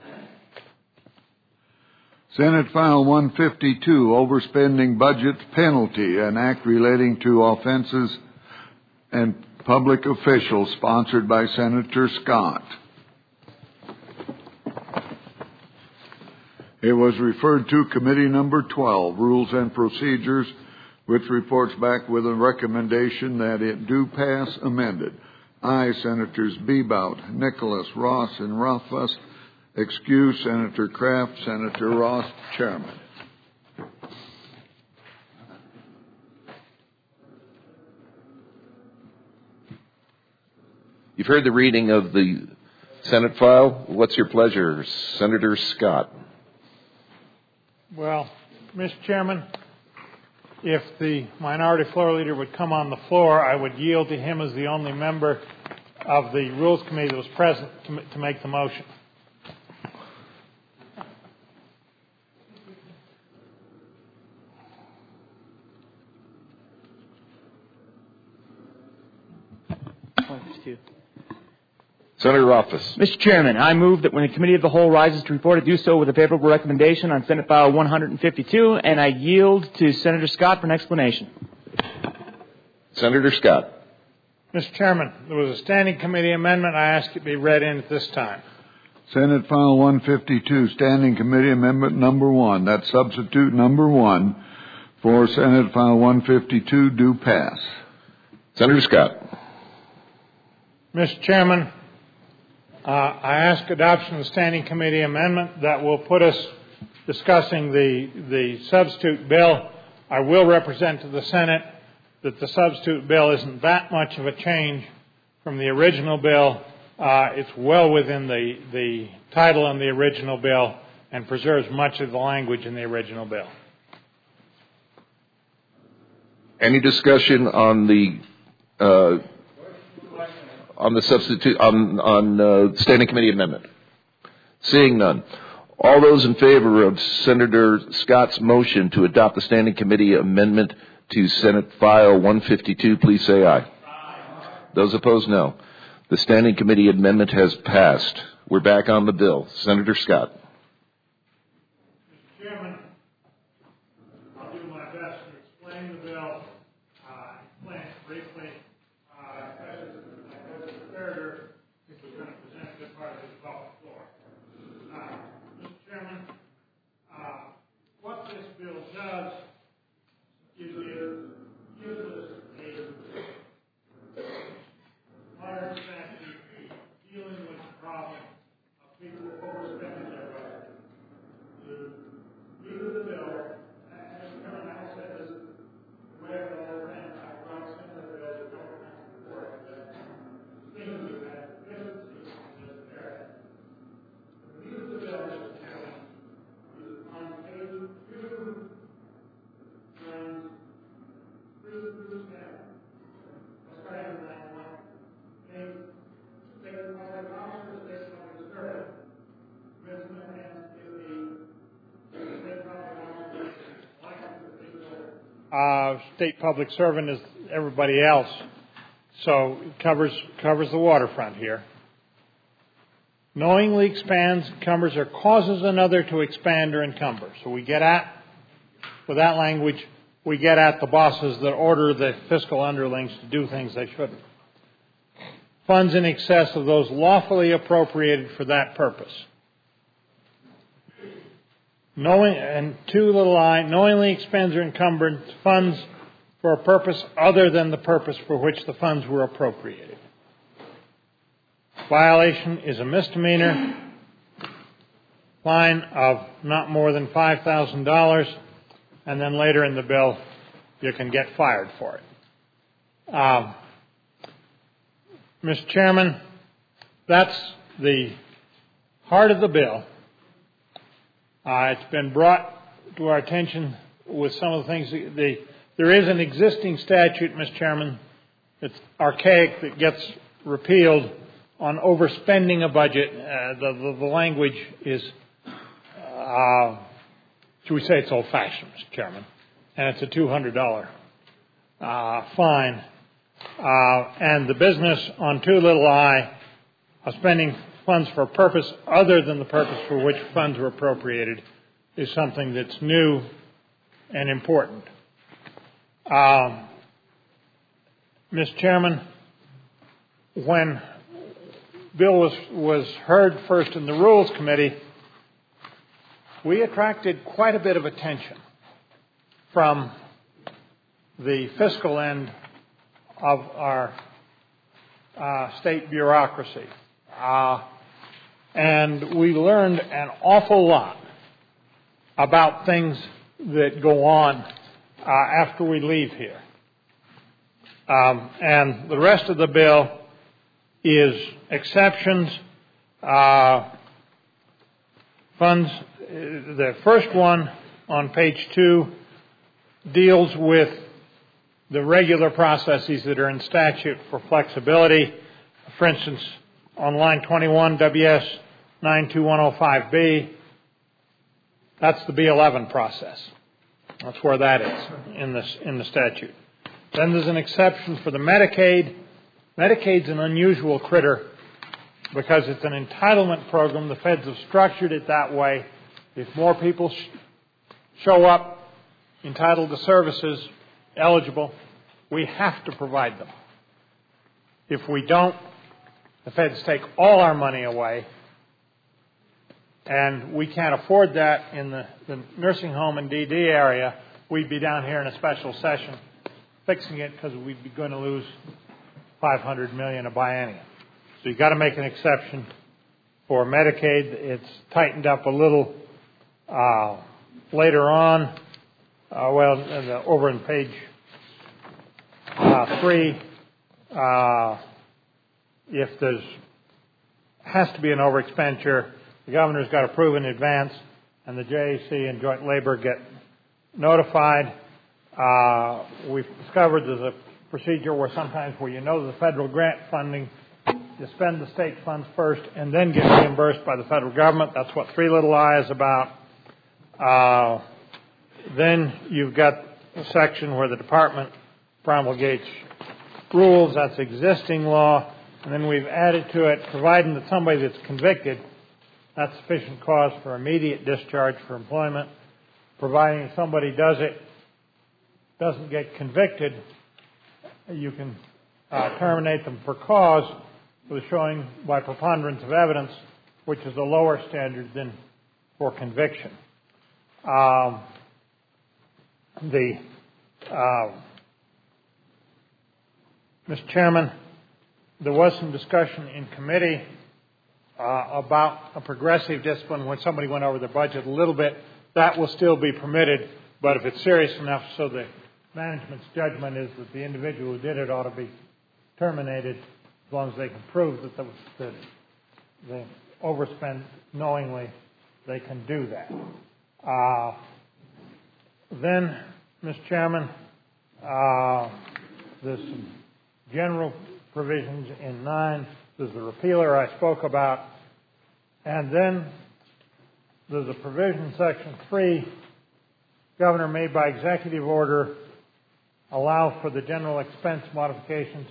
Senate File 152, Overspending Budget Penalty, an act relating to offenses and public officials, sponsored by Senator Scott. It was referred to Committee Number 12, Rules and Procedures, which reports back with a recommendation that it do pass amended. I, Senators Bebout, Nicholas, Ross, and Rothfuss. Excuse Senator Kraft, Senator Ross, Chairman. You've heard the reading of the Senate file. What's your pleasure, Senator Scott? Well, Mr. Chairman, if the minority floor leader would come on the floor, I would yield to him as the only member of the Rules Committee that was present to make the motion. Senator Rothfuss. Mr. Chairman, I move that when the Committee of the Whole rises to report, it do so with a favorable recommendation on Senate File 152, and I yield to Senator Scott for an explanation. Senator Scott. Mr. Chairman, there was a standing committee amendment. I ask it be read in at this time. Senate File 152, Standing Committee Amendment Number 1. That's substitute number 1 for Senate File 152 do pass. Senator Scott. Mr. Chairman, I ask adoption of the Standing Committee amendment that will put us discussing the substitute bill. I will represent to the Senate that the substitute bill isn't that much of a change from the original bill. It's well within the title on the original bill and preserves much of the language in the original bill. Any discussion on the substitute on standing committee amendment? Seeing none. All those in favor of Senator Scott's motion to adopt the standing committee amendment to Senate File 152, please say aye. Aye. Those opposed, no. The standing committee amendment has passed. We're back on the bill. Senator Scott. Mr. Chairman, I'll do my best to explain the bill. Explain it briefly. Senator is going to present this part of his public floor. Mr. Chairman, what this bill does is it gives us a modern statute dealing with the problem of people overspending their budget. The read of the bill, as Chairman House said, is the way of all ran. I brought similar bills to government before. Things we've had deficiencies in this area. The read of the bill, Mr. Chairman, is on page 2 and 3 through 7. Let's try to that one. State public officers, state public servant. Commissioner and the state public officers, state public servant is everybody else. So it covers the waterfront here. Knowingly expands, encumbers, or causes another to expand or encumber. So with that language, we get at the bosses that order the fiscal underlings to do things they shouldn't. Funds in excess of those lawfully appropriated for that purpose. Knowingly expends or encumbers funds for a purpose other than the purpose for which the funds were appropriated. violation is a misdemeanor, fine of not more than $5,000, and then later in the bill you can get fired for it. Mr. Chairman, that's the heart of the bill. It's been brought to our attention with some of the things. There is an existing statute, Mr. Chairman, it's archaic, that gets repealed on overspending a budget. The language is, should we say it's old-fashioned, Mr. Chairman, and it's a $200 fine. And the business on too little I of spending funds for a purpose other than the purpose for which funds were appropriated is something that's new and important. Mr. Chairman, when bill was heard first in the Rules Committee, we attracted quite a bit of attention from the fiscal end of our state bureaucracy. And we learned an awful lot about things that go on after we leave here. And the rest of the bill is exceptions, funds. The first one on page 2 deals with the regular processes that are in statute for flexibility. For instance, on line 21, WS 92105B, that's the B11 process. That's where that is in the statute. Then there's an exception for the Medicaid. Medicaid's an unusual critter because it's an entitlement program. The feds have structured it that way. If more people show up entitled to services, eligible, we have to provide them. If we don't, the feds take all our money away, and we can't afford that in the nursing home and DD area. We'd be down here in a special session fixing it because we'd be going to lose $500 million a biennium. So you've got to make an exception for Medicaid. It's tightened up a little later on. Over in page 3, if there's has to be an overexpenditure, the governor's got to prove in advance, and the JAC and joint labor get notified. We've discovered there's a procedure where sometimes where you know the federal grant funding, you spend the state funds first and then get reimbursed by the federal government. That's what 3 little I is about. Then you've got a section where the department promulgates rules. That's existing law. And then we've added to it, providing that somebody that's convicted, that's sufficient cause for immediate discharge for employment. Providing somebody doesn't get convicted, you can terminate them for cause with showing by preponderance of evidence, which is a lower standard than for conviction. Mr. Chairman, there was some discussion in committee about a progressive discipline when somebody went over their budget a little bit. That will still be permitted, but if it's serious enough so the management's judgment is that the individual who did it ought to be terminated as long as they can prove that they overspent knowingly, they can do that. Then, Mr. Chairman, there's some general provisions in 9. There's the repealer I spoke about. And then there's a provision, section 3, Governor may by executive order allow for the general expense modifications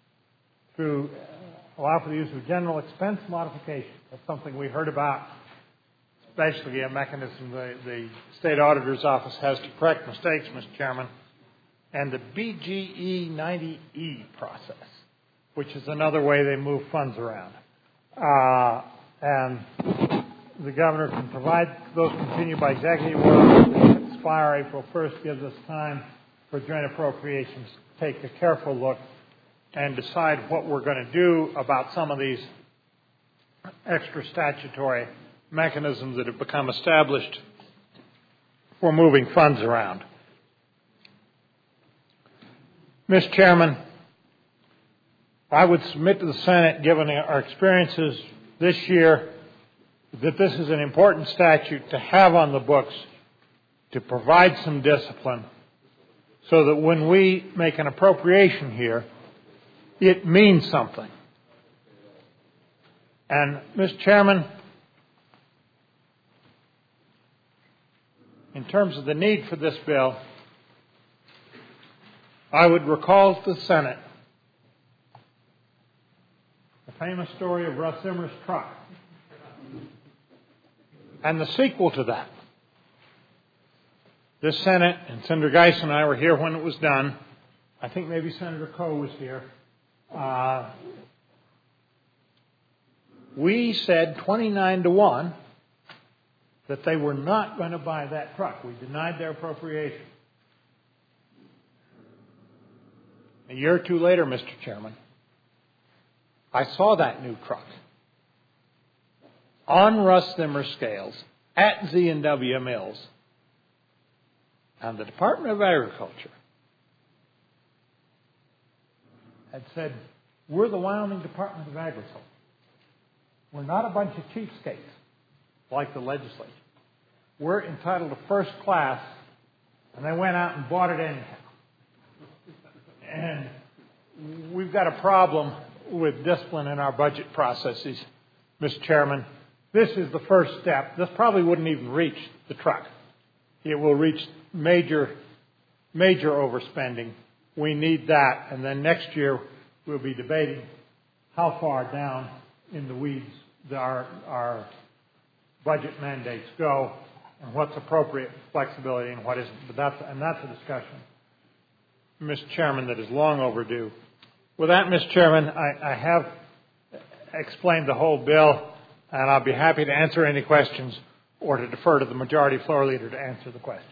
allow for the use of general expense modifications. That's something we heard about, especially a mechanism the state auditor's office has to correct mistakes, Mr. Chairman, and the BGE 90E process, which is another way they move funds around. And the governor can provide those continue by executive order. They expire April 1st, gives us time for joint appropriations to take a careful look and decide what we're going to do about some of these extra statutory mechanisms that have become established for moving funds around. Mr. Chairman, I would submit to the Senate, given our experiences this year, that this is an important statute to have on the books to provide some discipline so that when we make an appropriation here, it means something. And, Mr. Chairman, in terms of the need for this bill, I would recall to the Senate the famous story of Russ Zimmer's truck and the sequel to that. This Senate, and Senator Geis and I were here when it was done. I think maybe Senator Coe was here. We said 29-1 that they were not going to buy that truck. We denied their appropriation. A year or two later, Mr. Chairman, I saw that new truck on Russ Zimmer scales at Z&W Mills, and the Department of Agriculture had said, we're the Wyoming Department of Agriculture. We're not a bunch of cheapskates like the legislature. We're entitled to first class, and they went out and bought it anyhow. And we've got a problem with discipline in our budget processes, Mr. Chairman. This is the first step. This probably wouldn't even reach the truck. It will reach major overspending. We need that. And then next year we'll be debating how far down in the weeds our budget mandates go and what's appropriate flexibility and what isn't. But that's a discussion, Mr. Chairman, that is long overdue. With that, Mr. Chairman, I have explained the whole bill, and I'll be happy to answer any questions or to defer to the majority floor leader to answer the questions.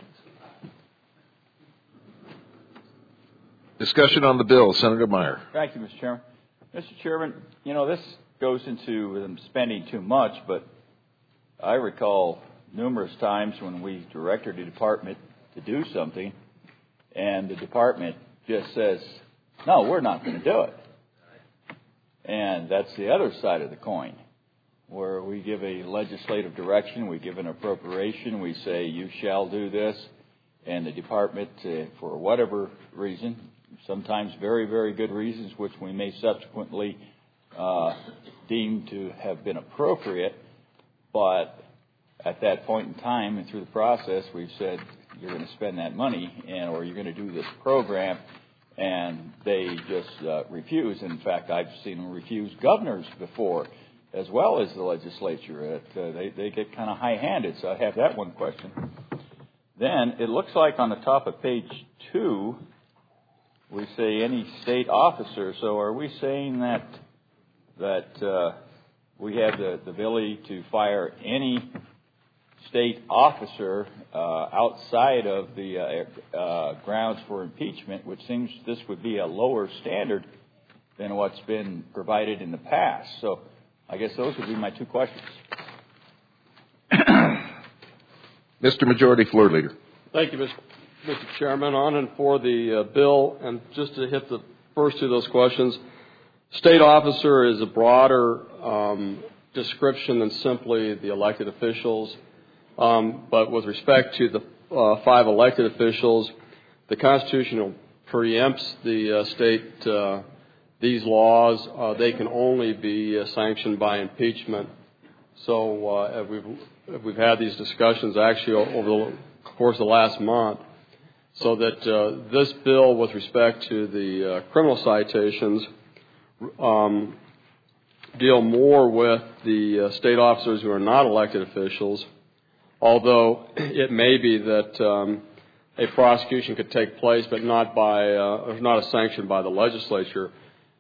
Discussion on the bill. Senator Meyer. Thank you, Mr. Chairman. Mr. Chairman, this goes into them spending too much, but I recall numerous times when we directed the department to do something, and the department just says, no, we're not going to do it. And that's the other side of the coin, where we give a legislative direction, we give an appropriation, we say you shall do this, and the department, for whatever reason, sometimes very, very good reasons, which we may subsequently deem to have been appropriate, but at that point in time and through the process, we've said you're going to spend that money or you're going to do this program, and they just refuse. In fact, I've seen them refuse governors before, as well as the legislature. They get kind of high-handed, so I have that one question. Then it looks like on the top of page 2, we say any state officer. So are we saying that we have the ability to fire any state officer outside of the grounds for impeachment, which seems this would be a lower standard than what's been provided in the past? So I guess those would be my two questions. Mr. Majority Floor Leader. Thank you, Mr. Chairman. On and for the bill, and just to hit the first two of those questions, state officer is a broader description than simply the elected officials. But with respect to the 5 elected officials, the Constitution preempts the state. These laws, they can only be sanctioned by impeachment. So we've had these discussions actually over the course of the last month, so that this bill, with respect to the criminal citations, deal more with the state officers who are not elected officials, although it may be that a prosecution could take place, but not a sanction by the legislature.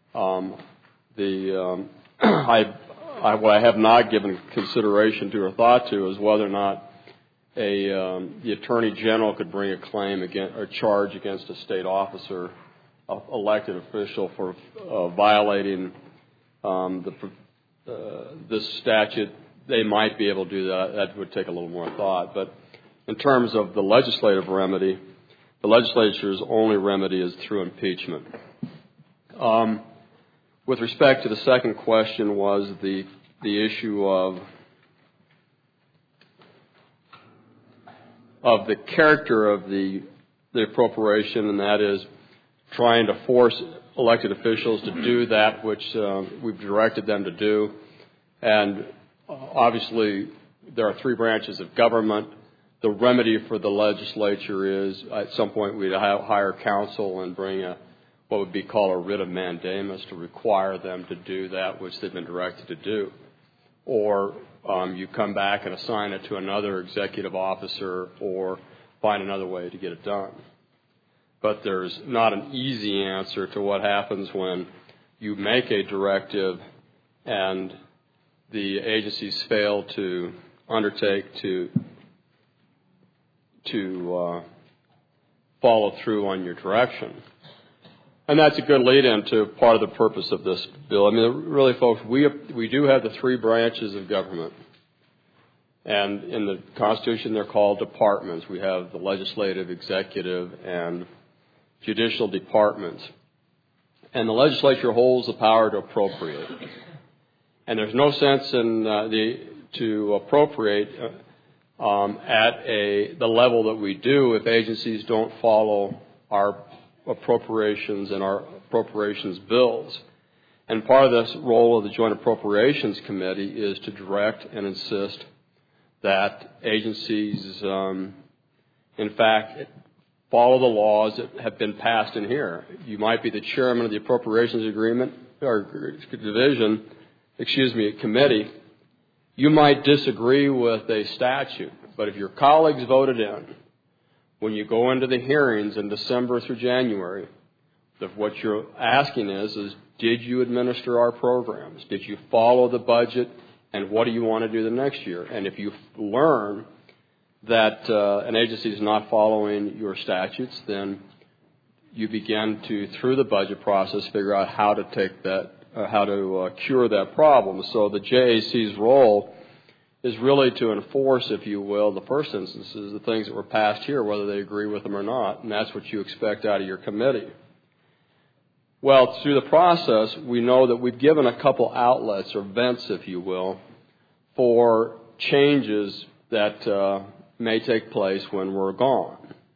What I have not given consideration to or thought to is whether or not the Attorney General could bring a claim or charge against a state officer, elected official, for violating the this statute, they might be able to do that. That would take a little more thought. But in terms of the legislative remedy, the legislature's only remedy is through impeachment. With respect to the second question was the issue of the character of the appropriation, and that is trying to force elected officials to do that which we've directed them to do. And obviously, there are three branches of government. The remedy for the legislature is, at some point, we'd hire counsel and bring what would be called a writ of mandamus to require them to do that which they've been directed to do. Or you come back and assign it to another executive officer or find another way to get it done. But there's not an easy answer to what happens when you make a directive and the agencies fail to undertake to follow through on your direction. And that's a good lead-in to part of the purpose of this bill. I mean, really, folks, we do have the three branches of government. And in the Constitution, they're called departments. We have the legislative, executive, and judicial departments. And the legislature holds the power to appropriate. And there's no sense in to appropriate at the level that we do if agencies don't follow our appropriations and our appropriations bills. And part of this role of the Joint Appropriations Committee is to direct and insist that agencies, in fact, follow the laws that have been passed in here. You might be the chairman of the Appropriations Agreement or committee. You might disagree with a statute, but if your colleagues voted in, when you go into the hearings in December through January, what you're asking is did you administer our programs? Did you follow the budget? And what do you want to do the next year? And if you learn that an agency is not following your statutes, then you begin to, through the budget process, figure out how to take that, how to cure that problem. So the JAC's role is really to enforce, if you will, the first instances, the things that were passed here, whether they agree with them or not, and that's what you expect out of your committee. Well, through the process, we know that we've given a couple outlets or vents, if you will, for changes that may take place when we're gone.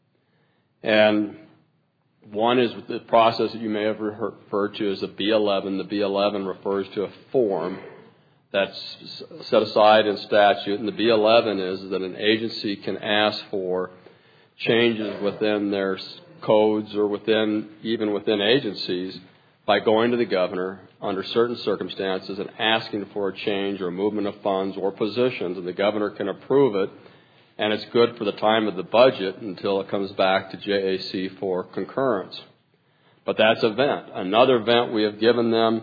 And one is the process that you may have referred to as the B11. The B11 refers to a form that's set aside in statute, and the B11 is that an agency can ask for changes within their codes or even within agencies by going to the governor under certain circumstances and asking for a change or movement of funds or positions, and the governor can approve it, and it's good for the time of the budget until it comes back to JAC for concurrence. But that's a vent. Another vent we have given them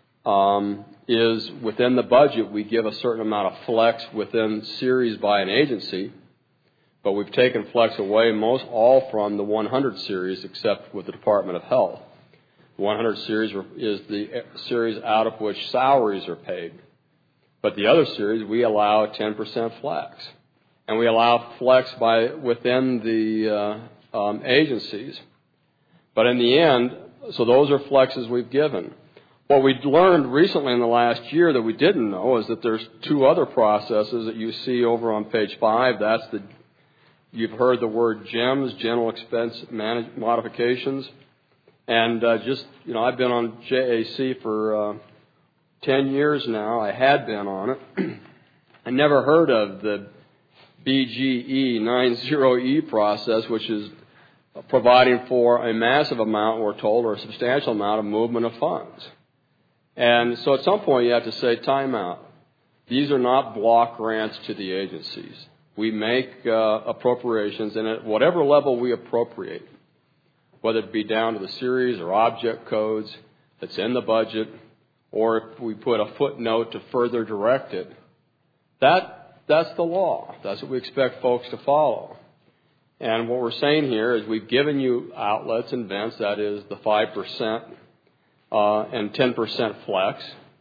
is within the budget we give a certain amount of flex within series by an agency, but we've taken flex away most all from the 100 series except with the Department of Health. The 100 series is the series out of which salaries are paid. But the other series, we allow 10% flex. And we allow flex within the agencies. But in the end, so those are flexes we've given. What we learned recently in the last year that we didn't know is that there's two other processes that you see over on page 5. You've heard the word GEMS, General Expense Modifications. And I've been on JAC for 10 years now. I had been on it. I never heard of the BGE 90E process, which is providing for a massive amount, we're told, or a substantial amount of movement of funds. And so at some point you have to say, time out. These are not block grants to the agencies. We make appropriations, and at whatever level we appropriate, whether it be down to the series or object codes that's in the budget, or if we put a footnote to further direct it, that's the law. That's what we expect folks to follow. And what we're saying here is we've given you outlets and vents, that is the 5% and 10% flex.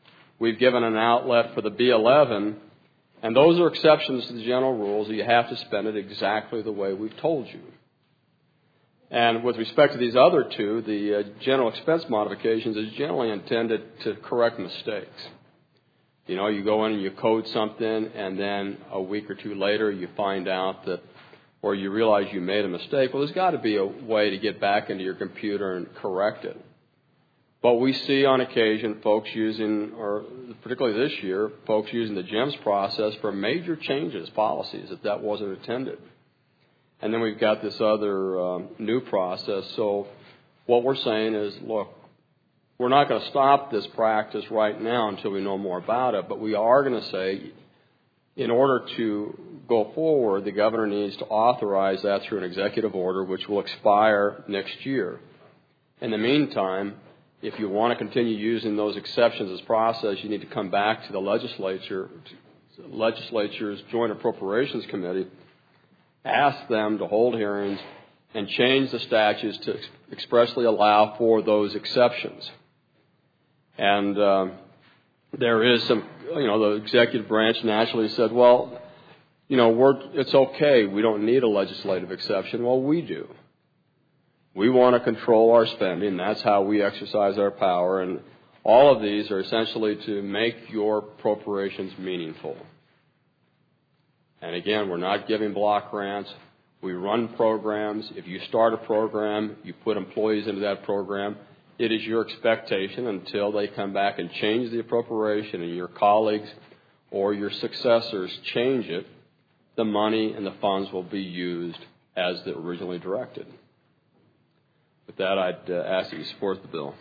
We've given an outlet for the B11, and those are exceptions to the general rules. You have to spend it exactly the way we've told you. And with respect to these other two, the general expense modifications is generally intended to correct mistakes. You know, you go in and you code something, and then a week or two later you find out that, or you realize you made a mistake. Well, there's got to be a way to get back into your computer and correct it. But we see on occasion folks using, or particularly this year, folks using the GEMS process for major changes, policies, that wasn't intended. And then we've got this other new process. So what we're saying is, look, we're not going to stop this practice right now until we know more about it, but we are going to say, in order to go forward, the governor needs to authorize that through an executive order, which will expire next year. In the meantime, if you want to continue using those exceptions as process, you need to come back to the legislature's Joint Appropriations Committee, ask them to hold hearings and change the statutes to expressly allow for those exceptions. And there is some, the executive branch naturally said, well, it's okay. We don't need a legislative exception. Well, we do. We want to control our spending. That's how we exercise our power. And all of these are essentially to make your appropriations meaningful. And again, we're not giving block grants. We run programs. If you start a program, you put employees into that program. It is your expectation until they come back and change the appropriation and your colleagues or your successors change it, the money and the funds will be used as they're originally directed. With that, I'd ask that you support the bill.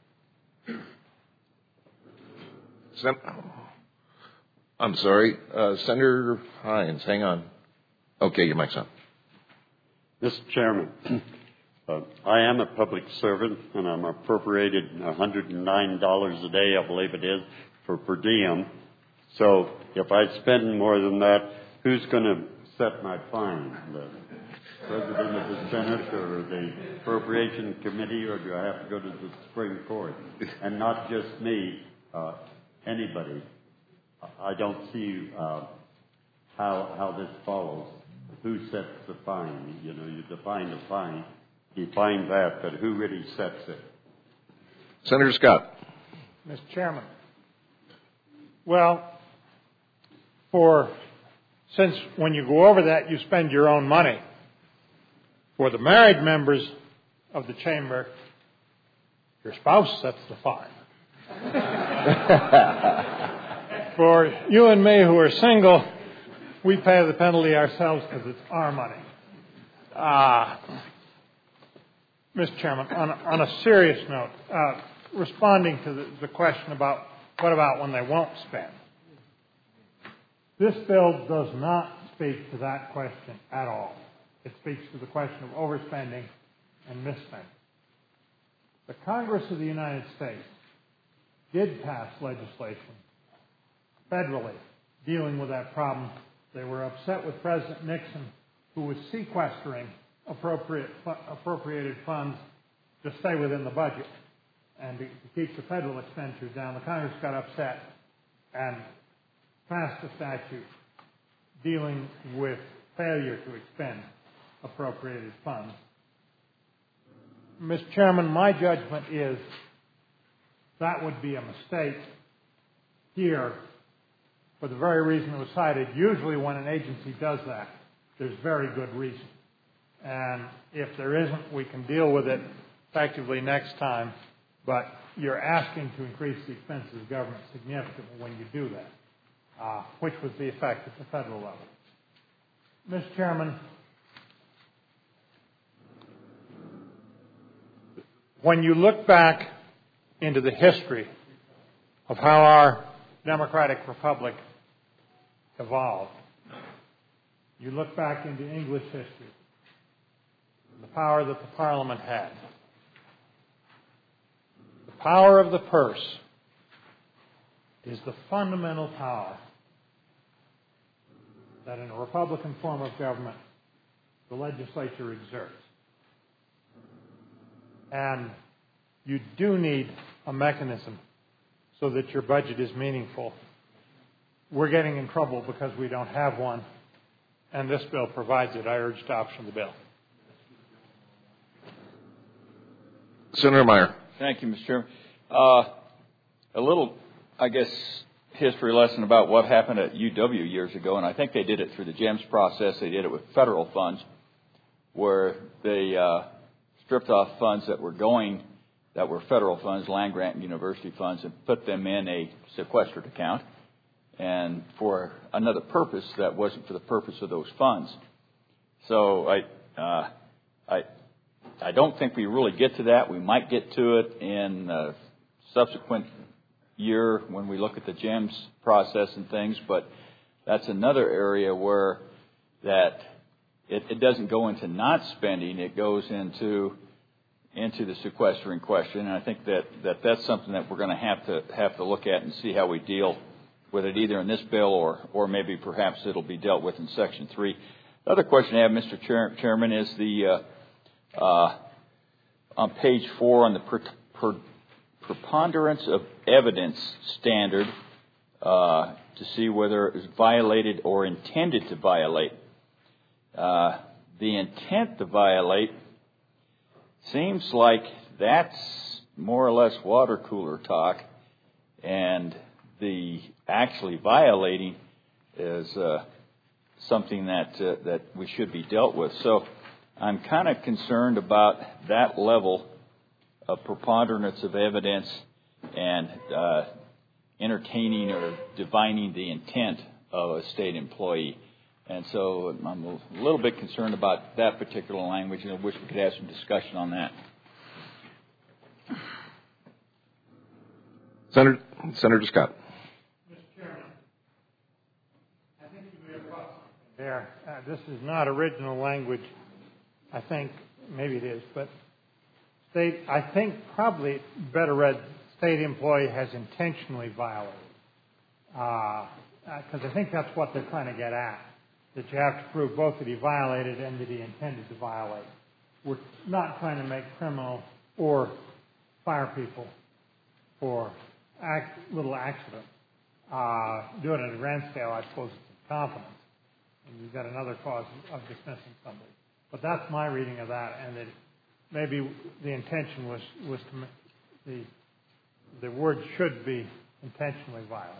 I'm sorry. Senator Hines, hang on. Okay, your mic's on. Mr. Chairman, I am a public servant, and I'm appropriated $109 a day, I believe it is, for per diem. So if I spend more than that, who's going to set my fine? The President of the Senate or the Appropriation Committee, or do I have to go to the Supreme Court? And not just me, anybody. I don't see how this follows. Who sets the fine? You define the fine, define that, but who really sets it? Senator Scott. Mr. Chairman, well, since when you go over that, you spend your own money. For the married members of the chamber, your spouse sets the fine. For you and me who are single, we pay the penalty ourselves because it's our money. Mr. Chairman, on a serious note, responding to the question about what about when they won't spend, this bill does not speak to that question at all. It speaks to the question of overspending and misspending. The Congress of the United States did pass legislation federally dealing with that problem. They were upset with President Nixon, who was sequestering appropriated funds to stay within the budget and to keep the federal expenditures down. The Congress got upset and passed a statute dealing with failure to expend appropriated funds. Mr. Chairman, my judgment is that would be a mistake here for the very reason it was cited. Usually when an agency does that, there's very good reason. And if there isn't, we can deal with it effectively next time. But you're asking to increase the expenses of government significantly when you do that, which was the effect at the federal level. Mr. Chairman, when you look back into the history of how our democratic republic evolved, you look back into English history, the power that the Parliament had. The power of the purse is the fundamental power that in a Republican form of government the legislature exerts. And you do need a mechanism so that your budget is meaningful. We're getting in trouble because we don't have one, and this bill provides it. I urge adoption of the bill. Senator Meyer. Thank you, Mr. Chairman. A little, I guess, history lesson about what happened at UW years ago, and I think they did it through the GEMS process. They did it with federal funds, where they stripped off funds that were federal funds, land grant and university funds, and put them in a sequestered account, and for another purpose that wasn't for the purpose of those funds. So I don't think we really get to that. We might get to it in a subsequent year when we look at the GEMS process and things, but that's another area where that it doesn't go into not spending, it goes into the sequestering question, and I think that's something that we're going to have to look at and see how we deal with it, either in this bill or maybe perhaps it'll be dealt with in Section 3. The other question I have, Mr. Chairman, is the on page 4 on the preponderance of evidence standard to see whether it was violated or intended to violate. The intent to violate seems like that's more or less water cooler talk, and the actually violating is something that we should be dealt with. So I'm kind of concerned about that level of preponderance of evidence and entertaining or divining the intent of a state employee. And so I'm a little bit concerned about that particular language, and I wish we could have some discussion on that. Senator Scott. Mr. Chairman, I think you may have brought something there. This is not original language. I think maybe it is, but I think probably better read, state employee has intentionally violated. Because I think that's what they're trying to get at, that you have to prove both that he violated and that he intended to violate. We're not trying to make criminal or fire people for little accidents. Do it on a grand scale, I suppose it's incompetence. And you've got another cause of dismissing somebody. But that's my reading of that, and that maybe the intention was to the word should be intentionally violated.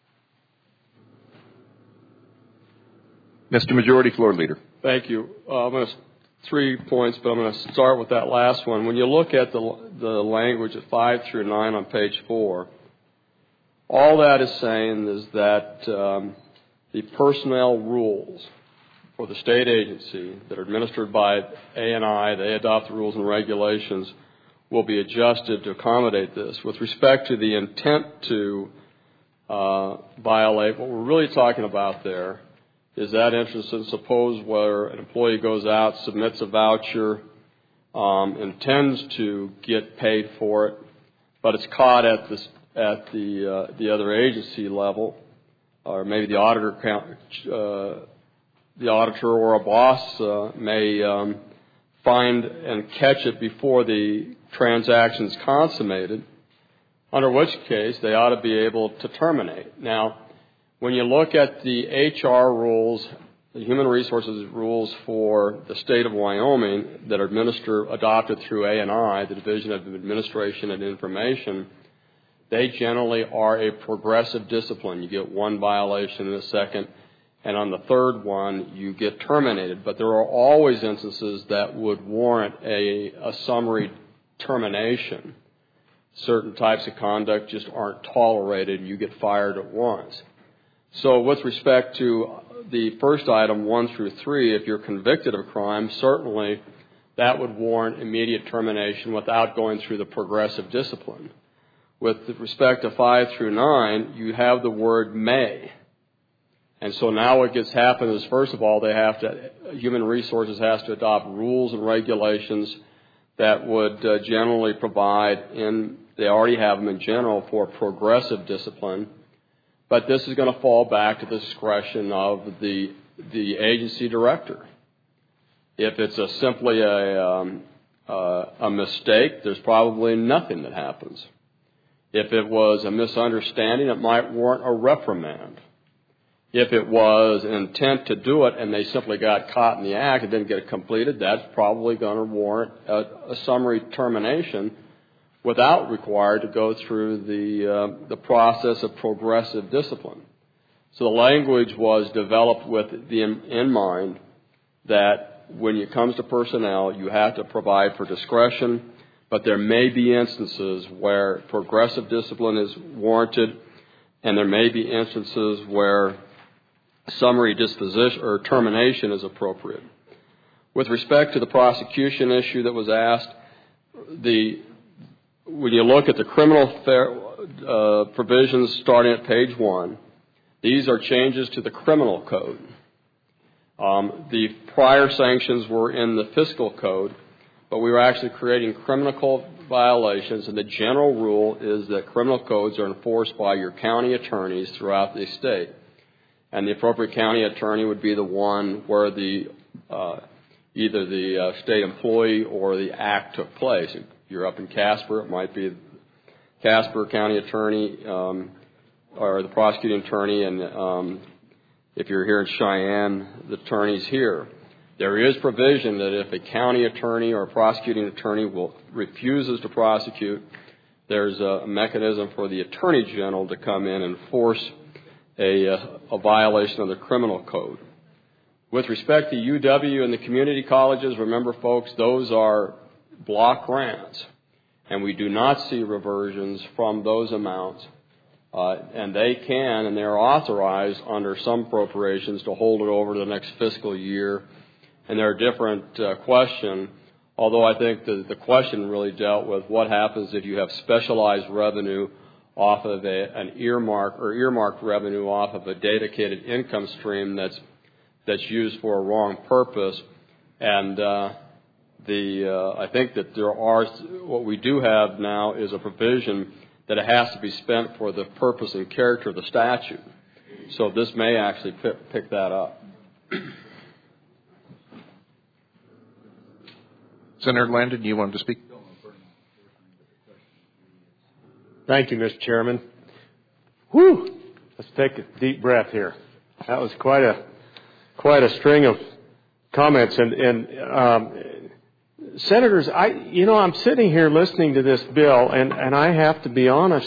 Mr. Majority Floor Leader. Thank you. I'm going to 3 points, but I'm going to start with that last one. When you look at the language of 5 through 9 on page 4, all that is saying is that the personnel rules for the state agency that are administered by ANI, they adopt the rules and regulations, will be adjusted to accommodate this. With respect to the intent to violate, what we're really talking about there is that instance, and suppose where an employee goes out, submits a voucher, intends to get paid for it, but it's caught at the other agency level, or maybe the auditor or a boss may find and catch it before the transaction's consummated, under which case they ought to be able to terminate. Now, when you look at the HR rules, the human resources rules for the state of Wyoming that are adopted through ANI, the Division of Administration and Information, they generally are a progressive discipline. You get one violation in a second, and on the third one, you get terminated. But there are always instances that would warrant a summary termination. Certain types of conduct just aren't tolerated, and you get fired at once. So with respect to the first item, 1 through 3, if you're convicted of a crime, certainly that would warrant immediate termination without going through the progressive discipline. With respect to 5 through 9, you have the word may. And so now what gets happened is, first of all, human resources has to adopt rules and regulations that would generally provide, they already have them in general, for progressive discipline. But this is going to fall back to the discretion of the agency director. If it's simply a mistake, there's probably nothing that happens. If it was a misunderstanding, it might warrant a reprimand. If it was an intent to do it and they simply got caught in the act and didn't get it completed, that's probably going to warrant a summary termination without required to go through the process of progressive discipline. So the language was developed with in mind that when it comes to personnel, you have to provide for discretion, but there may be instances where progressive discipline is warranted, and there may be instances where summary disposition or termination is appropriate. With respect to the prosecution issue that was asked, when you look at the criminal provisions starting at page 1, these are changes to the criminal code. The prior sanctions were in the fiscal code, but we were actually creating criminal violations, and the general rule is that criminal codes are enforced by your county attorneys throughout the state. And the appropriate county attorney would be the one where either the state employee or the act took place. If you're up in Casper, it might be Casper County Attorney or the prosecuting attorney, and if you're here in Cheyenne, the attorney's here. There is provision that if a county attorney or a prosecuting attorney refuses to prosecute, there's a mechanism for the attorney general to come in and force a violation of the criminal code. With respect to UW and the community colleges, remember, folks, those are block grants, and we do not see reversions from those amounts. And they can, and they're authorized under some appropriations to hold it over the next fiscal year. And there are different questions, although I think the question really dealt with what happens if you have specialized revenue off of an earmark or earmarked revenue off of a dedicated income stream that's used for a wrong purpose. And I think that what we do have now is a provision that it has to be spent for the purpose and character of the statute. So this may actually pick that up. Senator Landon, you wanted to speak? Thank you, Mr. Chairman. Whew! Let's take a deep breath here. That was quite a string of comments. And Senators, I'm sitting here listening to this bill, and I have to be honest.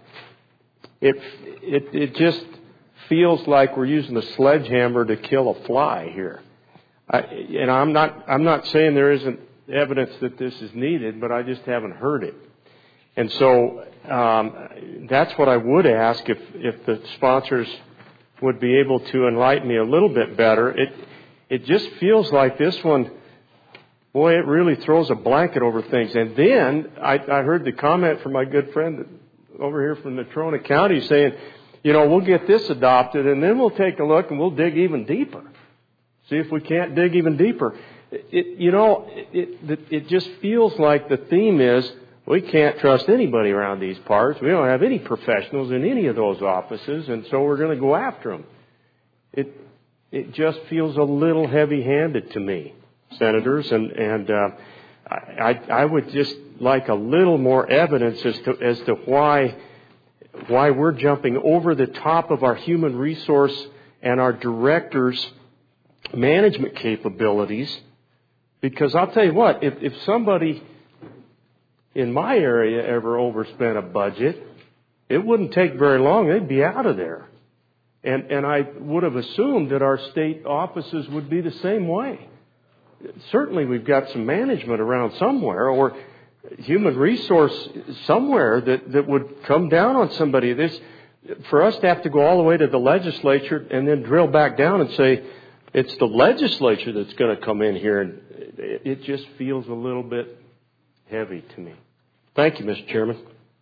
It just feels like we're using a sledgehammer to kill a fly here. I'm not saying there isn't evidence that this is needed, but I just haven't heard it. And so that's what I would ask if the sponsors would be able to enlighten me a little bit better. It just feels like this one, boy, it really throws a blanket over things. And then I heard the comment from my good friend over here from Natrona County saying, we'll get this adopted and then we'll take a look and we'll dig even deeper. See if we can't dig even deeper. It just feels like the theme is we can't trust anybody around these parts. We don't have any professionals in any of those offices, and so we're going to go after them. It just feels a little heavy-handed to me, Senators, and I would just like a little more evidence as to why we're jumping over the top of our human resource and our directors' management capabilities. Because I'll tell you what, if somebody in my area ever overspent a budget, it wouldn't take very long. They'd be out of there. And I would have assumed that our state offices would be the same way. Certainly we've got some management around somewhere or human resource somewhere that would come down on somebody. For us to have to go all the way to the legislature and then drill back down and say, it's the legislature that's going to come in here, and it just feels a little bit heavy to me. Thank you, Mr. Chairman.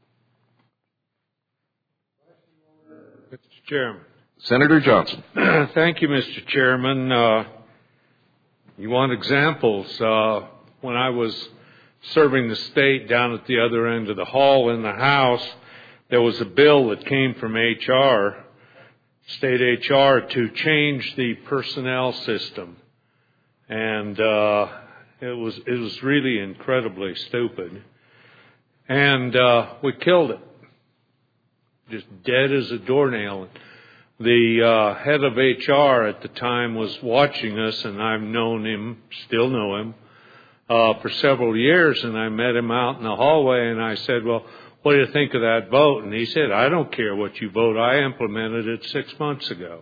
Mr. Chairman. Senator Johnson. Thank you, Mr. Chairman. You want examples? When I was serving the state down at the other end of the hall in the House, there was a bill that came from HR, state HR, to change the personnel system. And it was really incredibly stupid. And we killed it. just dead as a doornail. The head of HR at the time was watching us, and I've known him, still know him, for several years, and I met him out in the hallway, and I said, well, what do you think of that vote? And he said, I don't care what you vote. I implemented it 6 months ago.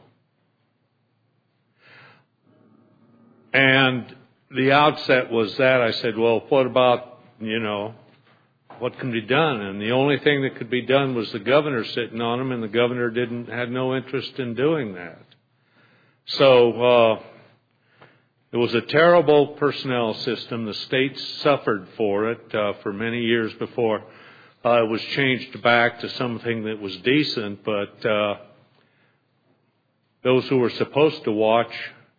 And the outset was that. I said, well, what about, what can be done? And the only thing that could be done was the governor sitting on him, and the governor had no interest in doing that. So it was a terrible personnel system. The state suffered for it for many years before it was changed back to something that was decent, but those who were supposed to watch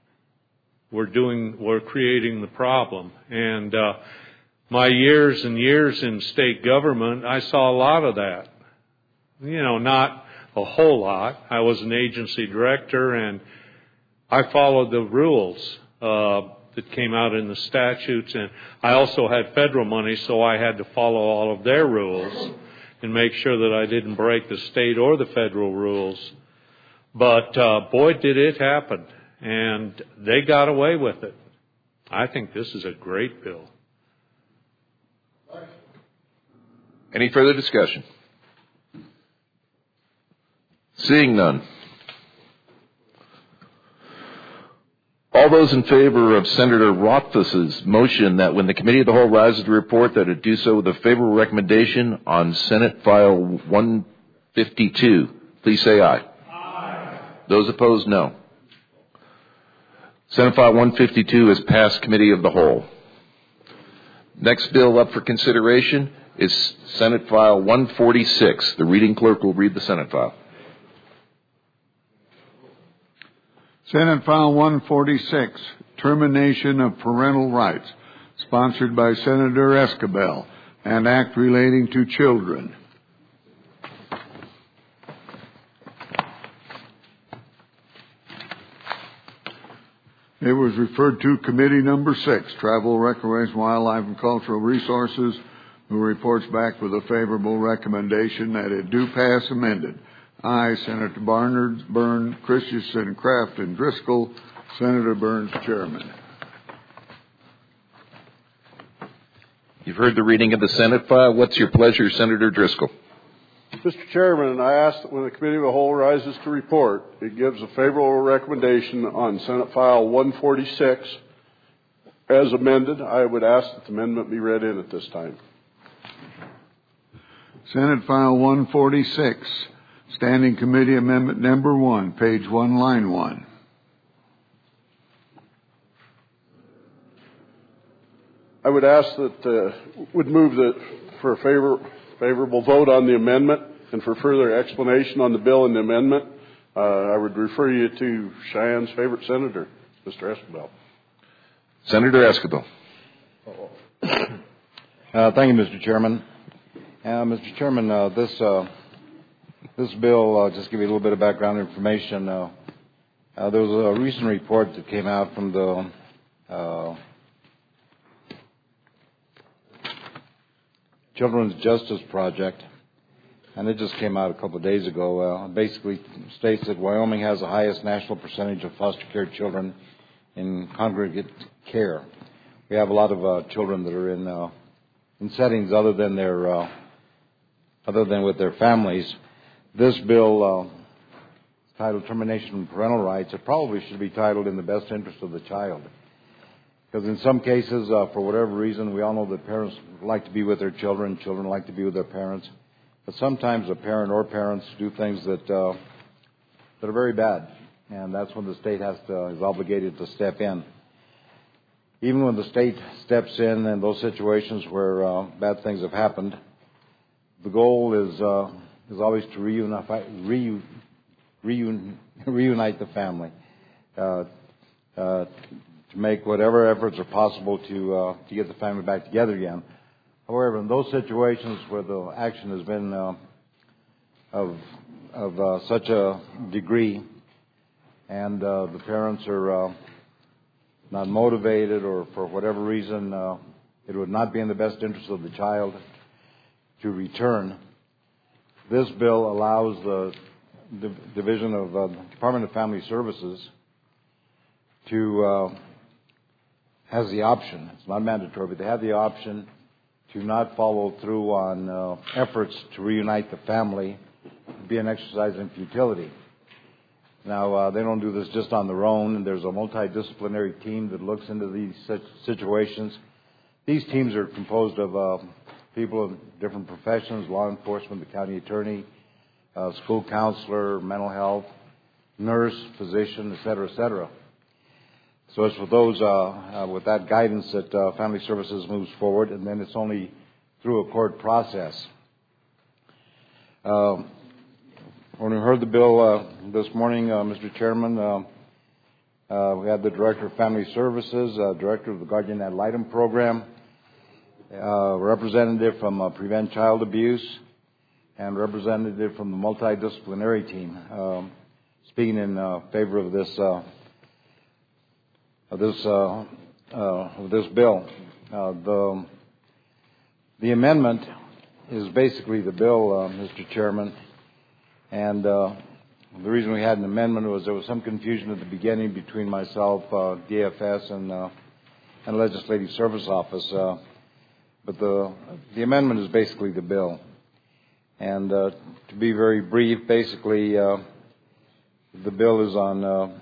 were creating the problem. And my years and years in state government, I saw a lot of that. Not a whole lot. I was an agency director, and I followed the rules that came out in the statutes, and I also had federal money, so I had to follow all of their rules and make sure that I didn't break the state or the federal rules. But boy, did it happen, and they got away with it. I think this is a great bill. Any further discussion? Seeing none. All those in favor of Senator Rothfuss's motion that when the Committee of the Whole rises to report that it do so with a favorable recommendation on Senate File 152, please say aye. Aye. Those opposed, no. Senate File 152 is passed Committee of the Whole. Next bill up for consideration is Senate File 146. The reading clerk will read the Senate file. Senate File 146, Termination of Parental Rights, sponsored by Senator Esquivel, and Act relating to children. It was referred to Committee Number 6, Travel, Recreation, Wildlife, and Cultural Resources, who reports back with a favorable recommendation that it do pass amended. Aye, Senator Barnard, Byrne, Christensen, Kraft, and Driscoll. Senator Burns, Chairman. You've heard the reading of the Senate file. What's your pleasure, Senator Driscoll? Mr. Chairman, I ask that when the Committee of the Whole rises to report, it gives a favorable recommendation on Senate File 146 as amended. I would ask that the amendment be read in at this time. Senate File 146, Standing Committee Amendment Number 1, page 1, line 1. I would ask that would move that for a favorable vote on the amendment, and for further explanation on the bill and the amendment, I would refer you to Cheyenne's favorite senator, Mr. Esquivel. Senator Esquivel. Thank you, Mr. Chairman. Mr. Chairman, this bill, just to give you a little bit of background information, there was a recent report that came out from the Children's Justice Project, and it just came out a couple of days ago. Basically states that Wyoming has the highest national percentage of foster care children in congregate care. We have a lot of children that are in settings other than with their families. This bill, titled Termination of Parental Rights, it probably should be titled In the Best Interest of the Child. Because in some cases, for whatever reason, we all know that parents like to be with their children, children like to be with their parents. But sometimes a parent or parents do things that are very bad, and that's when the state is obligated to step in. Even when the state steps in those situations where bad things have happened, the goal is always to reunite the family, to make whatever efforts are possible to get the family back together again. However, in those situations where the action has been of such a degree, and the parents are not motivated, or for whatever reason it would not be in the best interest of the child to return, this bill allows the Division of Department of Family Services to has the option. It's not mandatory, but they have the option to not follow through on efforts to reunite the family, be an exercise in futility. Now, they don't do this just on their own, and there's a multidisciplinary team that looks into these such situations. These teams are composed of people of different professions, law enforcement, the county attorney, school counselor, mental health, nurse, physician, et cetera, et cetera. So it's with those, with that guidance that Family Services moves forward, and then it's only through a court process. When we heard the bill this morning, Mr. Chairman, we had the Director of Family Services, Director of the Guardian Ad Litem Program, representative from Prevent Child Abuse, and representative from the multidisciplinary team, speaking in favor of this bill. The amendment is basically the bill, Mr. Chairman, and the reason we had an amendment was there was some confusion at the beginning between myself, DFS, and Legislative Service Office. But the amendment is basically the bill. And to be very brief, basically, the bill is on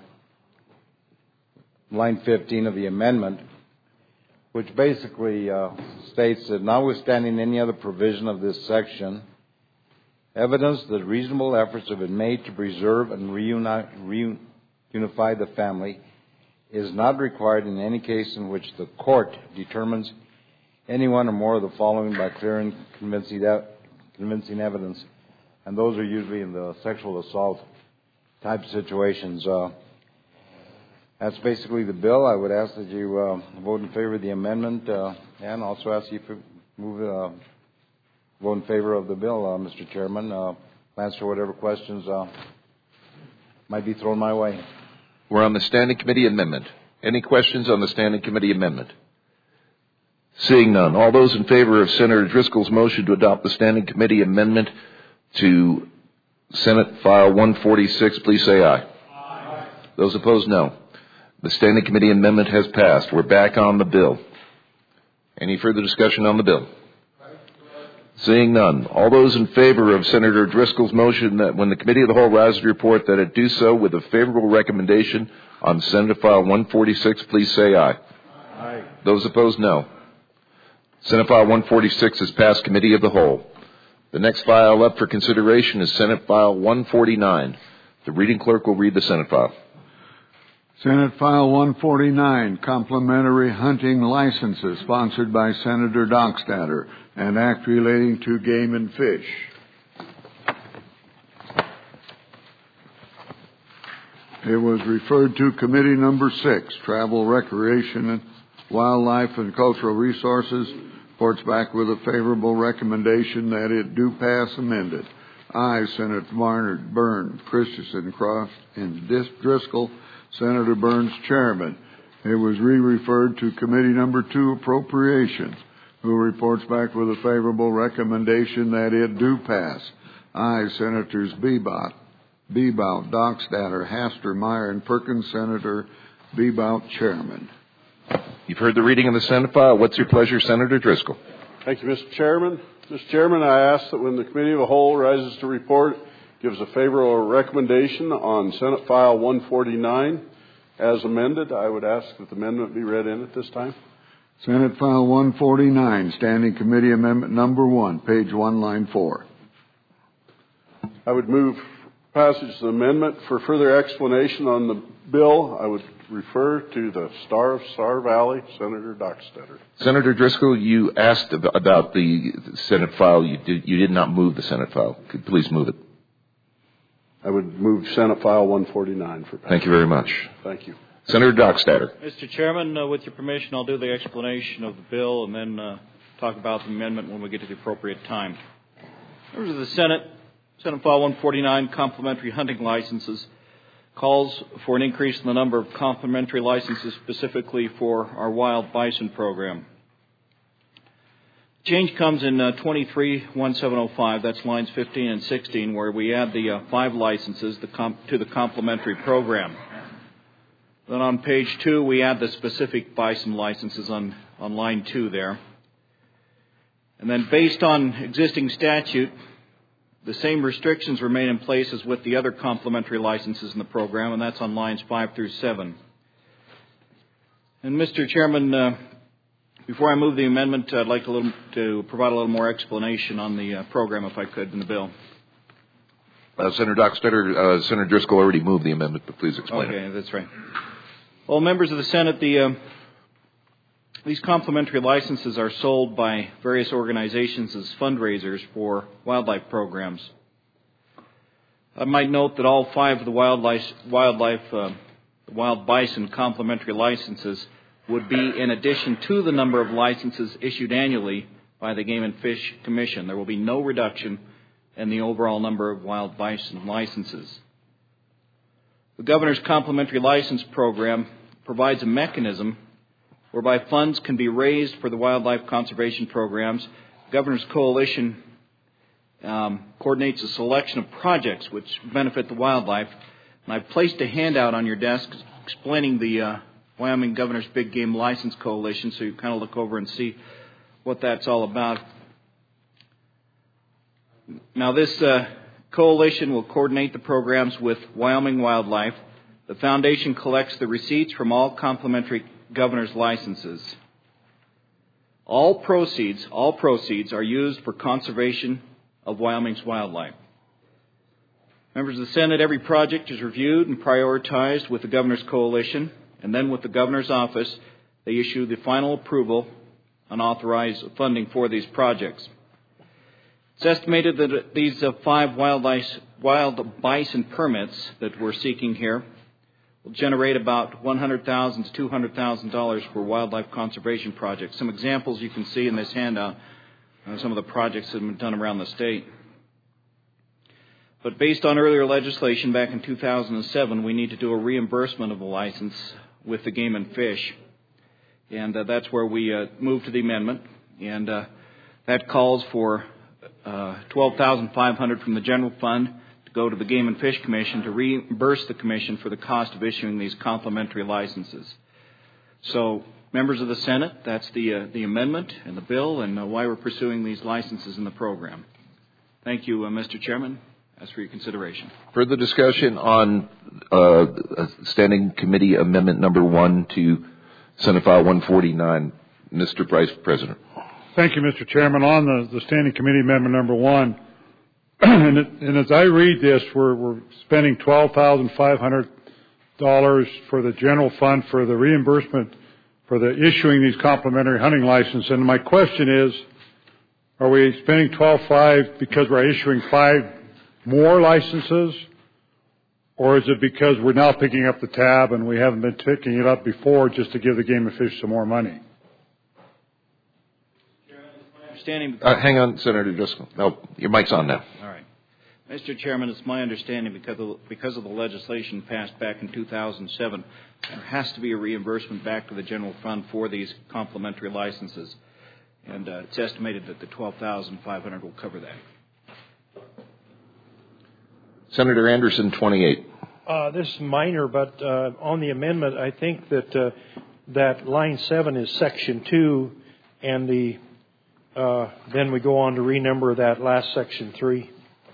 line 15 of the amendment, which basically states that notwithstanding any other provision of this section, evidence that reasonable efforts have been made to preserve and reunify the family is not required in any case in which the court determines any one or more of the following by clear and convincing evidence, and those are usually in the sexual assault type situations. That's basically the bill. I would ask that you vote in favor of the amendment, and also ask you to vote in favor of the bill, Mr. Chairman. Answer whatever questions might be thrown my way. We're on the Standing Committee amendment. Any questions on the Standing Committee amendment? Seeing none, all those in favor of Senator Driscoll's motion to adopt the Standing Committee amendment to Senate File 146, please say aye. Aye. Those opposed, no. The Standing Committee amendment has passed. We're back on the bill. Any further discussion on the bill? Seeing none, all those in favor of Senator Driscoll's motion that when the Committee of the Whole rises to report that it do so with a favorable recommendation on Senate File 146, please say aye. Aye. Those opposed, no. Senate File 146 has passed Committee of the Whole. The next file up for consideration is Senate File 149. The reading clerk will read the Senate file. Senate File 149, Complimentary Hunting Licenses, sponsored by Senator Dockstader, an act relating to game and fish. It was referred to Committee Number 6, Travel, Recreation, and Wildlife and Cultural Resources. Reports back with a favorable recommendation that it do pass amended. Aye, Senator Barnard, Byrne, Christensen, Croft, and Driscoll. Senator Burns, Chairman. It was re-referred to Committee Number 2, Appropriations, who reports back with a favorable recommendation that it do pass. Aye, Senators Bebout, Dockstader, Haster, Meyer, and Perkins. Senator Bebout, Chairman. You've heard the reading of the Senate file. What's your pleasure, Senator Driscoll? Thank you, Mr. Chairman. Mr. Chairman, I ask that when the Committee of the Whole rises to report, gives a favorable recommendation on Senate File 149 as amended, I would ask that the amendment be read in at this time. Senate File 149, Standing Committee Amendment Number 1, page 1, line 4. I would move passage of the amendment. For further explanation on the bill, I would refer to the Star of Star Valley, Senator Dockstader. Senator Driscoll, you asked about the Senate file. You did not move the Senate file. Could you please move it? I would move Senate File 149 for passage. Thank you very much. Thank you. Senator Dockstader. Mr. Chairman, with your permission, I'll do the explanation of the bill and then talk about the amendment when we get to the appropriate time. Members of the Senate, Senate File 149, Complementary Hunting Licenses, calls for an increase in the number of complementary licenses specifically for our wild bison program. Change comes in 23-1705, that's lines 15 and 16, where we add the 5 licenses to the complementary program. Then on page 2, we add the specific bison licenses on line 2 there. And then based on existing statute, the same restrictions remain in place as with the other complementary licenses in the program, and that's on lines 5 through 7. And Mr. Chairman, before I move the amendment, I'd like to provide a little more explanation on the program, if I could, in the bill. Senator Dockstader, Senator Driscoll already moved the amendment, but please explain it. Okay, that's right. Well, members of the Senate, these complementary licenses are sold by various organizations as fundraisers for wildlife programs. I might note that all 5 of the wild bison complementary licenses would be in addition to the number of licenses issued annually by the Game and Fish Commission. There will be no reduction in the overall number of wild bison licenses. The Governor's Complementary License Program provides a mechanism whereby funds can be raised for the wildlife conservation programs. The Governor's Coalition coordinates a selection of projects which benefit the wildlife. And I've placed a handout on your desk explaining the Wyoming Governor's Big Game License Coalition, so you kind of look over and see what that's all about. Now, this coalition will coordinate the programs with Wyoming Wildlife. The foundation collects the receipts from all complementary governor's licenses. All proceeds are used for conservation of Wyoming's wildlife. Members of the Senate, every project is reviewed and prioritized with the Governor's Coalition, and then with the Governor's Office, they issue the final approval and authorize funding for these projects. It's estimated that these 5 wild bison permits that we're seeking here will generate about $100,000 to $200,000 for wildlife conservation projects. Some examples you can see in this handout of some of the projects that have been done around the state. But based on earlier legislation back in 2007, we need to do a reimbursement of the license with the Game and Fish. And that's where we moved to the amendment. And that calls for $12,500 from the general fund to go to the Game and Fish Commission to reimburse the Commission for the cost of issuing these complementary licenses. So, members of the Senate, that's the amendment and the bill and why we're pursuing these licenses in the program. Thank you, Mr. Chairman. Ask for your consideration. Further discussion on Standing Committee Amendment Number 1 to Senate File 149. Mr. Vice President. Thank you, Mr. Chairman. On the Standing Committee Amendment Number 1, and as I read this, we're spending $12,500 for the general fund for the reimbursement for the issuing these complementary hunting licenses. And my question is, are we spending $12,500 because we're issuing 5 more licenses, or is it because we're now picking up the tab and we haven't been picking it up before just to give the Game and Fish some more money? Hang on, Senator Driscoll. No, your mic's on now. All right. Mr. Chairman, it's my understanding because of the legislation passed back in 2007, there has to be a reimbursement back to the general fund for these complementary licenses. And it's estimated that the $12,500 will cover that. Senator Anderson, 28. This is minor, but on the amendment, I think that that line 7 is section 2, and then we go on to renumber that last section 3.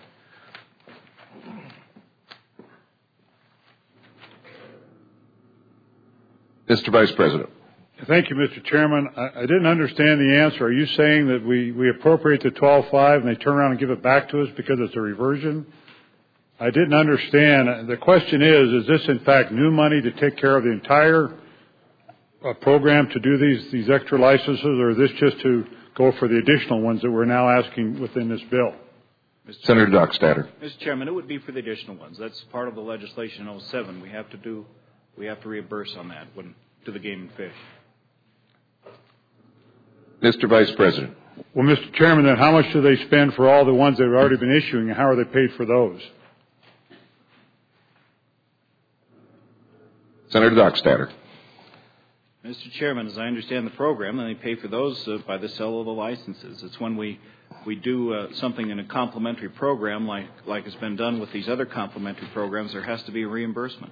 Mr. Vice President. Thank you, Mr. Chairman. I didn't understand the answer. Are you saying that we appropriate the $12,500 and they turn around and give it back to us because it's a reversion? I didn't understand. The question is this in fact new money to take care of the entire program to do these extra licenses, or is this just to go for the additional ones that we're now asking within this bill? Senator Dockstader. Mr. Chairman, it would be for the additional ones. That's part of the legislation in 07. We have to reimburse on that to the Game and Fish. Mr. Vice President. Well, Mr. Chairman, then how much do they spend for all the ones they've already been issuing, and how are they paid for those? Senator Dockstader. Mr. Chairman, as I understand the program, they pay for those by the sale of the licenses. It's when we do something in a complementary program like has been done with these other complementary programs, there has to be a reimbursement.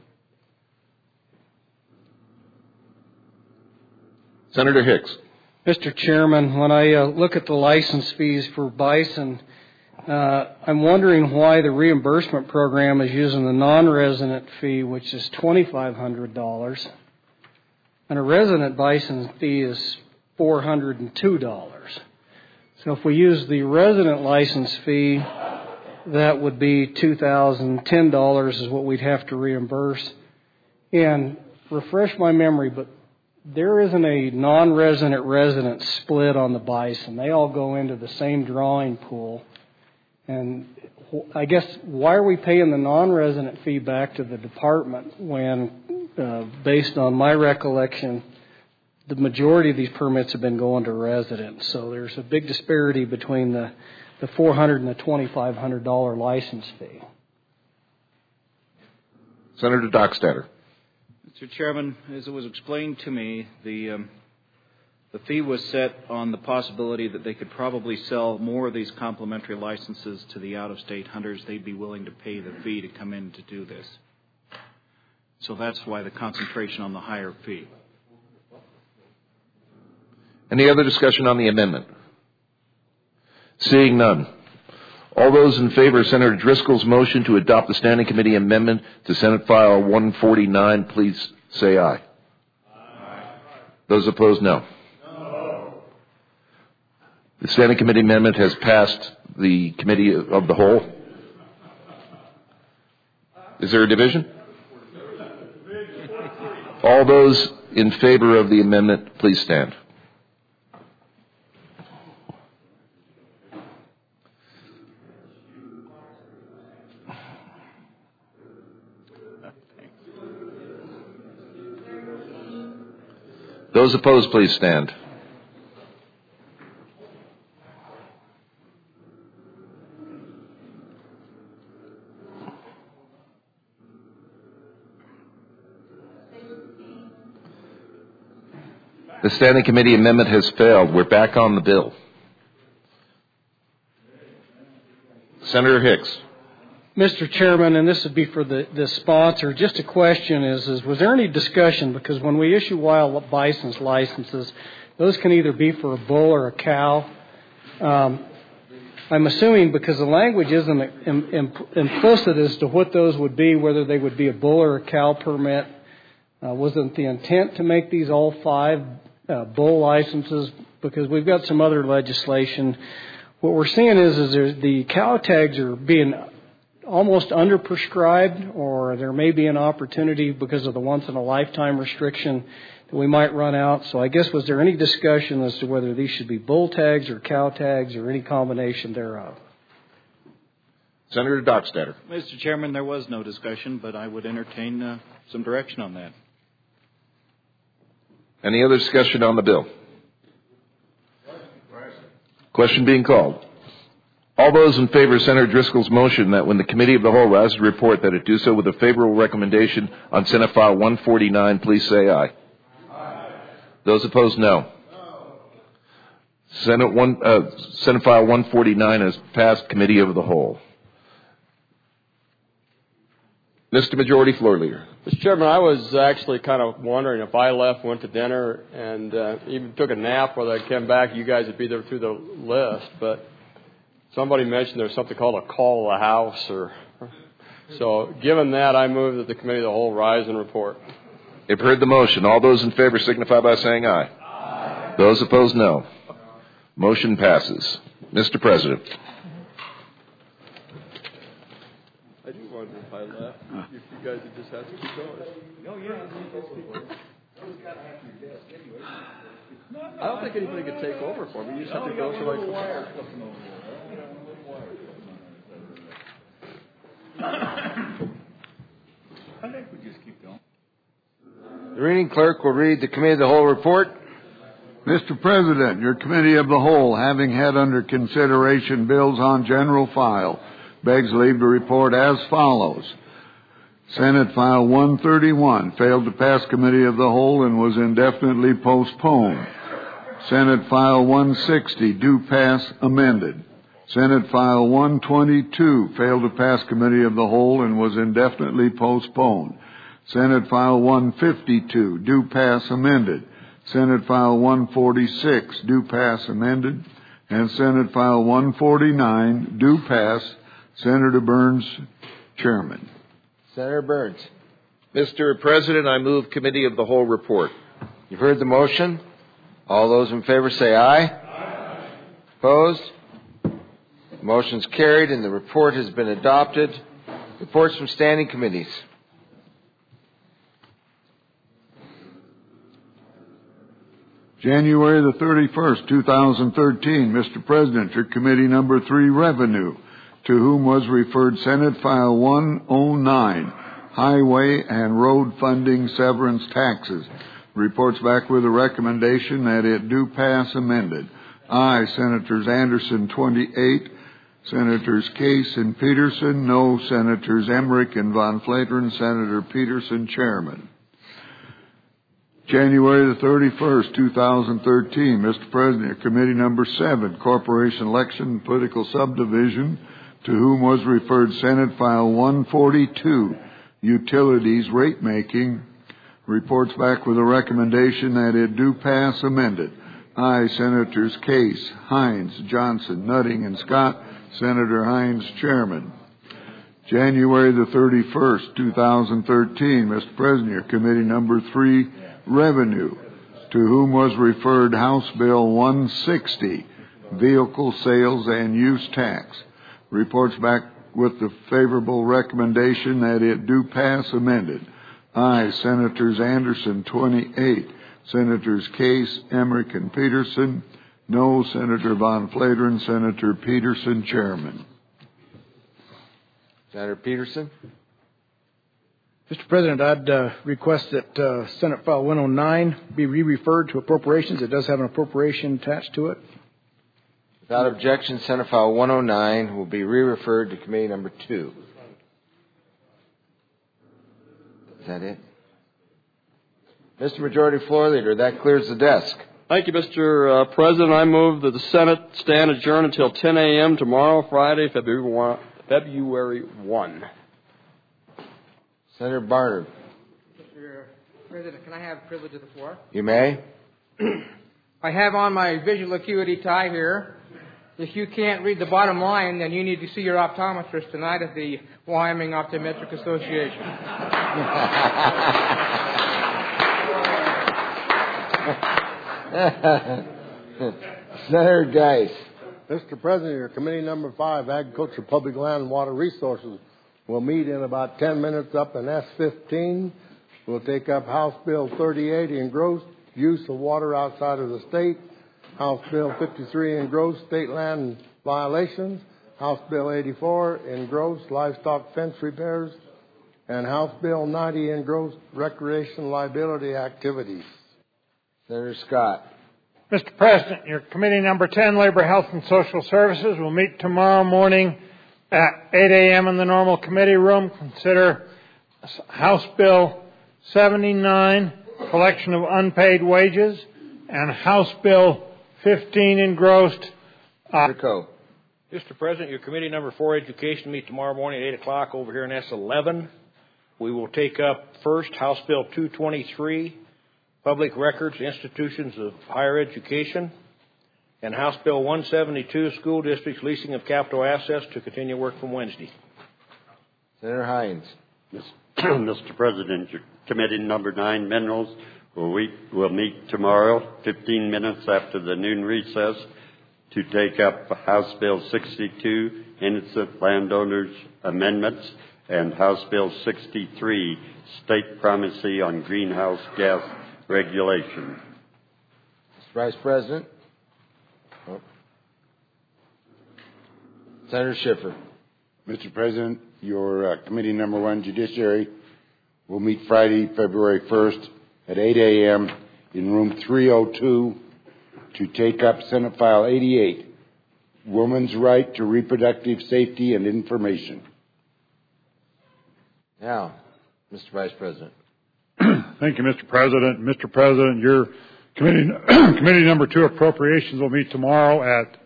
Senator Hicks. Mr. Chairman, when I look at the license fees for bison, I'm wondering why the reimbursement program is using the non-resident fee, which is $2,500, and a resident bison fee is $402. So if we use the resident license fee, that would be $2,010 is what we'd have to reimburse. And refresh my memory, but there isn't a non-resident resident split on the bison. They all go into the same drawing pool. And I guess why are we paying the non-resident fee back to the department when, based on my recollection, the majority of these permits have been going to residents? So there's a big disparity between the $400 and the $2,500 license fee. Senator Dockstader. Mr. Chairman, as it was explained to me, the fee was set on the possibility that they could probably sell more of these complementary licenses to the out-of-state hunters. They'd be willing to pay the fee to come in to do this. So that's why the concentration on the higher fee. Any other discussion on the amendment? Seeing none. All those in favor of Senator Driscoll's motion to adopt the Standing Committee amendment to Senate File 149, please say aye. Aye. Those opposed, no. The Standing Committee amendment has passed the Committee of the Whole. Is there a division? All those in favor of the amendment, please stand. Those opposed, please stand. The Standing Committee amendment has failed. We're back on the bill. Senator Hicks. Mr. Chairman, and this would be for the sponsor, just a question is was there any discussion, because when we issue wild bison licenses, those can either be for a bull or a cow. I'm assuming because the language isn't implicit as to what those would be, whether they would be a bull or a cow permit. Wasn't the intent to make these all 5 bull licenses? Because we've got some other legislation. What we're seeing is the cow tags are being almost underprescribed, or there may be an opportunity because of the once-in-a-lifetime restriction that we might run out. So I guess, was there any discussion as to whether these should be bull tags or cow tags or any combination thereof? Senator Dockstader. Mr. Chairman, there was no discussion, but I would entertain some direction on that. Any other discussion on the bill? Question being called. All those in favor of Senator Driscoll's motion that when the Committee of the Whole rises to report that it do so with a favorable recommendation on Senate File 149, please say aye. Aye. Those opposed, no. Senate File 149 has passed Committee of the Whole. Mr. Majority Floor Leader. Mr. Chairman, I was actually kind of wondering if I left, went to dinner, and even took a nap, whether I came back, you guys would be there through the list. But somebody mentioned there's something called a call of the House. So given that, I move that the Committee of the Whole rise and report. You've heard the motion. All those in favor signify by saying aye. Aye. Those opposed, no. Motion passes. Mr. President. I do wonder if I left, if you guys would just have to keep going. Oh, yeah. I don't think anybody could take over for me. You just have to go to like... I think we just keep going. The reading clerk will read the Committee of the Whole report. Mr. President, your Committee of the Whole, having had under consideration bills on general file, begs leave to report as follows. Senate File 131 failed to pass Committee of the Whole and was indefinitely postponed. Senate File 160, due pass amended. Senate File 122 failed to pass Committee of the Whole and was indefinitely postponed. Senate File 152, due pass amended. Senate File 146, due pass amended. And Senate File 149, due pass. Senator Burns, Chairman. Senator Burns. Mr. President, I move Committee of the Whole report. You've heard the motion. All those in favor say aye. Aye. Opposed? Motion's carried and the report has been adopted. Reports from standing committees. January the 31st, 2013. Mr. President, your Committee Number 3, Revenue, to whom was referred Senate File 109, Highway and Road Funding Severance Taxes. Reports back with a recommendation that it do pass amended. Aye, Senators Anderson 28, Senators Case and Peterson. No, Senators Emmerich and Von Flateren. Senator Peterson, Chairman. January the 31st, 2013. Mr. President, Committee Number 7, Corporation Election and Political Subdivision, to whom was referred Senate File 142, Utilities Rate Making. Reports back with a recommendation that it do pass amended. Aye, Senators Case, Hines, Johnson, Nutting, and Scott. Senator Hines, Chairman. January the 31st, 2013. Mr. President, your Committee Number 3, Revenue, to whom was referred House Bill 160, Vehicle Sales and Use Tax. Reports back with the favorable recommendation that it do pass amended. Aye, Senators Anderson 28, Senators Case, Emmerich, and Peterson. No, Senator Von Flateren. Senator Peterson, Chairman. Senator Peterson. Mr. President, I'd request that Senate File 109 be re-referred to Appropriations. It does have an appropriation attached to it. Without objection, Senate File 109 will be re-referred to Committee Number 2. Is that it? Mr. Majority Floor Leader, that clears the desk. Thank you, Mr. President. I move that the Senate stand adjourned until 10 a.m. tomorrow, Friday, February 1. Senator Barnard. Mr. President, can I have the privilege of the floor? You may. I have on my visual acuity tie here. If you can't read the bottom line, then you need to see your optometrist tonight at the Wyoming Optometric Association. Senator Geis. Mr. President, your Committee Number 5, Agriculture, Public Land, and Water Resources, will meet in about 10 minutes up in S15. We'll take up House Bill 38, engrossed use of water outside of the state. House Bill 53, engrossed state land violations. House Bill 84, engrossed livestock fence repairs. And House Bill 90, engrossed recreation liability activities. Senator Scott. Mr. President, your Committee Number 10, Labor, Health, and Social Services, will meet tomorrow morning at 8 a.m. in the normal committee room. Consider House Bill 79, collection of unpaid wages, and House Bill 15, engrossed. Mr. President, your Committee Number 4, Education, meet tomorrow morning at 8 o'clock over here in S11. We will take up first House Bill 223, Public Records, Institutions of Higher Education, and House Bill 172, School Districts Leasing of Capital Assets, to continue work from Wednesday. Senator Hines. Mr. President, your Committee Number 9, Minerals, will meet tomorrow, 15 minutes after the noon recess, to take up House Bill 62, Innocent Landowners Amendments, and House Bill 63, State Primacy on Greenhouse Gas Regulation. Mr. Vice President. Senator Schiffer. Mr. President, your Committee Number 1, Judiciary, will meet Friday, February 1st at 8 a.m. in room 302 to take up Senate File 88, Woman's Right to Reproductive Safety and Information. Now, Mr. Vice President. Thank you, Mr. President. Mr. President, your committee number 2 appropriations will meet tomorrow at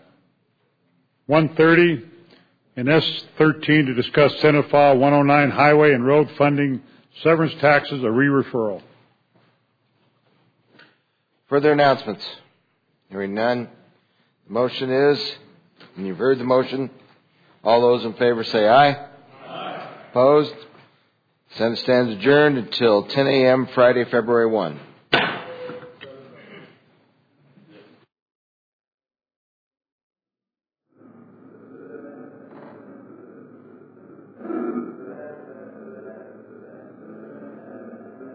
1:30 in S13 to discuss Senate File 109 Highway and Road Funding Severance Taxes, a re-referral. Further announcements? Hearing none. The motion is, and you've heard the motion, all those in favor say aye. Aye. Opposed? Senate stands adjourned until 10 a.m. Friday, February 1.